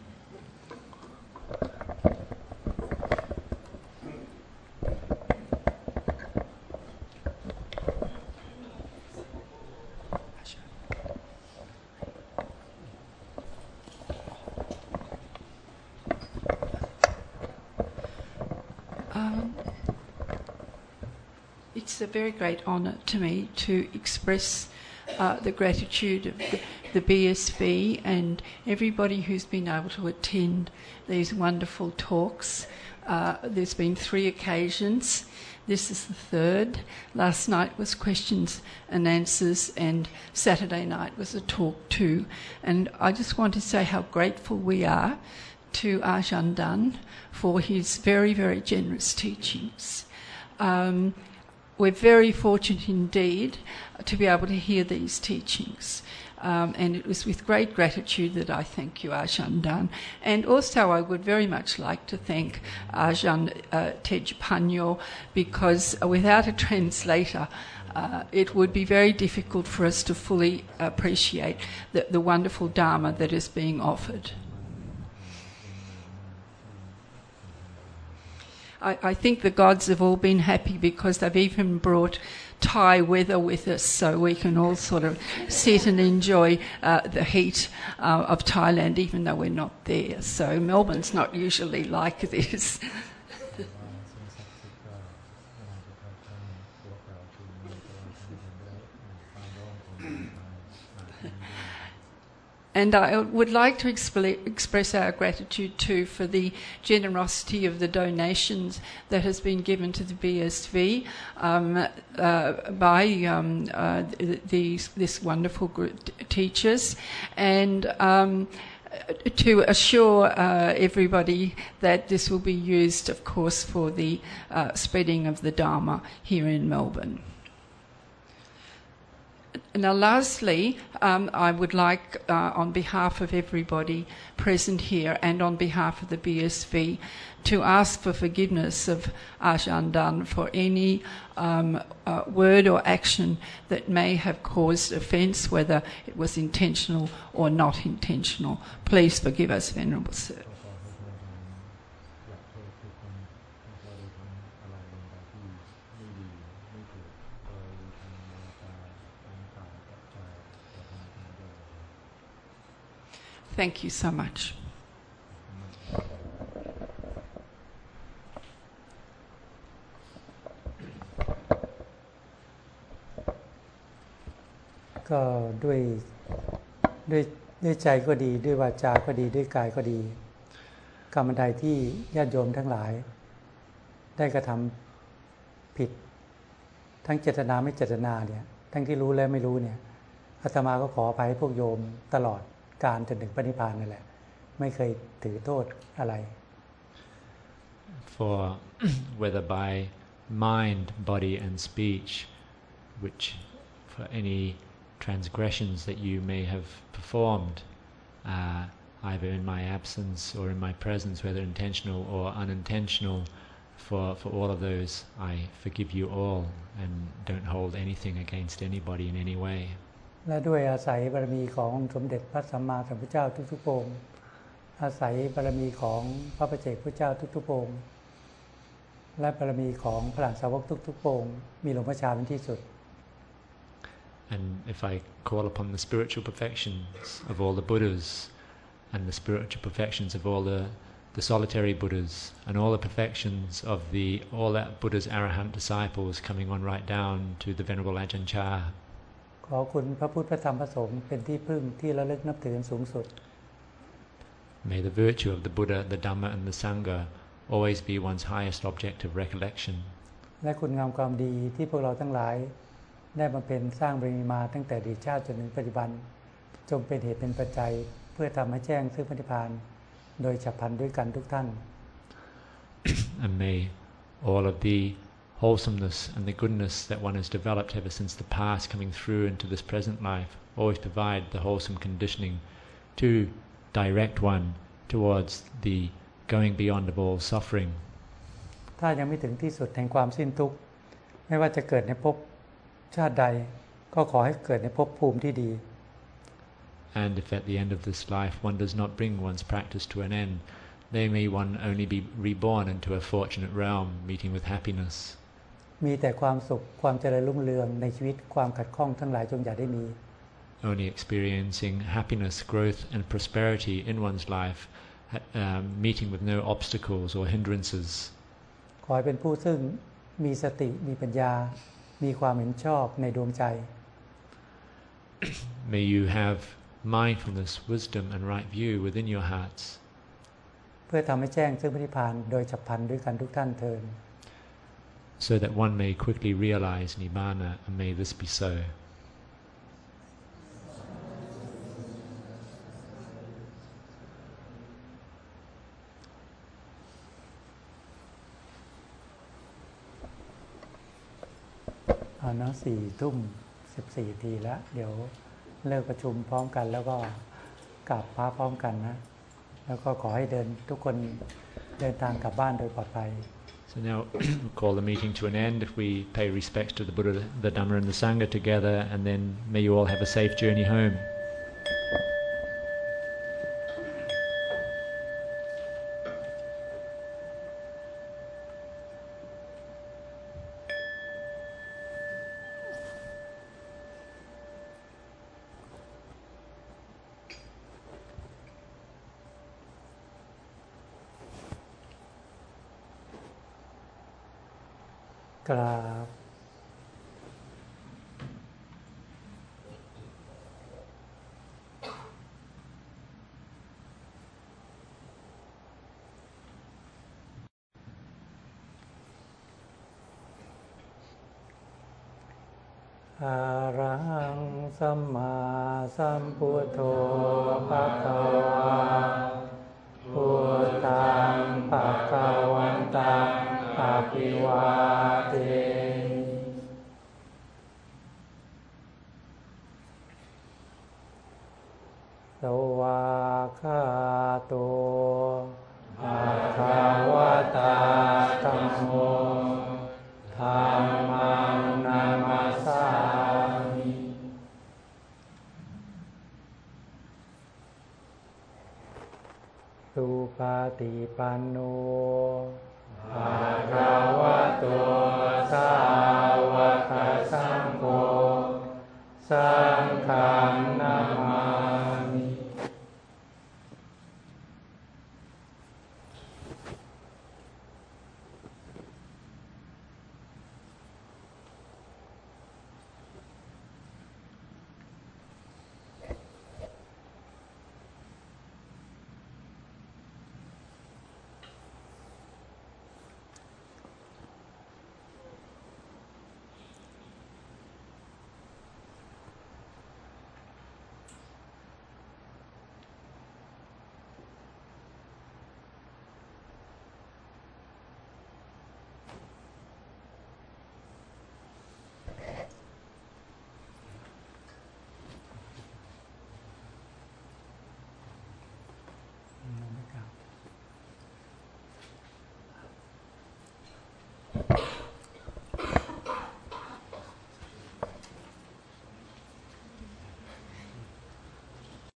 It's a very great honour to me to express the gratitude of the BSV and everybody who's been able to attend these wonderful talks. There's been 3 occasions. This is the 3rd. Last night was questions and answers, and Saturday night was a talk too. And I just want to say how grateful we are to Ajahn Dhan for his very, very generous teachings. We're very fortunate indeed to be able to hear these teachings. And it was with great gratitude that I thank you, Ajahn Dhan. And also I would very much like to thank Ajahn Tejpanyo, because without a translator it would be very difficult for us to fully appreciate the wonderful Dharma that is being offered. I think the gods have all been happy because they've even brought Thai weather with us, so we can all sort of sit and enjoy the heat of Thailand, even though we're not there. So Melbourne's not usually like this. And I would like to express our gratitude too for the generosity of the donations that has been given to the BSV by this wonderful group teachers, and to assure everybody that this will be used, of course, for the spreading of the Dharma here in Melbourne. Now, lastly, I would like, on behalf of everybody present here and on behalf of the BSV, to ask for forgiveness of Ajahn Dan for any word or action that may have caused offence, whether it was intentional or not intentional. Please forgive us, Venerable Sir. Thank you so much. ก็ด้วยใจก็ดีด้วยวาจาก็ดีด้วยกายก็ดีกรรมใดที่ญาติโยมทั้งหลายได้กระทำผิดทั้งเจตนาไม่เจตนาเนี่ยทั้งที่รู้และไม่รู้เนี่ยอาตมาก็ขออภัยพวกโยมตลอดการจนถึงปณิพพานนั่นแหละไม่เคยถือโทษอะไร For whether by mind, body and speech, which for any transgressions that you may have performed, either in my absence or in my presence, whether intentional or unintentional, for all of those I forgive you all and don't hold anything against anybody in any way. และด้วยอาศัยบารมีของสมเด็จพระสัมมาสัมพุทธเจ้าทุกๆพระองค์อาศัยบารมีของพระปัจเจกพุทธเจ้าทุกๆพระองค์และบารมีของพระอรหันตสาวกทุกๆพระองค์มีหลวงพ่อชาเป็นที่สุด And if I call upon the spiritual perfections of all the Buddhas and the spiritual perfections of all the solitary Buddhas and all the perfections of all that Buddha's arahant disciples coming on right down to the Venerable Ajahn Chah, ขอคุณพระพุทธพระธรรมพระสงฆ์เป็นที่พึ่งที่ระลึกนับถือสูงสุด May the virtue of the Buddha, the Dhamma and the Sangha always be one's highest object of recollection. และคุณงามความดีที่พวกเราทั้งหลายได้บำเพ็ญสร้างบารมีมาตั้งแต่อดีตชาติจนถึงปัจจุบันจงเป็นเหตุเป็นปัจจัยเพื่อทำให้แจ้งซึ่งพระนิพพานโดยฉับพลันด้วยกันทุกท่าน And may all of the wholesomeness and the goodness that one has developed ever since the past coming through into this present life always provide the wholesome conditioning to direct one towards the going beyond of all suffering. ถ้ายังไม่ถึงที่สุดแห่งความสิ้นทุกข์ไม่ว่าจะเกิดในภพชาติใดก็ขอให้เกิดในภพภูมิที่ดี And if at the end of this life one does not bring one's practice to an end, then may one only be reborn into a fortunate realm, meeting with happiness. มีแต่ความสุขความเจริญรุ่งเรืองในชีวิตความขัดข้องทั้งหลายจงอย่าได้มี Only experiencing happiness, growth and prosperity in one's life, meeting with no obstacles or hindrances. ขอให้เป็นผู้ซึ่งมีสติมีปัญญามีความเห็นชอบในดวงใจ May you have mindfulness, wisdom and right view within your hearts. เพื่อทำให้แจ้งซึ่งพระนิพพานโดยฉับพลันด้วยกันทุกท่านเถิด So that one may quickly realize Nibbana, and may this be so. เอานะ4:14 ทีแล้วเดี๋ยวเลิกประชุมพร้อมกันแล้วก็กลับพระพร้อมกันนะแล้วก็ขอให้ทุกคนเดินทางกลับบ้านโดยปลอดภัย So now we'll call the meeting to an end if we pay respects to the Buddha, the Dhamma and the Sangha together, and then may you all have a safe journey home. กราบอะระหังสัมมาสัมพุทโธภะคะวะพุทธังภะคะวันตังอะภิวาเทสุปฏิปันโนภะคะวะโตสาวกสังโฆสังฆังนะโม